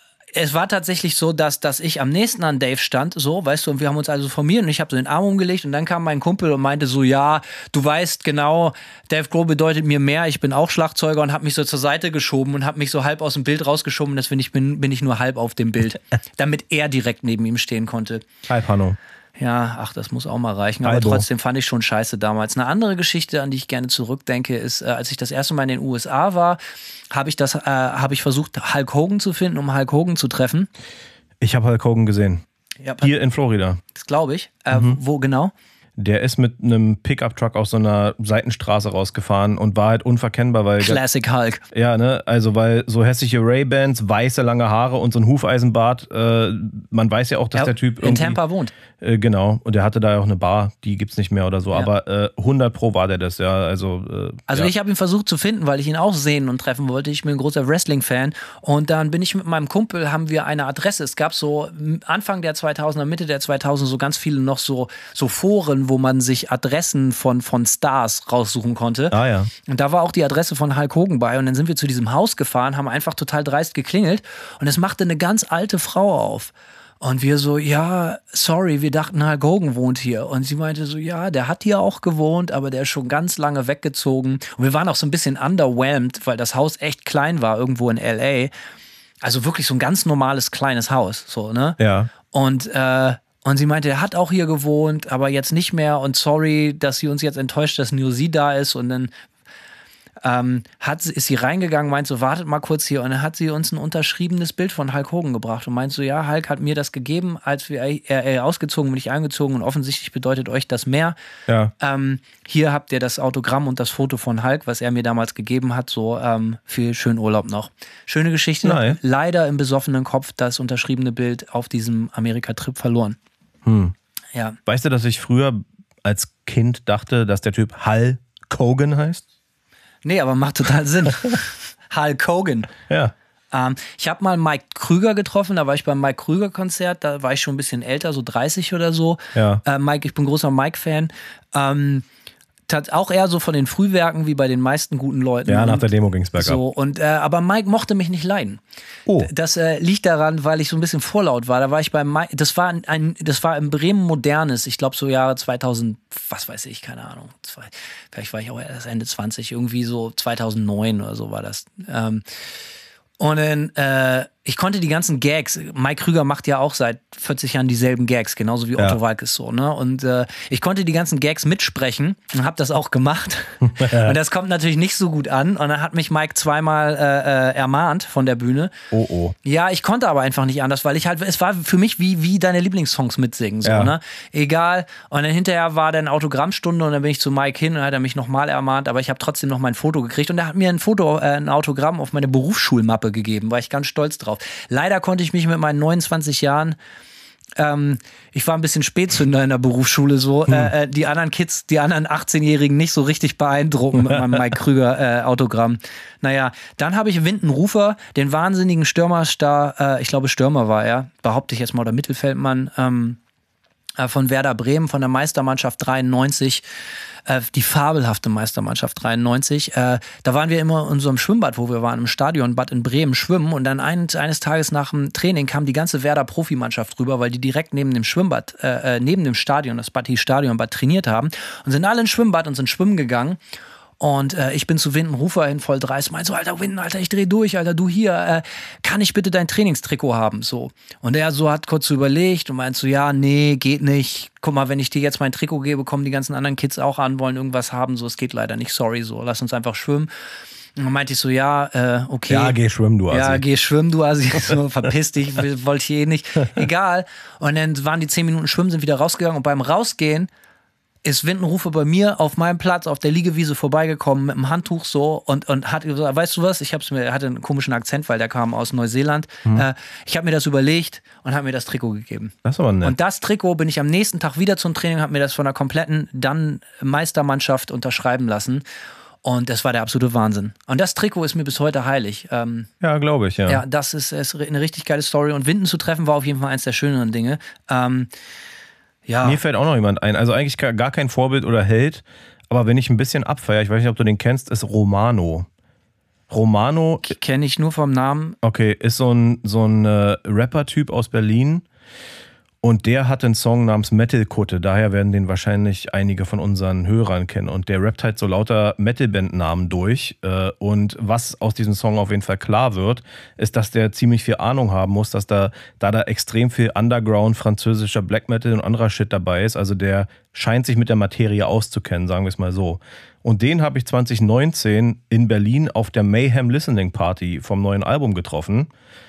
Es war tatsächlich so, dass, dass ich am nächsten an Dave stand, so, weißt du, und wir haben uns also formiert und ich habe so den Arm umgelegt und dann kam mein Kumpel und meinte so, ja, du weißt genau, Dave Grohl bedeutet mir mehr, ich bin auch Schlagzeuger und habe mich so zur Seite geschoben und habe mich so halb aus dem Bild rausgeschoben, deswegen ich bin, bin ich nur halb auf dem Bild, damit er direkt neben ihm stehen konnte. Halb Hanno. Ja, ach, das muss auch mal reichen. Aber Albo. Trotzdem fand ich schon scheiße damals. Eine andere Geschichte, an die ich gerne zurückdenke, ist, äh, als ich das erste Mal in den U S A war, habe ich das, äh, habe ich versucht, Hulk Hogan zu finden, um Hulk Hogan zu treffen. Ich habe Hulk Hogan gesehen. Ja, Hier in Florida. Das glaube ich. Äh, Mhm. Wo genau? Der ist mit einem Pickup-Truck aus so einer Seitenstraße rausgefahren und war halt unverkennbar, weil... Classic Hulk. Ja, ne, also weil so hässliche Ray-Bans, weiße lange Haare und so ein Hufeisenbart, äh, man weiß ja auch, dass er der Typ in irgendwie... Tampa wohnt. Äh, genau, und der hatte da ja auch eine Bar, die gibt's nicht mehr oder so, Ja. aber äh, hundert Pro war der das, ja, also... Äh, Also ja. ich habe ihn versucht zu finden, weil ich ihn auch sehen und treffen wollte. Ich bin ein großer Wrestling-Fan und dann bin ich mit meinem Kumpel, haben wir eine Adresse. Es gab so Anfang der zweitausender, Mitte der zweitausender so ganz viele noch so, so Foren, wo man sich Adressen von, von Stars raussuchen konnte. Ah ja. Und da war auch die Adresse von Hulk Hogan bei und dann sind wir zu diesem Haus gefahren, haben einfach total dreist geklingelt und es machte eine ganz alte Frau auf. Und wir so, ja, sorry, wir dachten, Hulk Hogan wohnt hier. Und sie meinte so, ja, der hat hier auch gewohnt, aber der ist schon ganz lange weggezogen. Und wir waren auch so ein bisschen underwhelmed, weil das Haus echt klein war, irgendwo in L A. Also wirklich so ein ganz normales, kleines Haus, so, ne? Ja. Und, äh, und sie meinte, er hat auch hier gewohnt, aber jetzt nicht mehr. Und sorry, dass sie uns jetzt enttäuscht, dass nur sie da ist. Und dann ähm, hat, ist sie reingegangen, meint so, wartet mal kurz hier. Und dann hat sie uns ein unterschriebenes Bild von Hulk Hogan gebracht und meint so, ja, Hulk hat mir das gegeben, als wir er, er ausgezogen bin, ich eingezogen und offensichtlich bedeutet euch das mehr. Ja. Ähm, hier habt ihr das Autogramm und das Foto von Hulk, was er mir damals gegeben hat. So ähm, viel schönen Urlaub noch. Schöne Geschichte. Nein. Leider im besoffenen Kopf das unterschriebene Bild auf diesem Amerika-Trip verloren. Hm. Ja. Weißt du, dass ich früher als Kind dachte, dass der Typ Hulk Hogan heißt? Nee, aber macht total Sinn. Hulk Hogan. Ja. Ähm, ich habe mal Mike Krüger getroffen, da war ich beim Mike Krüger-Konzert, da war ich schon ein bisschen älter, so dreißig oder so. Ja. Äh, Mike, ich bin großer Mike-Fan. Ähm, tat auch eher so von den Frühwerken wie bei den meisten guten Leuten. Ja, nach und der Demo ging's bergab. So, und, äh, aber Mike mochte mich nicht leiden. Oh. Das äh, liegt daran, weil ich so ein bisschen vorlaut war. Da war ich bei Mike, das war ein, das war in Bremen Modernes, ich glaube so Jahre zweitausend, was weiß ich, keine Ahnung. Zwei, vielleicht war ich auch erst Ende zwanzig, irgendwie so zweitausendneun oder so war das. Ähm, und dann, äh, ich konnte die ganzen Gags, Mike Krüger macht ja auch seit vierzig Jahren dieselben Gags, genauso wie Otto Ja. Walkes so, ne? Und äh, ich konnte die ganzen Gags mitsprechen und habe das auch gemacht. Und das kommt natürlich nicht so gut an. Und dann hat mich Mike zweimal äh, äh, ermahnt von der Bühne. Oh, oh. Ja, ich konnte aber einfach nicht anders, weil ich halt, es war für mich wie, wie deine Lieblingssongs mitsingen, so, Ja. ne? Egal. Und dann hinterher war dann Autogrammstunde und dann bin ich zu Mike hin und hat er mich nochmal ermahnt, aber ich habe trotzdem noch mein Foto gekriegt und er hat mir ein Foto, äh, ein Autogramm auf meine Berufsschulmappe gegeben, war ich ganz stolz drauf. Leider konnte ich mich mit meinen neunundzwanzig Jahren Ähm, ich war ein bisschen Spätzünder in der Berufsschule so. Hm. Äh, die anderen Kids, die anderen achtzehnjährigen nicht so richtig beeindrucken mit meinem Mike Krüger äh, Autogramm. Naja, dann habe ich Winton Rufer, den wahnsinnigen Stürmerstar, äh, ich glaube Stürmer war er, behaupte ich jetzt mal, oder Mittelfeldmann, ähm, äh, von Werder Bremen, von der Meistermannschaft dreiundneunzig, äh, die fabelhafte Meistermannschaft dreiundneunzig. Äh, da waren wir immer in unserem Schwimmbad, wo wir waren, im Stadionbad in Bremen schwimmen und dann ein, eines Tages nach dem Training kam die ganze Werder Profimannschaft rüber, weil die direkt neben dem Schwimmbad, äh, neben dem Stadion, das Bad hieß Stadionbad, trainiert haben und sind alle ins Schwimmbad und sind schwimmen gegangen. Und äh, ich bin zu Winton Rufer hin, voll dreist, meinte so, Alter, Winton, Alter, ich dreh durch, Alter, du hier, äh, kann ich bitte dein Trainingstrikot haben, so. Und er so hat kurz so überlegt und meint so, ja, nee, geht nicht. Guck mal, wenn ich dir jetzt mein Trikot gebe, kommen die ganzen anderen Kids auch an, wollen irgendwas haben, so, es geht leider nicht, sorry, so, lass uns einfach schwimmen. Und dann meinte ich so, ja, äh, okay. Ja, geh schwimmen, du Assi. Ja, geh schwimmen, du Assi. So, verpiss dich, wollte ich eh nicht. Egal. Und dann waren die zehn Minuten schwimmen, sind wieder rausgegangen und beim Rausgehen ist Winton Rufer bei mir auf meinem Platz auf der Liegewiese vorbeigekommen mit dem Handtuch so und, und hat gesagt, weißt du was, ich hab's mir, er hatte einen komischen Akzent, weil der kam aus Neuseeland. Hm. Äh, ich habe mir das überlegt und habe mir das Trikot gegeben. Das ist aber nett. Und das Trikot bin ich am nächsten Tag wieder zum Training, habe mir das von der kompletten dann Meistermannschaft unterschreiben lassen. Und das war der absolute Wahnsinn. Und das Trikot ist mir bis heute heilig. Ähm, ja, glaube ich, ja. Ja, das ist, ist eine richtig geile Story. Und Winton zu treffen war auf jeden Fall eins der schöneren Dinge. Ähm, Ja. Mir fällt auch noch jemand ein. Also eigentlich gar kein Vorbild oder Held, aber wenn ich ein bisschen abfeiere, ich weiß nicht, ob du den kennst, ist Romano. Romano. Kenne ich nur vom Namen. Okay, ist so ein, so ein äh, Rapper-Typ aus Berlin und der hat einen Song namens Metal-Kutte. Daher werden den wahrscheinlich einige von unseren Hörern kennen. Und der rappt halt so lauter Metal-Band-Namen durch. Äh, und was aus diesem Song auf jeden Fall klar wird, ist, dass der ziemlich viel Ahnung haben muss, dass da, da da extrem viel Underground, französischer Black Metal und anderer Shit dabei ist. Also der scheint sich mit der Materie auszukennen, sagen wir es mal so. Und den habe ich zwanzig neunzehn in Berlin auf der Mayhem Listening Party vom neuen Album getroffen.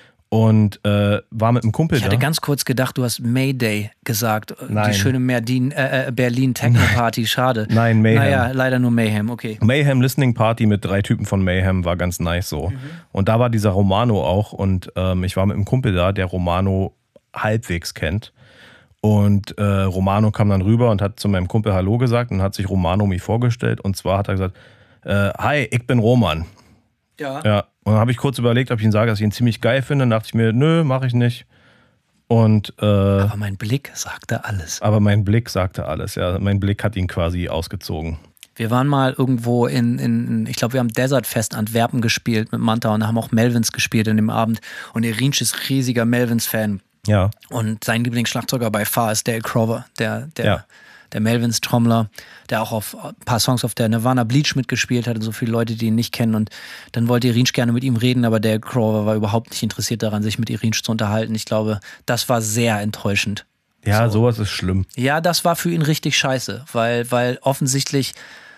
Und äh, war mit einem Kumpel da. Ich hatte ganz kurz gedacht, du hast Mayday gesagt. Nein. Die schöne Merdin, äh, Berlin Techno-Party, schade. Nein, Mayhem. Naja, leider nur Mayhem, okay. Mayhem Listening Party mit drei Typen von Mayhem war ganz nice so. Mhm. Und da war dieser Romano auch und ähm, ich war mit einem Kumpel da, der Romano halbwegs kennt. Und äh, Romano kam dann rüber und hat zu meinem Kumpel Hallo gesagt und hat sich Romano mir vorgestellt. Und zwar hat er gesagt, äh, hi, ich bin Roman. Ja. Ja. Und dann habe ich kurz überlegt, ob ich ihn sage, dass ich ihn ziemlich geil finde. Dann dachte ich mir, nö, mache ich nicht. Und, äh, aber mein Blick sagte alles. Aber mein Blick sagte alles, ja. Mein Blick hat ihn quasi ausgezogen. Wir waren mal irgendwo in, in ich glaube, wir haben Desert Fest Antwerpen gespielt mit Manta und haben auch Melvins gespielt in dem Abend. Und Irinsch ist riesiger Melvins-Fan. Ja. Und sein Lieblingsschlagzeuger bei Far ist Dale Crover, der, der, ja. der Melvins-Trommler, der auch auf ein paar Songs auf der Nirvana Bleach mitgespielt hat und so viele Leute, die ihn nicht kennen. Und dann wollte Irinsch gerne mit ihm reden, aber Dale Crover war überhaupt nicht interessiert daran, sich mit Irinsch zu unterhalten. Ich glaube, das war sehr enttäuschend. Ja, so. Sowas ist schlimm. Ja, das war für ihn richtig scheiße, weil, weil offensichtlich,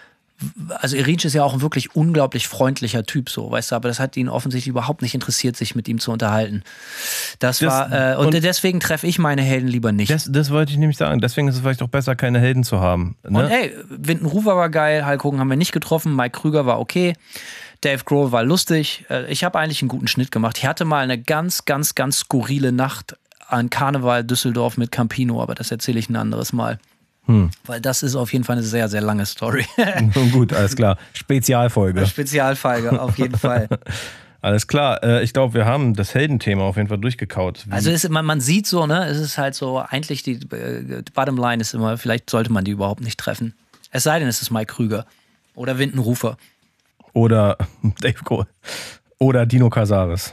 also Irinsch ist ja auch ein wirklich unglaublich freundlicher Typ, so, weißt du, aber das hat ihn offensichtlich überhaupt nicht interessiert, sich mit ihm zu unterhalten. Das, das war, äh, und, und deswegen treffe ich meine Helden lieber nicht. Das, das wollte ich nämlich sagen, deswegen ist es vielleicht auch besser, keine Helden zu haben. Ne? Und ey, Winton Rufer war geil, Hulk Hogan haben wir nicht getroffen, Mike Krüger war okay, Dave Grohl war lustig, ich habe eigentlich einen guten Schnitt gemacht. Ich hatte mal eine ganz, ganz, ganz skurrile Nacht an Karneval Düsseldorf mit Campino, aber das erzähle ich ein anderes Mal. Hm. Weil das ist auf jeden Fall eine sehr, sehr lange Story. Gut, alles klar. Spezialfolge. Spezialfolge, auf jeden Fall. Alles klar. Ich glaube, wir haben das Heldenthema auf jeden Fall durchgekaut. Wie also ist, man, man sieht so, ne, es ist halt so, eigentlich die, die Bottomline ist immer, vielleicht sollte man die überhaupt nicht treffen. Es sei denn, es ist Mike Krüger oder Windenrufer. Oder Dave Grohl. Oder Dino Casares.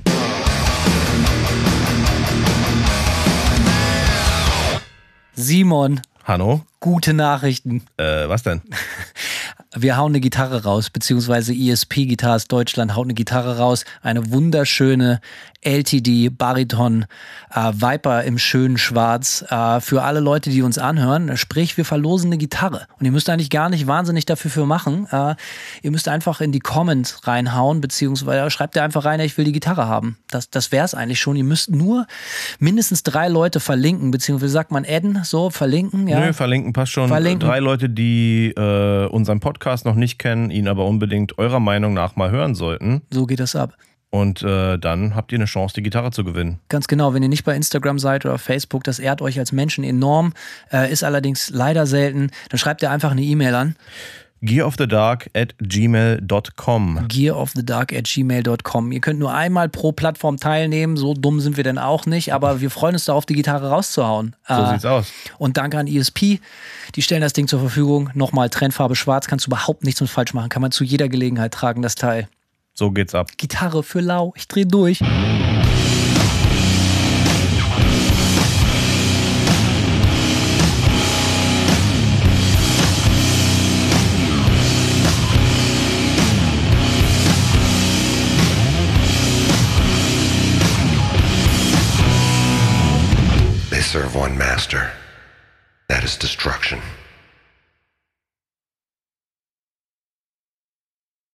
Simon. Hanno? Gute Nachrichten. Äh, was denn? Wir hauen eine Gitarre raus, beziehungsweise E S P Guitars Deutschland haut eine Gitarre raus. Eine wunderschöne L T D Bariton äh, Viper im schönen Schwarz. Äh, für alle Leute, die uns anhören, sprich, wir verlosen eine Gitarre. Und ihr müsst eigentlich gar nicht wahnsinnig dafür für machen. Äh, ihr müsst einfach in die Comments reinhauen, beziehungsweise schreibt ihr einfach rein, ich will die Gitarre haben. Das, das wäre es eigentlich schon. Ihr müsst nur mindestens drei Leute verlinken, beziehungsweise sagt man adden, so, verlinken. Ja? Nö, verlinken passt schon. Verlinken. Drei Leute, die äh, unseren Podcast noch nicht kennen, ihn aber unbedingt eurer Meinung nach mal hören sollten. So geht das ab. Und äh, dann habt ihr eine Chance, die Gitarre zu gewinnen. Ganz genau, wenn ihr nicht bei Instagram seid oder Facebook, das ehrt euch als Menschen enorm, äh, ist allerdings leider selten, dann schreibt ihr einfach eine E-Mail an. gearofthedark at gmail dot com gearofthedark at gmail dot com. Ihr könnt nur einmal pro Plattform teilnehmen, so dumm sind wir denn auch nicht, aber wir freuen uns darauf, die Gitarre rauszuhauen. So äh, sieht's aus. Und danke an E S P, die stellen das Ding zur Verfügung. Nochmal Trendfarbe schwarz, kannst du überhaupt nichts mit falsch machen, kann man zu jeder Gelegenheit tragen, das Teil. So geht's ab. Gitarre für lau, ich dreh durch. They serve one master. That is destruction.